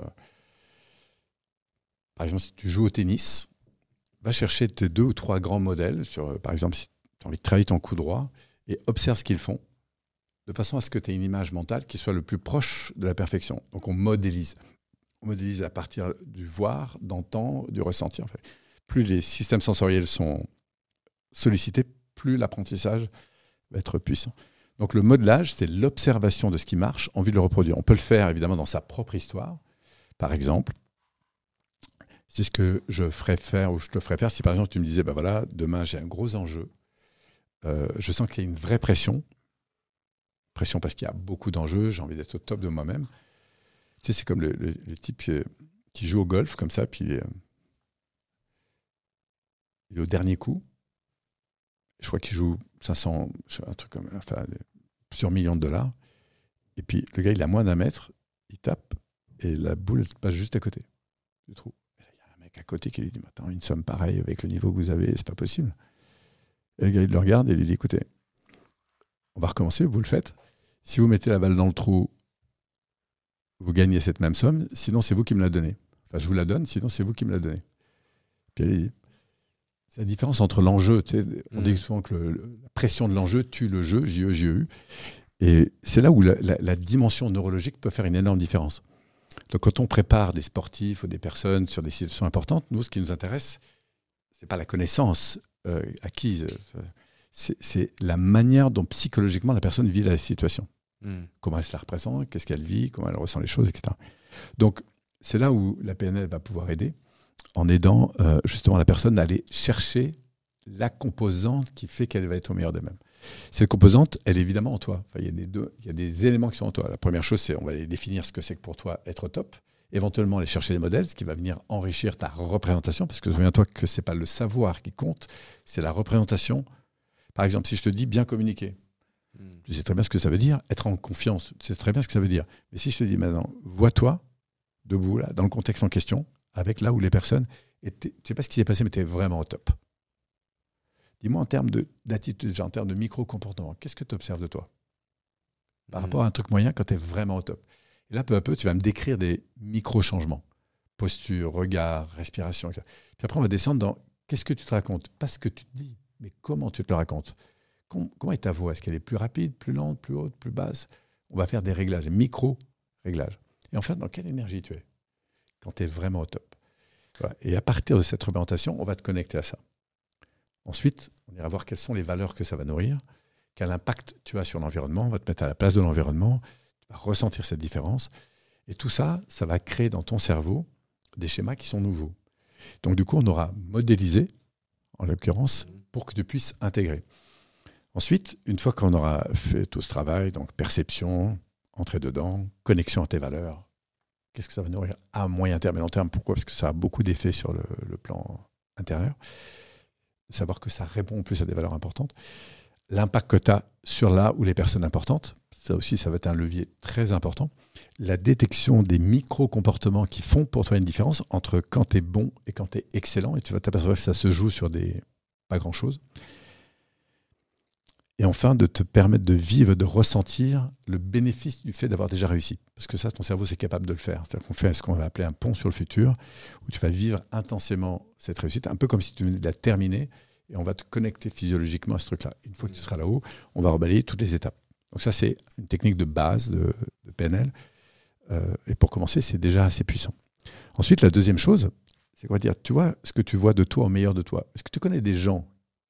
Par exemple, si tu joues au tennis, va chercher tes 2 ou 3 grands modèles. Par exemple, si tu as envie de travailler ton coup droit, et observe ce qu'ils font, de façon à ce que tu aies une image mentale qui soit le plus proche de la perfection. Donc, on modélise. On modélise à partir du voir, d'entendre, du ressenti. En fait. Plus les systèmes sensoriels sont sollicités, plus l'apprentissage va être puissant. Donc le modelage, c'est l'observation de ce qui marche, envie de le reproduire. On peut le faire évidemment dans sa propre histoire. Par exemple, c'est ce que je ferais faire ou je te ferais faire si par exemple tu me disais, voilà, demain j'ai un gros enjeu, je sens qu'il y a une vraie pression parce qu'il y a beaucoup d'enjeux, j'ai envie d'être au top de moi-même. Tu sais, c'est comme le type qui joue au golf comme ça, puis il est au dernier coup. Je crois qu'il joue 500, un truc comme plusieurs millions de dollars. Et puis, le gars, il a moins d'1 mètre, il tape, et la boule, elle passe juste à côté du trou. Et là, il y a un mec à côté qui lui dit, attends, une somme pareille avec le niveau que vous avez, c'est pas possible. Et le gars, il le regarde et lui dit, écoutez, on va recommencer, vous le faites. Si vous mettez la balle dans le trou, vous gagnez cette même somme, sinon c'est vous qui me la donnez. Enfin, je vous la donne, sinon c'est vous qui me la donnez. Puis elle dit, c'est la différence entre l'enjeu. Tu sais, on dit souvent que la pression de l'enjeu tue le jeu, J-E-J-E-U. Et c'est là où la dimension neurologique peut faire une énorme différence. Donc quand on prépare des sportifs ou des personnes sur des situations importantes, nous, ce qui nous intéresse, ce n'est pas la connaissance acquise, c'est la manière dont psychologiquement la personne vit la situation. Comment elle se la représente, qu'est-ce qu'elle vit, comment elle ressent les choses, etc. Donc c'est là où la PNL va pouvoir aider, en aidant justement la personne à aller chercher la composante qui fait qu'elle va être au meilleur d'elle-même. Cette composante, elle est évidemment en toi. Enfin, il y a des éléments qui sont en toi. La première chose, c'est on va aller définir ce que c'est que pour toi être au top, éventuellement aller chercher des modèles, ce qui va venir enrichir ta représentation, parce que souviens-toi que ce n'est pas le savoir qui compte, c'est la représentation. Par exemple, si je te dis bien communiquer, tu sais très bien ce que ça veut dire, être en confiance, tu sais très bien ce que ça veut dire. Mais si je te dis maintenant, vois-toi debout, là, dans le contexte en question, avec là où les personnes, tu ne sais pas ce qui s'est passé, mais tu es vraiment au top. Dis-moi en termes d'attitude, en termes de micro-comportement, qu'est-ce que tu observes de toi par rapport à un truc moyen quand tu es vraiment au top? Et là, peu à peu, tu vas me décrire des micro-changements. Posture, regard, respiration. Puis après, on va descendre dans qu'est-ce que tu te racontes? Pas ce que tu te dis, mais comment tu te le racontes. Comment est ta voix? Est-ce qu'elle est plus rapide, plus lente, plus haute, plus basse? On va faire des réglages, des micro-réglages. Et en fait, dans quelle énergie tu es quand tu es vraiment au top? Voilà. Et à partir de cette représentation, on va te connecter à ça. Ensuite, on ira voir quelles sont les valeurs que ça va nourrir, quel impact tu as sur l'environnement, on va te mettre à la place de l'environnement, tu vas ressentir cette différence. Et tout ça, ça va créer dans ton cerveau des schémas qui sont nouveaux. Donc du coup, on aura modélisé, en l'occurrence, pour que tu puisses intégrer. Ensuite, une fois qu'on aura fait tout ce travail, donc perception, entrer dedans, connexion à tes valeurs, qu'est-ce que ça va nourrir à moyen terme et long terme? Pourquoi? Parce que ça a beaucoup d'effets sur le plan intérieur. Savoir que ça répond en plus à des valeurs importantes. L'impact que tu as sur là où les personnes importantes, ça aussi, ça va être un levier très important. La détection des micro-comportements qui font pour toi une différence entre quand tu es bon et quand tu es excellent. Et tu vas t'apercevoir que ça se joue sur pas grand-chose. Et enfin, de te permettre de vivre, de ressentir le bénéfice du fait d'avoir déjà réussi. Parce que ça, ton cerveau, c'est capable de le faire. C'est-à-dire qu'on fait ce qu'on va appeler un pont sur le futur, où tu vas vivre intensément cette réussite, un peu comme si tu venais de la terminer, et on va te connecter physiologiquement à ce truc-là. Une fois que tu seras là-haut, on va rebalayer toutes les étapes. Donc ça, c'est une technique de base de PNL. Et pour commencer, c'est déjà assez puissant. Ensuite, la deuxième chose, c'est quoi dire, tu vois ce que tu vois de toi au meilleur de toi. Est-ce que tu connais des gens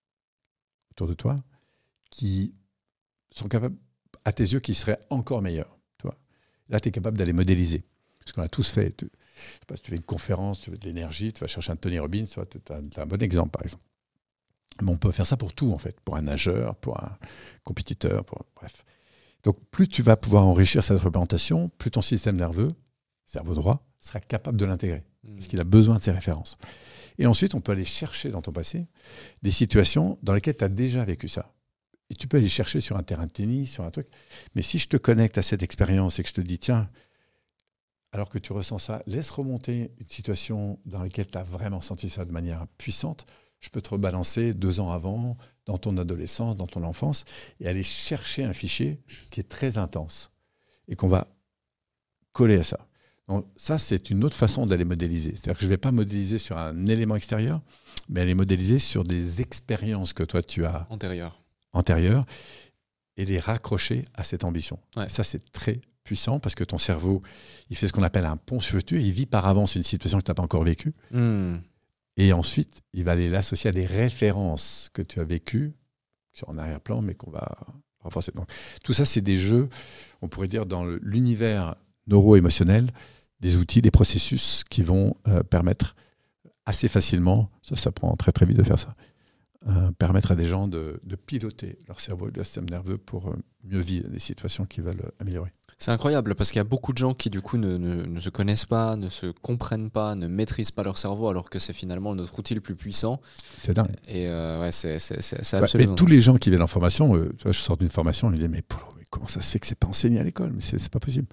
autour de toi qui sont capables, à tes yeux, qui seraient encore meilleurs, tu vois? Là, tu es capable d'aller modéliser. Ce qu'on a tous fait. Je sais pas, si tu fais une conférence, tu veux de l'énergie, tu vas chercher un Tony Robbins, tu as un bon exemple, par exemple. Mais on peut faire ça pour tout, en fait. Pour un nageur, pour un compétiteur, bref. Donc, plus tu vas pouvoir enrichir cette représentation, plus ton système nerveux, cerveau droit, sera capable de l'intégrer. Parce qu'il a besoin de ces références. Et ensuite, on peut aller chercher dans ton passé des situations dans lesquelles tu as déjà vécu ça. Et tu peux aller chercher sur un terrain de tennis, sur un truc. Mais si je te connecte à cette expérience et que je te dis, tiens, alors que tu ressens ça, laisse remonter une situation dans laquelle tu as vraiment senti ça de manière puissante, je peux te rebalancer 2 ans avant, dans ton adolescence, dans ton enfance, et aller chercher un fichier qui est très intense et qu'on va coller à ça. Donc ça, c'est une autre façon d'aller modéliser. C'est-à-dire que je ne vais pas modéliser sur un élément extérieur, mais aller modéliser sur des expériences que toi, tu as antérieures et les raccrocher à cette ambition. Ouais. Ça, c'est très puissant parce que ton cerveau, il fait ce qu'on appelle un pont sur le futur. Il vit par avance une situation que tu n'as pas encore vécue. Et ensuite, il va aller l'associer à des références que tu as vécues en arrière-plan, mais qu'on va renforcer. Donc, tout ça, c'est des jeux, on pourrait dire, dans l'univers neuro-émotionnel, des outils, des processus qui vont permettre assez facilement, ça prend très très vite de faire ça, permettre à des gens de piloter leur cerveau et leur système nerveux pour mieux vivre des situations qu'ils veulent améliorer. C'est incroyable parce qu'il y a beaucoup de gens qui du coup ne se connaissent pas, ne se comprennent pas, ne maîtrisent pas leur cerveau alors que c'est finalement notre outil le plus puissant. C'est dingue. Et c'est absolument... Et tous les gens qui viennent en formation, tu vois, je sors d'une formation, ils me disent mais comment ça se fait que c'est pas enseigné à l'école? Mais c'est pas possible.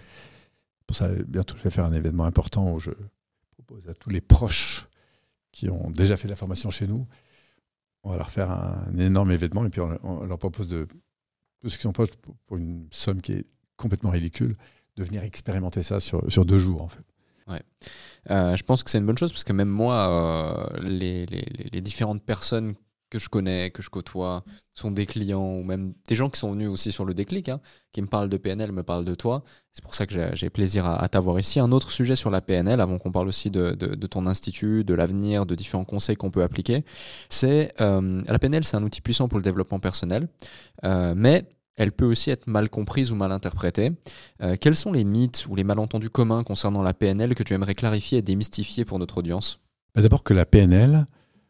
Pour ça, bientôt je vais faire un événement important où je propose à tous les proches qui ont déjà fait de la formation chez nous, on va leur faire un énorme événement et puis on leur propose de tous ceux qui sont proches pour une somme qui est complètement ridicule, de venir expérimenter ça sur 2 jours en fait. Ouais. Je pense que c'est une bonne chose parce que même moi, les différentes personnes que je connais, que je côtoie, sont des clients ou même des gens qui sont venus aussi sur le déclic, qui me parlent de PNL, me parlent de toi. C'est pour ça que j'ai plaisir à t'avoir ici. Un autre sujet sur la PNL, avant qu'on parle aussi de ton institut, de l'avenir, de différents conseils qu'on peut appliquer, c'est la PNL, c'est un outil puissant pour le développement personnel, mais elle peut aussi être mal comprise ou mal interprétée. Quels sont les mythes ou les malentendus communs concernant la PNL que tu aimerais clarifier et démystifier pour notre audience? D'abord que la PNL,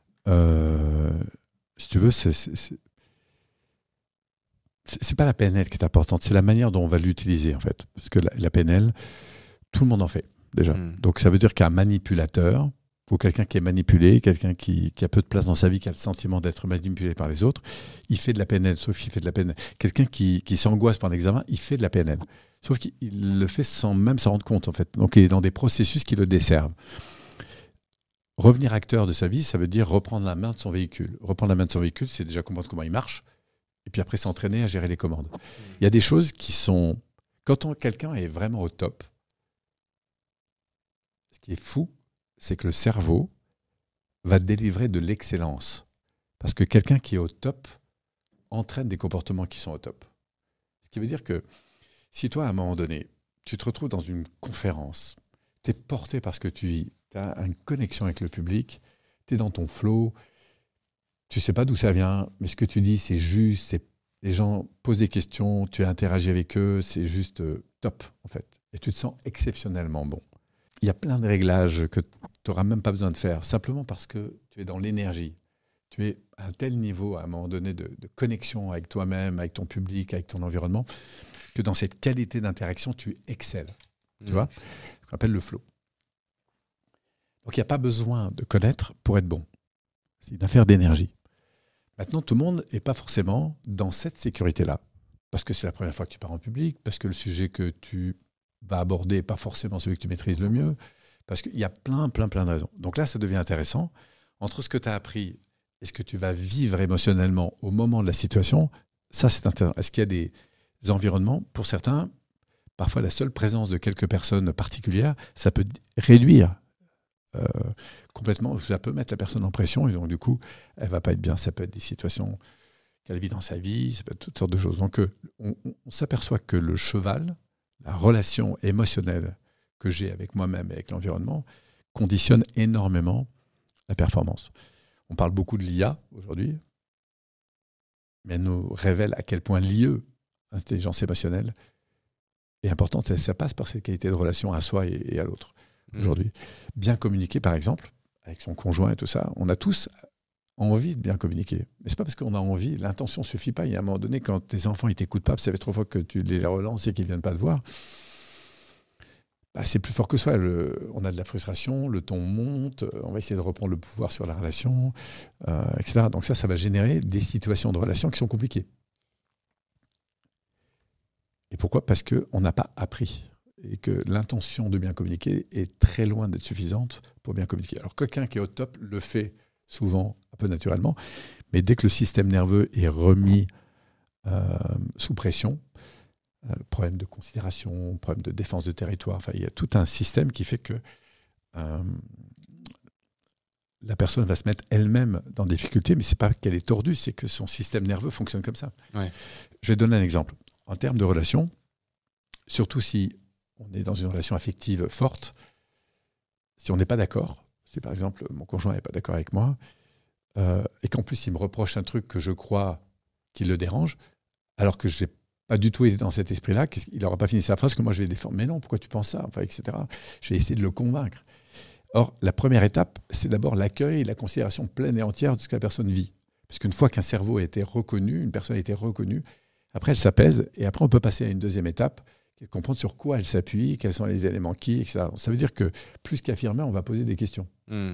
si tu veux, c'est pas la PNL qui est importante, c'est la manière dont on va l'utiliser en fait. Parce que la PNL, tout le monde en fait déjà. Donc ça veut dire qu'un manipulateur, ou quelqu'un qui est manipulé, quelqu'un qui a peu de place dans sa vie, qui a le sentiment d'être manipulé par les autres, il fait de la PNL, sauf qu'il fait de la PNL. Quelqu'un qui s'angoisse par un examen, il fait de la PNL. Sauf qu'il le fait sans même s'en rendre compte, en fait. Donc il est dans des processus qui le desservent. Revenir acteur de sa vie, ça veut dire reprendre la main de son véhicule. Reprendre la main de son véhicule, c'est déjà comprendre comment il marche, et puis après s'entraîner à gérer les commandes. Il y a des choses qui sont... Quand quelqu'un est vraiment au top, ce qui est fou, c'est que le cerveau va délivrer de l'excellence. Parce que quelqu'un qui est au top entraîne des comportements qui sont au top. Ce qui veut dire que si toi, à un moment donné, tu te retrouves dans une conférence, tu es porté par ce que tu vis, tu as une connexion avec le public, tu es dans ton flow, tu ne sais pas d'où ça vient, mais ce que tu dis, c'est juste, les gens posent des questions, tu interagis avec eux, c'est juste top, en fait. Et tu te sens exceptionnellement bon. Il y a plein de réglages que tu n'auras même pas besoin de faire, simplement parce que tu es dans l'énergie. Tu es à un tel niveau, à un moment donné, de connexion avec toi-même, avec ton public, avec ton environnement, que dans cette qualité d'interaction, tu excelles. Tu vois, ce qu'on appelle le flow. Donc, il n'y a pas besoin de connaître pour être bon. C'est une affaire d'énergie. Maintenant, tout le monde n'est pas forcément dans cette sécurité-là. Parce que c'est la première fois que tu pars en public, parce que le sujet que tu vas aborder n'est pas forcément celui que tu maîtrises le mieux, parce qu'il y a plein de raisons. Donc là, ça devient intéressant. Entre ce que tu as appris et ce que tu vas vivre émotionnellement au moment de la situation, ça, c'est intéressant. Est-ce qu'il y a des environnements, pour certains, parfois la seule présence de quelques personnes particulières, ça peut réduire complètement, ça peut mettre la personne en pression et donc du coup, elle ne va pas être bien. Ça peut être des situations qu'elle vit dans sa vie, ça peut être toutes sortes de choses. Donc on s'aperçoit que le cheval, la relation émotionnelle que j'ai avec moi-même et avec l'environnement, conditionne énormément la performance. On parle beaucoup de l'IA aujourd'hui, mais elle nous révèle à quel point l'IE, intelligence émotionnelle, est importante. Ça passe par cette qualité de relation à soi et à l'autre aujourd'hui. Bien communiquer, par exemple, avec son conjoint et tout ça, on a tous envie de bien communiquer. Mais c'est pas parce qu'on a envie, l'intention ne suffit pas. Il y a un moment donné, quand tes enfants ne t'écoutent pas, ça fait 3 fois que tu les relances et qu'ils ne viennent pas te voir, c'est plus fort que soi. On a de la frustration, le ton monte, on va essayer de reprendre le pouvoir sur la relation, etc. Donc ça va générer des situations de relation qui sont compliquées. Et pourquoi ? Parce qu'on n'a pas appris. Et que l'intention de bien communiquer est très loin d'être suffisante pour bien communiquer. Alors quelqu'un qui est au top le fait souvent un peu naturellement, mais dès que le système nerveux est remis sous pression, problème de considération, problème de défense de territoire, il y a tout un système qui fait que la personne va se mettre elle-même dans des difficultés, mais ce n'est pas qu'elle est tordue, c'est que son système nerveux fonctionne comme ça. Ouais. Je vais donner un exemple. En termes de relation, surtout si on est dans une relation affective forte, si on n'est pas d'accord, si par exemple mon conjoint n'est pas d'accord avec moi, et qu'en plus il me reproche un truc que je crois qu'il le dérange, alors que je n'ai pas du tout été dans cet esprit-là, il n'aura pas fini sa phrase, que moi je vais défendre. Mais non, pourquoi tu penses ça, etc. Je vais essayer de le convaincre. Or, la première étape, c'est d'abord l'accueil et la considération pleine et entière de ce que la personne vit. Parce qu'une fois qu'un cerveau a été reconnu, une personne a été reconnue, après elle s'apaise, et après on peut passer à une deuxième étape, qui est de comprendre sur quoi elle s'appuie, quels sont les éléments qui, etc. Ça veut dire que plus qu'affirmer, on va poser des questions.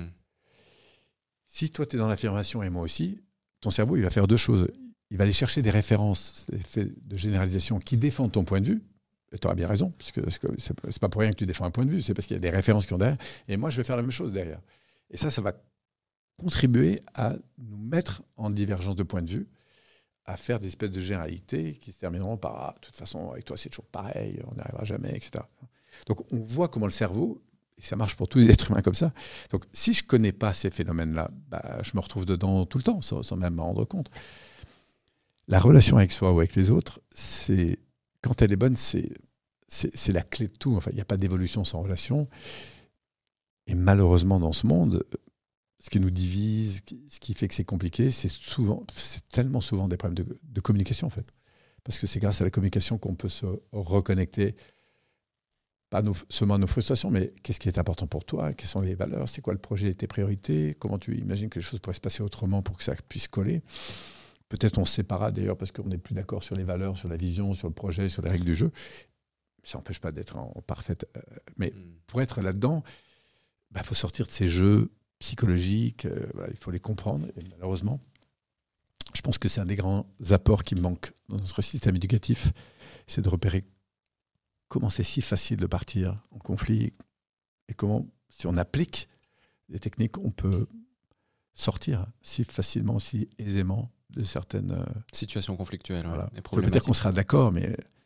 Si toi tu es dans l'affirmation et moi aussi, ton cerveau il va faire 2 choses. Il va aller chercher des références, des faits de généralisation qui défendent ton point de vue. Tu auras bien raison, parce que c'est pas pour rien que tu défends un point de vue, c'est parce qu'il y a des références qui ont derrière. Et moi, je vais faire la même chose derrière. Et ça va contribuer à nous mettre en divergence de point de vue, à faire des espèces de généralités qui se termineront par de toute façon, avec toi, c'est toujours pareil, on n'y arrivera jamais, etc. Donc, on voit comment le cerveau, et ça marche pour tous les êtres humains comme ça. Donc, si je ne connais pas ces phénomènes-là, je me retrouve dedans tout le temps, sans même m'en rendre compte. La relation avec soi ou avec les autres, quand elle est bonne, c'est la clé de tout. Enfin, il n'y a pas d'évolution sans relation. Et malheureusement, dans ce monde, ce qui nous divise, ce qui fait que c'est compliqué, c'est tellement souvent des problèmes de communication, en fait. Parce que c'est grâce à la communication qu'on peut se reconnecter, pas seulement à nos frustrations, mais qu'est-ce qui est important pour toi, quelles sont les valeurs, c'est quoi le projet et tes priorités, comment tu imagines que les choses pourraient se passer autrement pour que ça puisse coller. Peut-être on se séparera d'ailleurs parce qu'on n'est plus d'accord sur les valeurs, sur la vision, sur le projet, sur les règles du jeu. Ça n'empêche pas d'être en parfaite... mais pour être là-dedans, faut sortir de ces jeux psychologiques, il faut les comprendre. Et malheureusement, je pense que c'est un des grands apports qui manque dans notre système éducatif, c'est de repérer comment c'est si facile de partir en conflit et comment, si on applique des techniques, on peut sortir si facilement, si aisément de certaines situations conflictuelles. Voilà. Ça veut dire qu'on sera d'accord, mais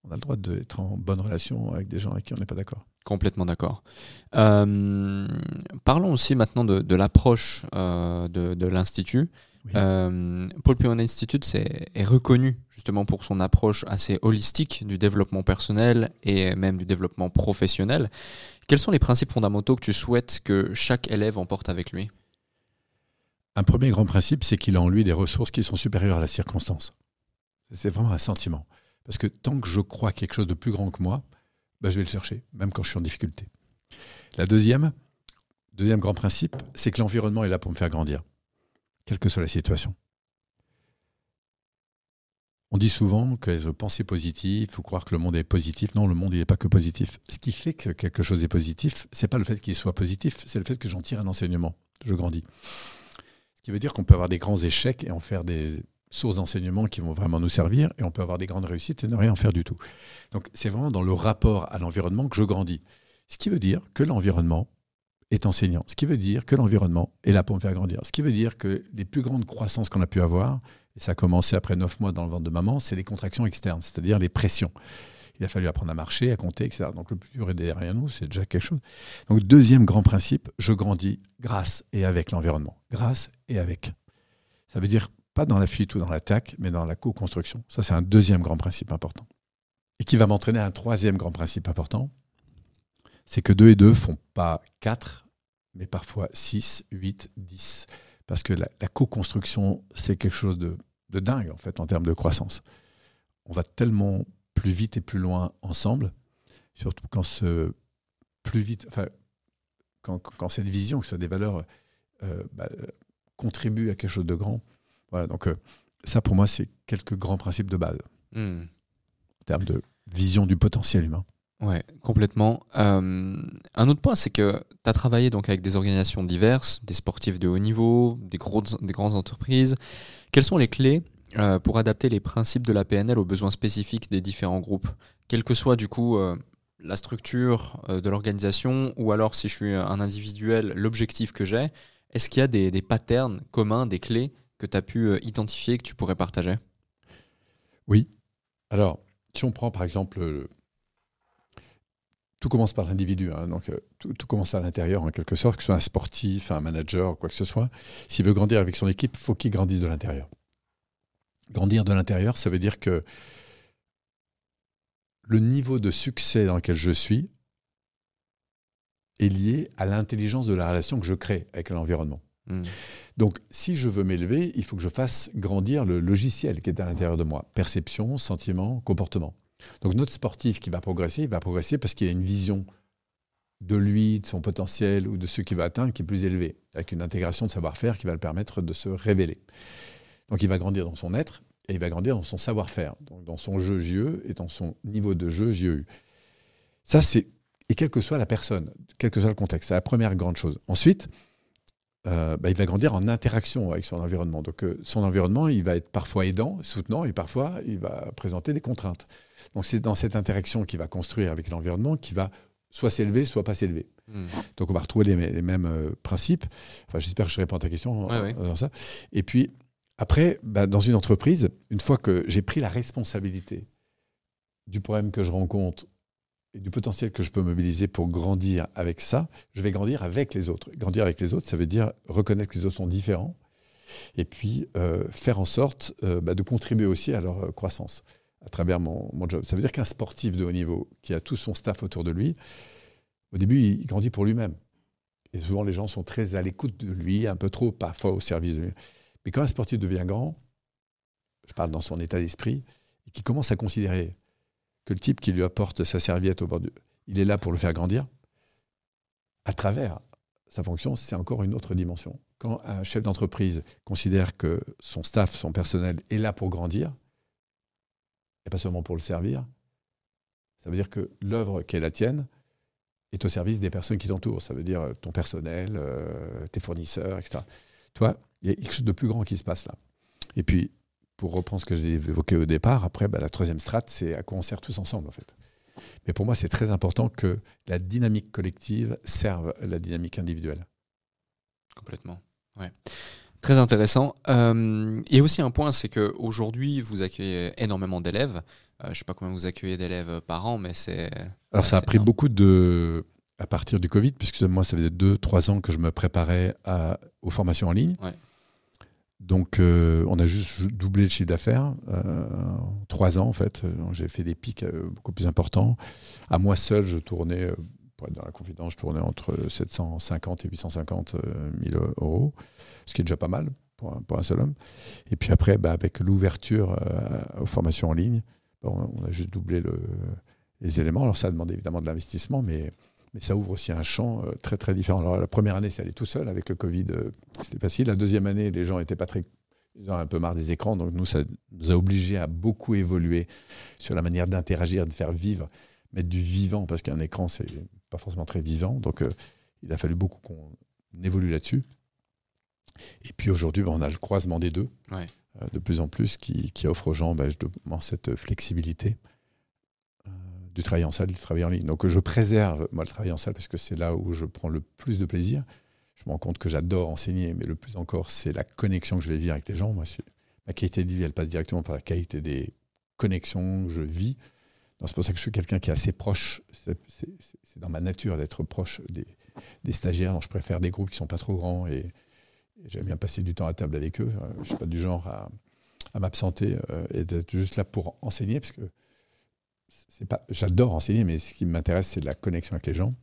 On a le droit d'être en bonne relation avec des gens avec qui on n'est pas d'accord. Complètement d'accord. Parlons aussi maintenant de l'approche de l'Institut. Oui. Paul Pion Institute est reconnu justement pour son approche assez holistique du développement personnel et même du développement professionnel. Quels sont les principes fondamentaux que tu souhaites que chaque élève emporte avec lui ? Un premier grand principe, c'est qu'il a en lui des ressources qui sont supérieures à la circonstance. C'est vraiment un sentiment. Parce que tant que je crois quelque chose de plus grand que moi, je vais le chercher, même quand je suis en difficulté. La deuxième grand principe, c'est que l'environnement est là pour me faire grandir, quelle que soit la situation. On dit souvent que penser positif, il faut croire que le monde est positif. Non, le monde n'est pas que positif. Ce qui fait que quelque chose est positif, ce n'est pas le fait qu'il soit positif, c'est le fait que j'en tire un enseignement. Je grandis. Ce qui veut dire qu'on peut avoir des grands échecs et en faire des sources d'enseignement qui vont vraiment nous servir, et on peut avoir des grandes réussites et ne rien en faire du tout. Donc c'est vraiment dans le rapport à l'environnement que je grandis. Ce qui veut dire que l'environnement est enseignant. Ce qui veut dire que l'environnement est là pour me faire grandir. Ce qui veut dire que les plus grandes croissances qu'on a pu avoir, et ça a commencé après 9 mois dans le ventre de maman, c'est les contractions externes, c'est-à-dire les pressions. Il a fallu apprendre à marcher, à compter, etc. Donc le plus dur est derrière nous, c'est déjà quelque chose. Donc deuxième grand principe, je grandis grâce et avec l'environnement. Grâce et avec. Ça veut dire pas dans la fuite ou dans l'attaque, mais dans la co-construction. Ça, c'est un deuxième grand principe important. Et qui va m'entraîner à un troisième grand principe important, c'est que 2 et 2 font pas 4, mais parfois 6, 8, 10. Parce que la co-construction, c'est quelque chose de dingue, en fait, en termes de croissance. On va tellement plus vite et plus loin ensemble, surtout quand quand cette vision, que ce soit des valeurs, contribue à quelque chose de grand. Voilà, donc ça, pour moi, c'est quelques grands principes de base en termes de vision du potentiel humain. Ouais, complètement. Un autre point, c'est que tu as travaillé donc avec des organisations diverses, des sportifs de haut niveau, des grandes entreprises. Quelles sont les clés pour adapter les principes de la PNL aux besoins spécifiques des différents groupes, quelle que soit du coup la structure de l'organisation, ou alors si je suis un individuel, l'objectif que j'ai? Est-ce qu'il y a des patterns communs, des clés que tu as pu identifier, que tu pourrais partager? Oui. Alors, si on prend par exemple, tout commence par l'individu, hein, donc tout commence à l'intérieur en quelque sorte, que ce soit un sportif, un manager, quoi que ce soit. S'il veut grandir avec son équipe, il faut qu'il grandisse de l'intérieur. Grandir de l'intérieur, ça veut dire que le niveau de succès dans lequel je suis est lié à l'intelligence de la relation que je crée avec l'environnement. Donc, si je veux m'élever, il faut que je fasse grandir le logiciel qui est à l'intérieur de moi. Perception, sentiment, comportement. Donc, notre sportif qui va progresser, il va progresser parce qu'il a une vision de lui, de son potentiel ou de ce qu'il va atteindre qui est plus élevée, avec une intégration de savoir-faire qui va le permettre de se révéler. Donc, il va grandir dans son être et il va grandir dans son savoir-faire, donc dans son jeu JE et dans son niveau de jeu JEU. Ça, c'est... Et quelle que soit la personne, quel que soit le contexte, c'est la première grande chose. Ensuite, il va grandir en interaction avec son environnement. Donc, son environnement, il va être parfois aidant, soutenant, et parfois, il va présenter des contraintes. Donc, c'est dans cette interaction qu'il va construire avec l'environnement qu'il va soit s'élever, soit pas s'élever. Donc, on va retrouver les mêmes principes. Enfin, j'espère que je réponds à ta question dans ça. Et puis, après, dans une entreprise, une fois que j'ai pris la responsabilité du problème que je rencontre et du potentiel que je peux mobiliser pour grandir avec ça, je vais grandir avec les autres. Grandir avec les autres, ça veut dire reconnaître que les autres sont différents et puis faire en sorte de contribuer aussi à leur croissance à travers mon job. Ça veut dire qu'un sportif de haut niveau qui a tout son staff autour de lui, au début, il grandit pour lui-même. Et souvent, les gens sont très à l'écoute de lui, un peu trop, parfois au service de lui. Mais quand un sportif devient grand, je parle dans son état d'esprit, et qui commence à considérer que le type qui lui apporte sa serviette au bord il est là pour le faire grandir, à travers sa fonction, c'est encore une autre dimension. Quand un chef d'entreprise considère que son staff, son personnel est là pour grandir, et pas seulement pour le servir, ça veut dire que l'œuvre qui est la tienne est au service des personnes qui t'entourent. Ça veut dire ton personnel, tes fournisseurs, etc. Tu vois, il y a quelque chose de plus grand qui se passe là. Et puis, pour reprendre ce que j'ai évoqué au départ, après, la troisième strate, c'est à quoi on sert tous ensemble, en fait. Mais pour moi, c'est très important que la dynamique collective serve la dynamique individuelle. Complètement, ouais. Très intéressant. Il y a aussi un point, c'est qu'aujourd'hui, vous accueillez énormément d'élèves. Je ne sais pas combien vous accueillez d'élèves par an, mais c'est... Alors ça a pris beaucoup à partir du Covid, puisque moi, ça faisait 2-3 ans que je me préparais aux formations en ligne. Ouais. Donc, on a juste doublé le chiffre d'affaires en 3 ans, en fait. J'ai fait des pics beaucoup plus importants. À moi seul, je tournais, pour être dans la confidence, je tournais entre 750 et 850 000 euros, ce qui est déjà pas mal pour un seul homme. Et puis après, avec l'ouverture aux formations en ligne, on a juste doublé les éléments. Alors, ça a demandé évidemment de l'investissement, mais ça ouvre aussi un champ très, très différent. Alors, la première année, c'est allé tout seul. Avec le Covid, c'était facile. La deuxième année, les gens étaient pas très... Ils ont un peu marre des écrans. Donc, nous, ça nous a obligés à beaucoup évoluer sur la manière d'interagir, de faire vivre, mettre du vivant, parce qu'un écran, c'est pas forcément très vivant. Donc, il a fallu beaucoup qu'on évolue là-dessus. Et puis, aujourd'hui, on a le croisement des deux, de plus en plus, qui offre aux gens justement cette flexibilité du travail en salle, du travail en ligne. Donc je préserve, moi, le travail en salle parce que c'est là où je prends le plus de plaisir. Je me rends compte que j'adore enseigner, mais le plus encore, c'est la connexion que je vais vivre avec les gens. Moi, ma qualité de vie, elle passe directement par la qualité des connexions que je vis. Donc, c'est pour ça que je suis quelqu'un qui est assez proche. C'est dans ma nature d'être proche des stagiaires. Donc je préfère des groupes qui ne sont pas trop grands et j'aime bien passer du temps à table avec eux. Je ne suis pas du genre à m'absenter et d'être juste là pour enseigner parce que j'adore enseigner, mais ce qui m'intéresse, c'est la connexion avec les gens.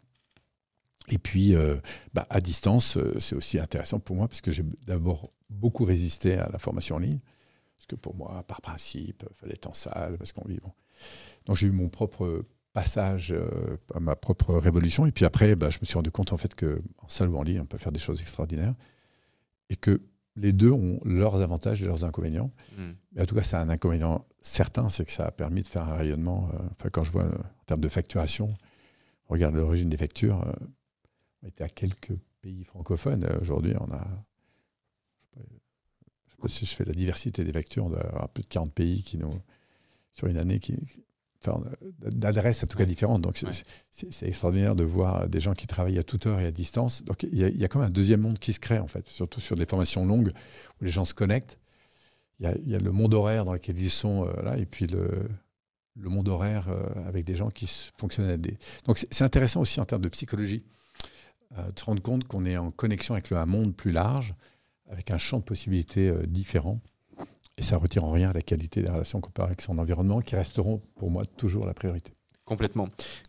Et puis, à distance, c'est aussi intéressant pour moi parce que j'ai d'abord beaucoup résisté à la formation en ligne. Parce que pour moi, par principe, il fallait être en salle, parce qu'on vit. Bon. Donc, j'ai eu mon propre passage, ma propre révolution. Et puis après, je me suis rendu compte en fait qu'en salle ou en ligne, on peut faire des choses extraordinaires. Et que les deux ont leurs avantages et leurs inconvénients. Mais en tout cas, c'est un inconvénient certain, c'est que ça a permis de faire un rayonnement. Quand je vois en termes de facturation, on regarde l'origine des factures, on était à quelques pays francophones. Aujourd'hui, on a, je ne sais pas si je fais la diversité des factures, on doit avoir plus de 40 pays sur une année d'adresses en tout cas différentes. Donc c'est extraordinaire de voir des gens qui travaillent à toute heure et à distance. Donc il y a comme un deuxième monde qui se crée en fait, surtout sur des formations longues où les gens se connectent. Il y a le monde horaire dans lequel ils sont là, et puis le monde horaire avec des gens qui fonctionnent à des... Donc c'est intéressant aussi en termes de psychologie de se rendre compte qu'on est en connexion avec un monde plus large, avec un champ de possibilités différent. Et ça ne retire en rien la qualité des relations qu'on peut avoir avec son environnement, qui resteront pour moi toujours la priorité. Complètement.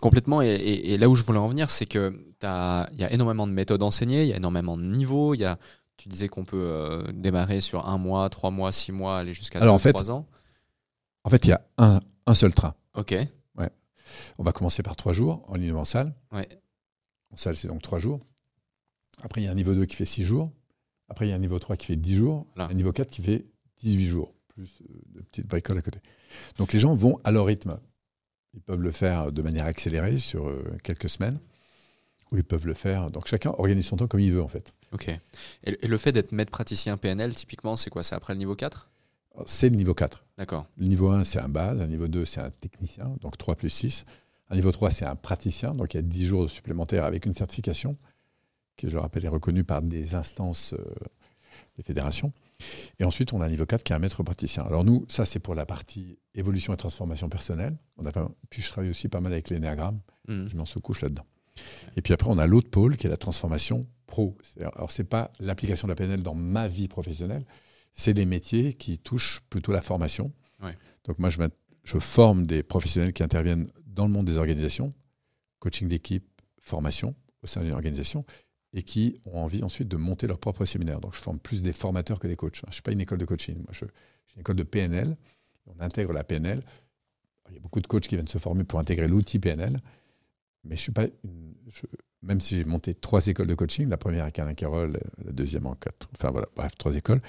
Et là où je voulais en venir, c'est qu'il y a énormément de méthodes enseignées, il y a énormément de niveaux. Tu disais qu'on peut démarrer sur 1 mois, 3 mois, 6 mois, aller jusqu'à 3 ans. En fait, il y a un seul train. OK. Ouais. On va commencer par 3 jours en ligne ou en salle. Ouais. En salle, c'est donc 3 jours. Après, il y a un niveau 2 qui fait 6 jours. Après, il y a un niveau 3 qui fait 10 jours. Là. Un niveau 4 qui fait 18 jours, plus de petites bricoles à côté. Donc les gens vont à leur rythme. Ils peuvent le faire de manière accélérée sur quelques semaines, ou ils peuvent le faire... Donc chacun organise son temps comme il veut en fait. Ok. Et le fait d'être maître praticien PNL, typiquement, c'est quoi? C'est après le niveau 4? C'est le niveau 4. D'accord. Le niveau 1, c'est un base. Un niveau 2, c'est un technicien, donc 3 plus 6. Un niveau 3, c'est un praticien, donc il y a 10 jours supplémentaires avec une certification, qui, je le rappelle, est reconnue par des instances des fédérations. Et ensuite, on a un niveau 4 qui est un maître praticien. Alors nous, ça, c'est pour la partie évolution et transformation personnelle. Puis je travaille aussi pas mal avec l'énéagramme. Je m'en sous-couche là-dedans. Et puis après, on a l'autre pôle qui est la transformation pro. Alors, ce n'est pas l'application de la PNL dans ma vie professionnelle, c'est des métiers qui touchent plutôt la formation. Ouais. Donc moi, je forme des professionnels qui interviennent dans le monde des organisations, coaching d'équipe, formation au sein d'une organisation, et qui ont envie ensuite de monter leur propre séminaire. Donc, je forme plus des formateurs que des coachs. Je ne suis pas une école de coaching. Moi, je suis une école de PNL. On intègre la PNL. Il y a beaucoup de coachs qui viennent se former pour intégrer l'outil PNL. Mais je suis pas... même si j'ai monté 3 écoles de coaching, la première avec Alain Carole, la deuxième en 4. Enfin, voilà, bref, 3 écoles.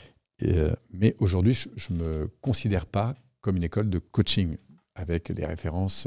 Mais aujourd'hui, je ne me considère pas comme une école de coaching avec les références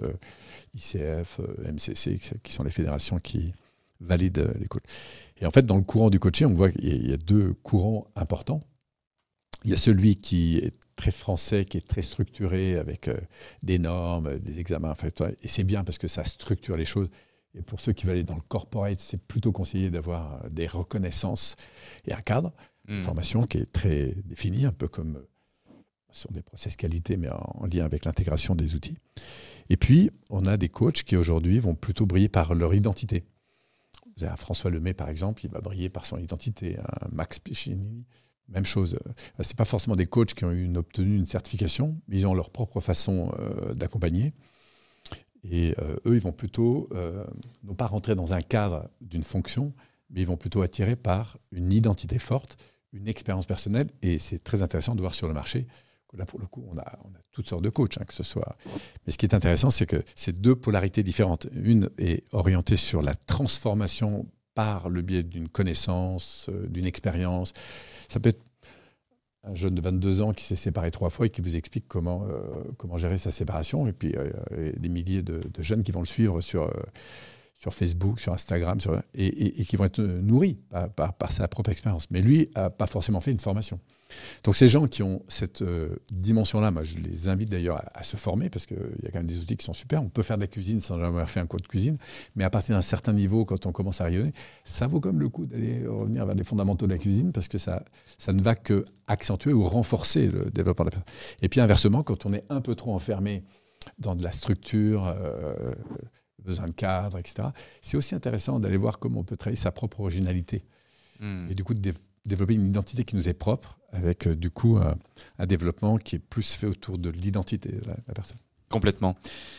ICF, MCC, qui sont les fédérations qui valident les coachs. Et en fait, dans le courant du coaching, on voit qu'il y a 2 courants importants. Il y a celui qui est très français, qui est très structuré avec des normes, des examens. En fait, et c'est bien parce que ça structure les choses. Et pour ceux qui veulent aller dans le corporate, c'est plutôt conseillé d'avoir des reconnaissances et un cadre, une formation qui est très définie, un peu comme sont des process qualité, mais en lien avec l'intégration des outils. Et puis, on a des coachs qui aujourd'hui vont plutôt briller par leur identité. Vous avez un François Lemay, par exemple, il va briller par son identité. Un Max Piccini, même chose. Ce n'est pas forcément des coachs qui ont obtenu une certification, mais ils ont leur propre façon d'accompagner. Et eux, ils vont plutôt, non pas rentrer dans un cadre d'une fonction, mais ils vont plutôt attirer par une identité forte, une expérience personnelle. Et c'est très intéressant de voir sur le marché. Là, pour le coup, on a toutes sortes de coachs, que ce soit. Mais ce qui est intéressant, c'est que c'est deux polarités différentes. Une est orientée sur la transformation par le biais d'une connaissance, d'une expérience. Ça peut être un jeune de 22 ans qui s'est séparé 3 fois et qui vous explique comment gérer sa séparation. Et puis, des milliers de jeunes qui vont le suivre sur Facebook, sur Instagram, et qui vont être nourris par sa propre expérience. Mais lui n'a pas forcément fait une formation. Donc ces gens qui ont cette dimension-là, moi je les invite d'ailleurs à se former, parce qu'il y a quand même des outils qui sont super. On peut faire de la cuisine sans jamais avoir fait un cours de cuisine, mais à partir d'un certain niveau, quand on commence à rayonner, ça vaut comme le coup d'aller revenir vers les fondamentaux de la cuisine, parce que ça ne va que accentuer ou renforcer le développement de la personne. Et puis inversement, quand on est un peu trop enfermé dans de la structure, besoin de cadre, etc., c'est aussi intéressant d'aller voir comment on peut travailler sa propre originalité. Et du coup, développer une identité qui nous est propre, avec du coup un développement qui est plus fait autour de l'identité de la personne. Complètement.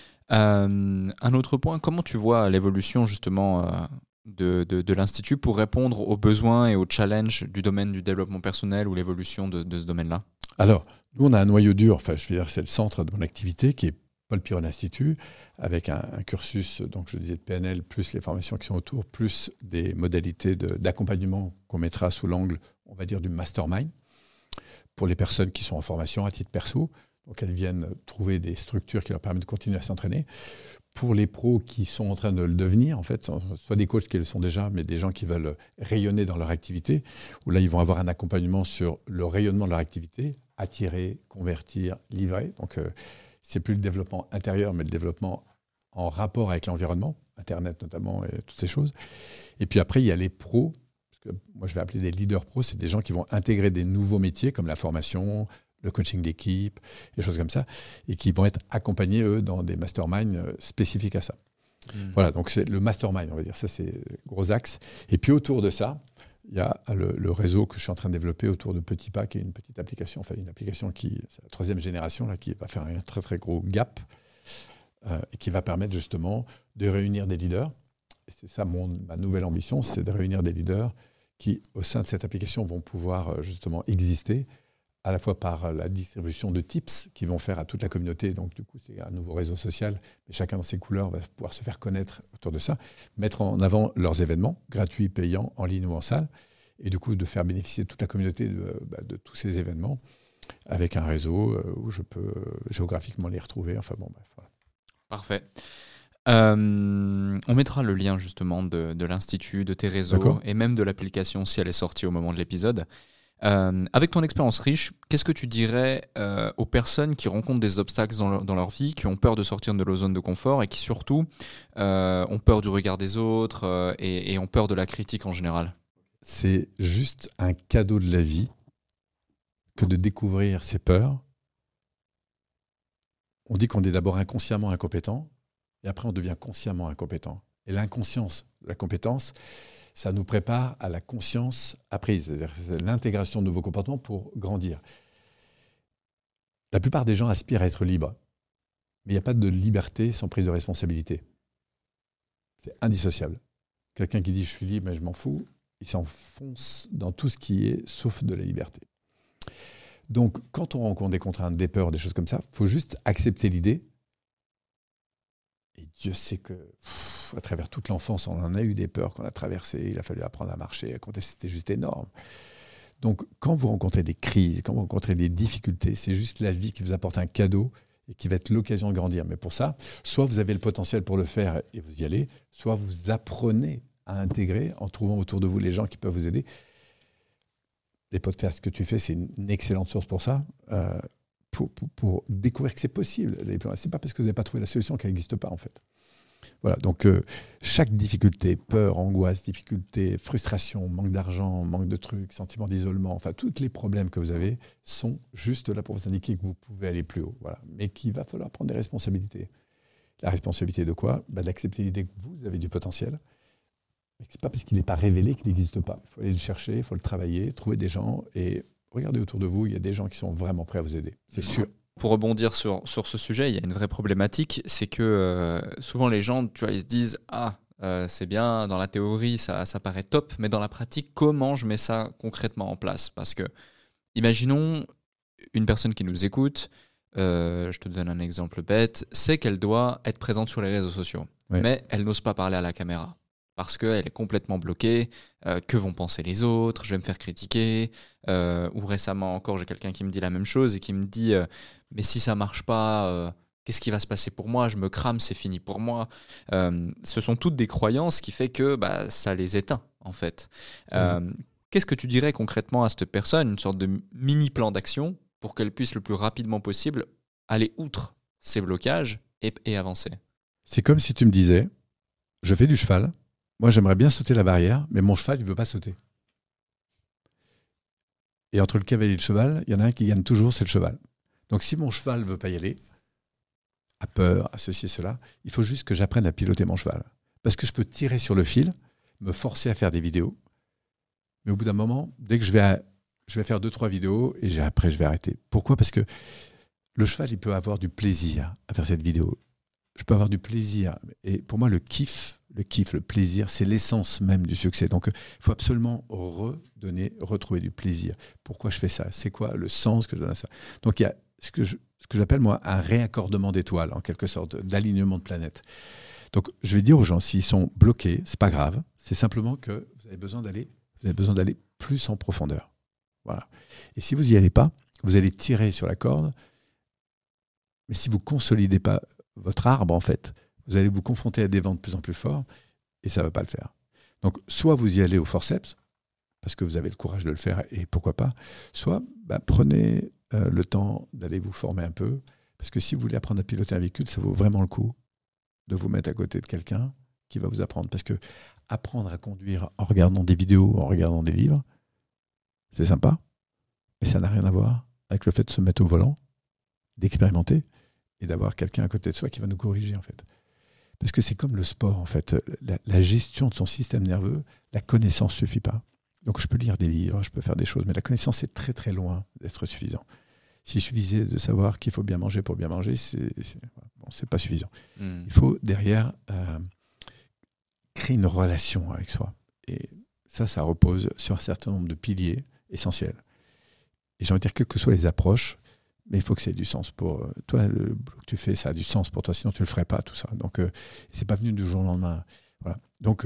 Un autre point, comment tu vois l'évolution justement de l'Institut pour répondre aux besoins et aux challenges du domaine du développement personnel ou l'évolution de ce domaine-là? Alors, nous, on a un noyau dur, enfin, je veux dire, c'est le centre de mon activité qui est Paul Piron Institut, avec un cursus, donc je disais, de PNL, plus les formations qui sont autour, plus des modalités d'accompagnement qu'on mettra sous l'angle, on va dire, du mastermind, pour les personnes qui sont en formation à titre perso. Donc elles viennent trouver des structures qui leur permettent de continuer à s'entraîner. Pour les pros qui sont en train de le devenir, en fait, soit des coachs qui le sont déjà, mais des gens qui veulent rayonner dans leur activité, où là, ils vont avoir un accompagnement sur le rayonnement de leur activité, attirer, convertir, livrer. Donc, c'est plus le développement intérieur, mais le développement en rapport avec l'environnement, Internet notamment, et toutes ces choses. Et puis après, il y a les pros, parce que moi je vais appeler des leaders pros, c'est des gens qui vont intégrer des nouveaux métiers comme la formation, le coaching d'équipe, des choses comme ça, et qui vont être accompagnés, eux, dans des masterminds spécifiques à ça. Voilà, donc c'est le mastermind, on va dire, ça c'est gros axe. Et puis autour de ça, il y a le réseau que je suis en train de développer autour de Petit Pas, qui est une petite application, enfin une application qui, c'est la 3e génération, là, qui va faire un très très gros gap et qui va permettre justement de réunir des leaders. Et c'est ça ma nouvelle ambition, c'est de réunir des leaders qui, au sein de cette application, vont pouvoir justement exister, à la fois par la distribution de tips qu'ils vont faire à toute la communauté. Donc du coup, c'est un nouveau réseau social, mais chacun dans ses couleurs va pouvoir se faire connaître autour de ça, mettre en avant leurs événements, gratuits, payants, en ligne ou en salle, et du coup de faire bénéficier toute la communauté de tous ces événements avec un réseau où je peux géographiquement les retrouver. Enfin bon, bref, voilà. Parfait. On mettra le lien justement de l'Institut, de tes réseaux. D'accord. Et même de l'application si elle est sortie au moment de l'épisode. Avec ton expérience riche, qu'est-ce que tu dirais aux personnes qui rencontrent des obstacles dans leur vie, qui ont peur de sortir de leur zone de confort et qui surtout ont peur du regard des autres et ont peur de la critique en général? C'est juste un cadeau de la vie que de découvrir ses peurs. On dit qu'on est d'abord inconsciemment incompétent et après on devient consciemment incompétent. Et l'inconscience, la compétence, ça nous prépare à la conscience apprise, c'est-à-dire l'intégration de nouveaux comportements pour grandir. La plupart des gens aspirent à être libres, mais il n'y a pas de liberté sans prise de responsabilité. C'est indissociable. Quelqu'un qui dit « je suis libre, mais je m'en fous », il s'enfonce dans tout ce qui est sauf de la liberté. Donc, quand on rencontre des contraintes, des peurs, des choses comme ça, il faut juste accepter l'idée. Et Dieu sait que, à travers toute l'enfance, on en a eu des peurs qu'on a traversées. Il a fallu apprendre à marcher, à compter. C'était juste énorme. Donc, quand vous rencontrez des crises, quand vous rencontrez des difficultés, c'est juste la vie qui vous apporte un cadeau et qui va être l'occasion de grandir. Mais pour ça, soit vous avez le potentiel pour le faire et vous y allez, soit vous apprenez à intégrer en trouvant autour de vous les gens qui peuvent vous aider. Les podcasts que tu fais, c'est une excellente source pour ça, pour découvrir que c'est possible. Ce n'est pas parce que vous n'avez pas trouvé la solution qu'elle n'existe pas, en fait. Voilà, donc chaque difficulté, peur, angoisse, difficulté, frustration, manque d'argent, manque de trucs, sentiment d'isolement, enfin tous les problèmes que vous avez sont juste là pour vous indiquer que vous pouvez aller plus haut. Voilà. Mais qu'il va falloir prendre des responsabilités. La responsabilité de quoi ? D'accepter l'idée que vous avez du potentiel. Ce n'est pas parce qu'il n'est pas révélé qu'il n'existe pas. Il faut aller le chercher, il faut le travailler, trouver des gens et regardez autour de vous, il y a des gens qui sont vraiment prêts à vous aider, c'est sûr. Pour rebondir sur ce sujet, il y a une vraie problématique, c'est que souvent les gens, tu vois, ils se disent « Ah, c'est bien, dans la théorie, ça paraît top, mais dans la pratique, comment je mets ça concrètement en place ?» Parce que, imaginons une personne qui nous écoute, je te donne un exemple bête, sait qu'elle doit être présente sur les réseaux sociaux, mais elle n'ose pas parler à la caméra. Parce qu'elle est complètement bloquée, que vont penser les autres, je vais me faire critiquer, ou récemment encore j'ai quelqu'un qui me dit la même chose et qui me dit mais si ça marche pas, qu'est-ce qui va se passer pour moi, je me crame, c'est fini pour moi. Ce sont toutes des croyances qui fait que ça les éteint en fait. Qu'est-ce que tu dirais concrètement à cette personne, une sorte de mini plan d'action pour qu'elle puisse le plus rapidement possible aller outre ces blocages et avancer? C'est comme si tu me disais je fais du cheval. Moi, j'aimerais bien sauter la barrière, mais mon cheval, il ne veut pas sauter. Et entre le cavalier et le cheval, il y en a un qui gagne toujours, c'est le cheval. Donc, si mon cheval ne veut pas y aller, a peur, a ceci et cela, il faut juste que j'apprenne à piloter mon cheval. Parce que je peux tirer sur le fil, me forcer à faire des vidéos, mais au bout d'un moment, dès que je vais faire 2-3 vidéos, et après, je vais arrêter. Pourquoi ? Parce que le cheval, il peut avoir du plaisir à faire cette vidéo. Je peux avoir du plaisir. Et pour moi, le kiff, le plaisir, c'est l'essence même du succès. Donc, il faut absolument retrouver du plaisir. Pourquoi je fais ça ? C'est quoi le sens que je donne à ça ? Donc, il y a ce que j'appelle, moi, un réaccordement d'étoiles, en quelque sorte, d'alignement de planètes. Donc, je vais dire aux gens, s'ils sont bloqués, c'est pas grave. C'est simplement que vous avez besoin d'aller plus en profondeur. Voilà. Et si vous n'y allez pas, vous allez tirer sur la corde. Mais si vous ne consolidez pas votre arbre, en fait, vous allez vous confronter à des vents de plus en plus forts et ça ne va pas le faire. Donc, soit vous y allez au forceps, parce que vous avez le courage de le faire et pourquoi pas, soit prenez le temps d'aller vous former un peu, parce que si vous voulez apprendre à piloter un véhicule, ça vaut vraiment le coup de vous mettre à côté de quelqu'un qui va vous apprendre. Parce que apprendre à conduire en regardant des vidéos, en regardant des livres, c'est sympa, mais ça n'a rien à voir avec le fait de se mettre au volant, d'expérimenter, et d'avoir quelqu'un à côté de soi qui va nous corriger, en fait. Parce que c'est comme le sport, en fait. La gestion de son système nerveux, la connaissance ne suffit pas. Donc, je peux lire des livres, je peux faire des choses, mais la connaissance est très, très loin d'être suffisant. S'il suffisait de savoir qu'il faut bien manger pour bien manger, c'est pas suffisant. Il faut, derrière, créer une relation avec soi. Et ça repose sur un certain nombre de piliers essentiels. Et j'ai envie de dire, quelles que soient les approches, mais il faut que ça ait du sens pour toi. Le boulot que tu fais, ça a du sens pour toi, sinon tu ne le ferais pas, tout ça. Donc, c'est pas venu du jour au lendemain. Voilà. Donc,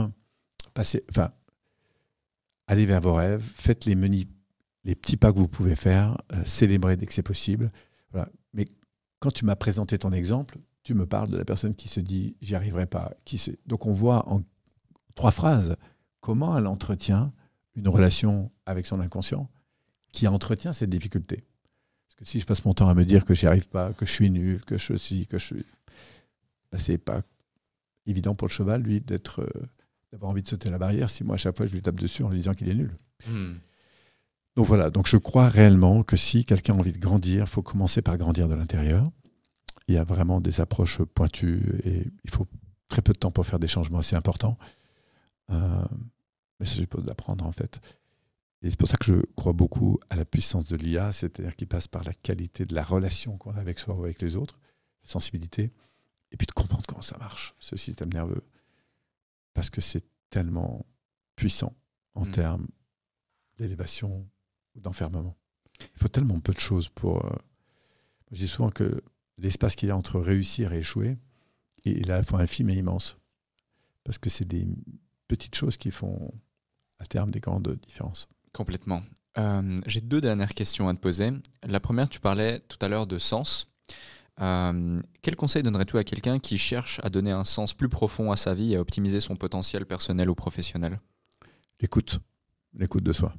allez vers vos rêves, faites les petits pas que vous pouvez faire, célébrez dès que c'est possible. Voilà. Mais quand tu m'as présenté ton exemple, tu me parles de la personne qui se dit « j'y arriverai pas ». Donc, on voit en 3 phrases comment elle entretient une relation avec son inconscient qui entretient cette difficulté. Parce que si je passe mon temps à me dire que j'y arrive pas, que je suis nul, que je suis, c'est pas évident pour le cheval, lui, d'avoir envie de sauter la barrière, si moi, à chaque fois, je lui tape dessus en lui disant qu'il est nul. Donc voilà, donc je crois réellement que si quelqu'un a envie de grandir, il faut commencer par grandir de l'intérieur. Il y a vraiment des approches pointues et il faut très peu de temps pour faire des changements assez importants. Mais ça suppose d'apprendre, en fait. Et c'est pour ça que je crois beaucoup à la puissance de l'IA, c'est-à-dire qu'il passe par la qualité de la relation qu'on a avec soi ou avec les autres, la sensibilité, et puis de comprendre comment ça marche, ce système nerveux. Parce que c'est tellement puissant en termes d'élévation ou d'enfermement. Il faut tellement peu de choses pour... je dis souvent que l'espace qu'il y a entre réussir et échouer est à la fois infime et immense. Parce que c'est des petites choses qui font à terme des grandes différences. Complètement. J'ai 2 dernières questions à te poser. La première, tu parlais tout à l'heure de sens. Quel conseil donnerais-tu à quelqu'un qui cherche à donner un sens plus profond à sa vie et à optimiser son potentiel personnel ou professionnel ? L'écoute de soi.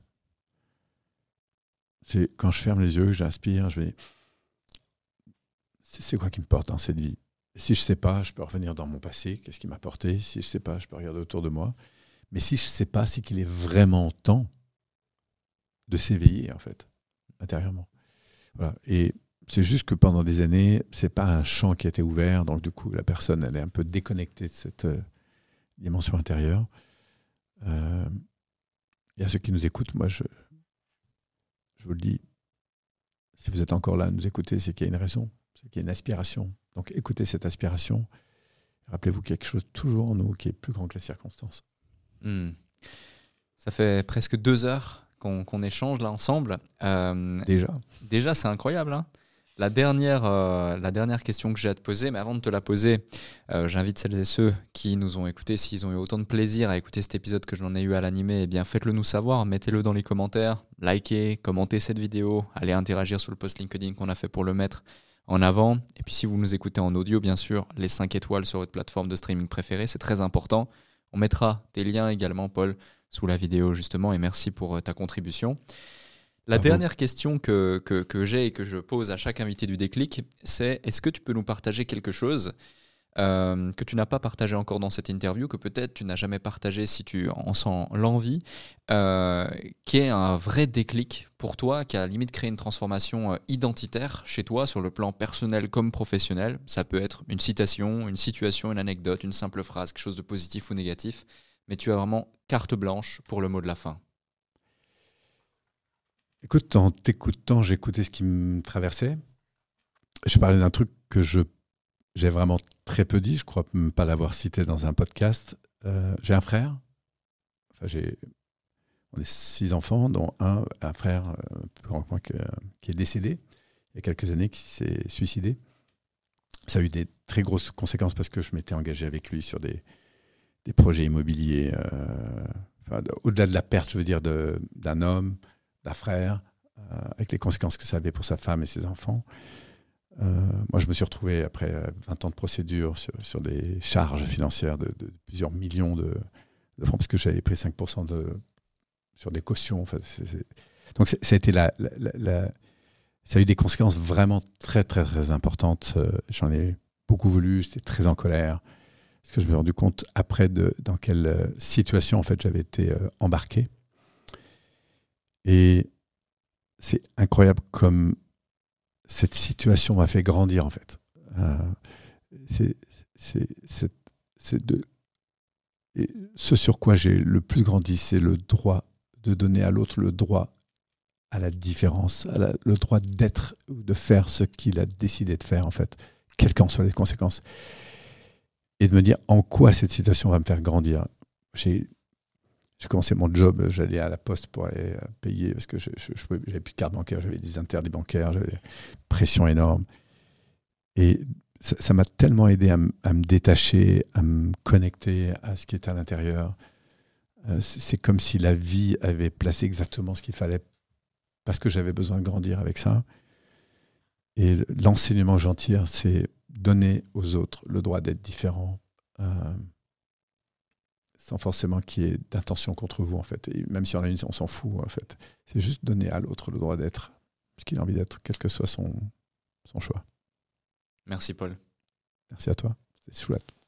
C'est quand je ferme les yeux, j'inspire, c'est quoi qui me porte dans cette vie ? Si je ne sais pas, je peux revenir dans mon passé, qu'est-ce qui m'a apporté. Si je ne sais pas, je peux regarder autour de moi. Mais si je ne sais pas, c'est qu'il est vraiment temps de s'éveiller, en fait, intérieurement. Voilà. Et c'est juste que pendant des années, ce n'est pas un champ qui a été ouvert, donc du coup, la personne, elle est un peu déconnectée de cette dimension intérieure. Et à ceux qui nous écoutent, moi, je vous le dis, si vous êtes encore là à nous écouter, c'est qu'il y a une raison, c'est qu'il y a une aspiration. Donc écoutez cette aspiration. Rappelez-vous quelque chose toujours en nous qui est plus grand que les circonstances. Ça fait presque 2 heures qu'on échange là ensemble. Déjà, c'est incroyable. Hein. La dernière question que j'ai à te poser, mais avant de te la poser, j'invite celles et ceux qui nous ont écoutés, s'ils ont eu autant de plaisir à écouter cet épisode que j'en ai eu à l'animer, eh bien faites-le nous savoir, mettez-le dans les commentaires, likez, commentez cette vidéo, allez interagir sur le post LinkedIn qu'on a fait pour le mettre en avant. Et puis si vous nous écoutez en audio, bien sûr, les 5 étoiles sur votre plateforme de streaming préférée, c'est très important. On mettra tes liens également, Paul, sous la vidéo justement, et merci pour ta contribution. La dernière question que j'ai et que je pose à chaque invité du Déclic, c'est est-ce que tu peux nous partager quelque chose que tu n'as pas partagé encore dans cette interview, que peut-être tu n'as jamais partagé si tu en sens l'envie, qui est un vrai déclic pour toi, qui a limite créé une transformation identitaire chez toi sur le plan personnel comme professionnel. Ça peut être une citation, une situation, une anecdote, une simple phrase, quelque chose de positif ou négatif, mais tu as vraiment carte blanche pour le mot de la fin. Écoute, en t'écoutant, j'écoutais ce qui me traversait. Je parlais d'un truc que j'ai vraiment très peu dit, je crois même pas l'avoir cité dans un podcast. J'ai un frère. On est 6 enfants, dont un frère plus grand que moi qui est décédé il y a quelques années, qui s'est suicidé. Ça a eu des très grosses conséquences parce que je m'étais engagé avec lui sur des projets immobiliers. Au-delà de la perte, je veux dire, d'un homme, d'un frère, avec les conséquences que ça avait pour sa femme et ses enfants. Moi, je me suis retrouvé, après 20 ans de procédure, sur des charges financières de plusieurs millions de francs, parce que j'avais pris 5% sur des cautions. Enfin, donc, ça a été ça a eu des conséquences vraiment très, très, très importantes. J'en ai beaucoup voulu, j'étais très en colère, parce que je me suis rendu compte après dans quelle situation, en fait, j'avais été embarqué. Et c'est incroyable comme cette situation m'a fait grandir, en fait. Et ce sur quoi j'ai le plus grandi, c'est le droit de donner à l'autre le droit à la différence, le droit d'être ou de faire ce qu'il a décidé de faire, en fait, quelles qu'en soient les conséquences. Et de me dire en quoi cette situation va me faire grandir. J'ai commencé mon job, j'allais à la poste pour aller payer, parce que j'avais plus de carte bancaire, j'avais des interdits bancaires, j'avais une pression énorme. Et ça m'a tellement aidé à me détacher, à me connecter à ce qui était à l'intérieur. C'est comme si la vie avait placé exactement ce qu'il fallait, parce que j'avais besoin de grandir avec ça. Et l'enseignement que j'en tire, c'est donner aux autres le droit d'être différent, sans forcément qu'il y ait d'intention contre vous, en fait. Et même si on a une, on s'en fout, en fait. C'est juste donner à l'autre le droit d'être ce qu'il a envie d'être, quel que soit son choix. Merci, Paul. Merci à toi. C'est chouette.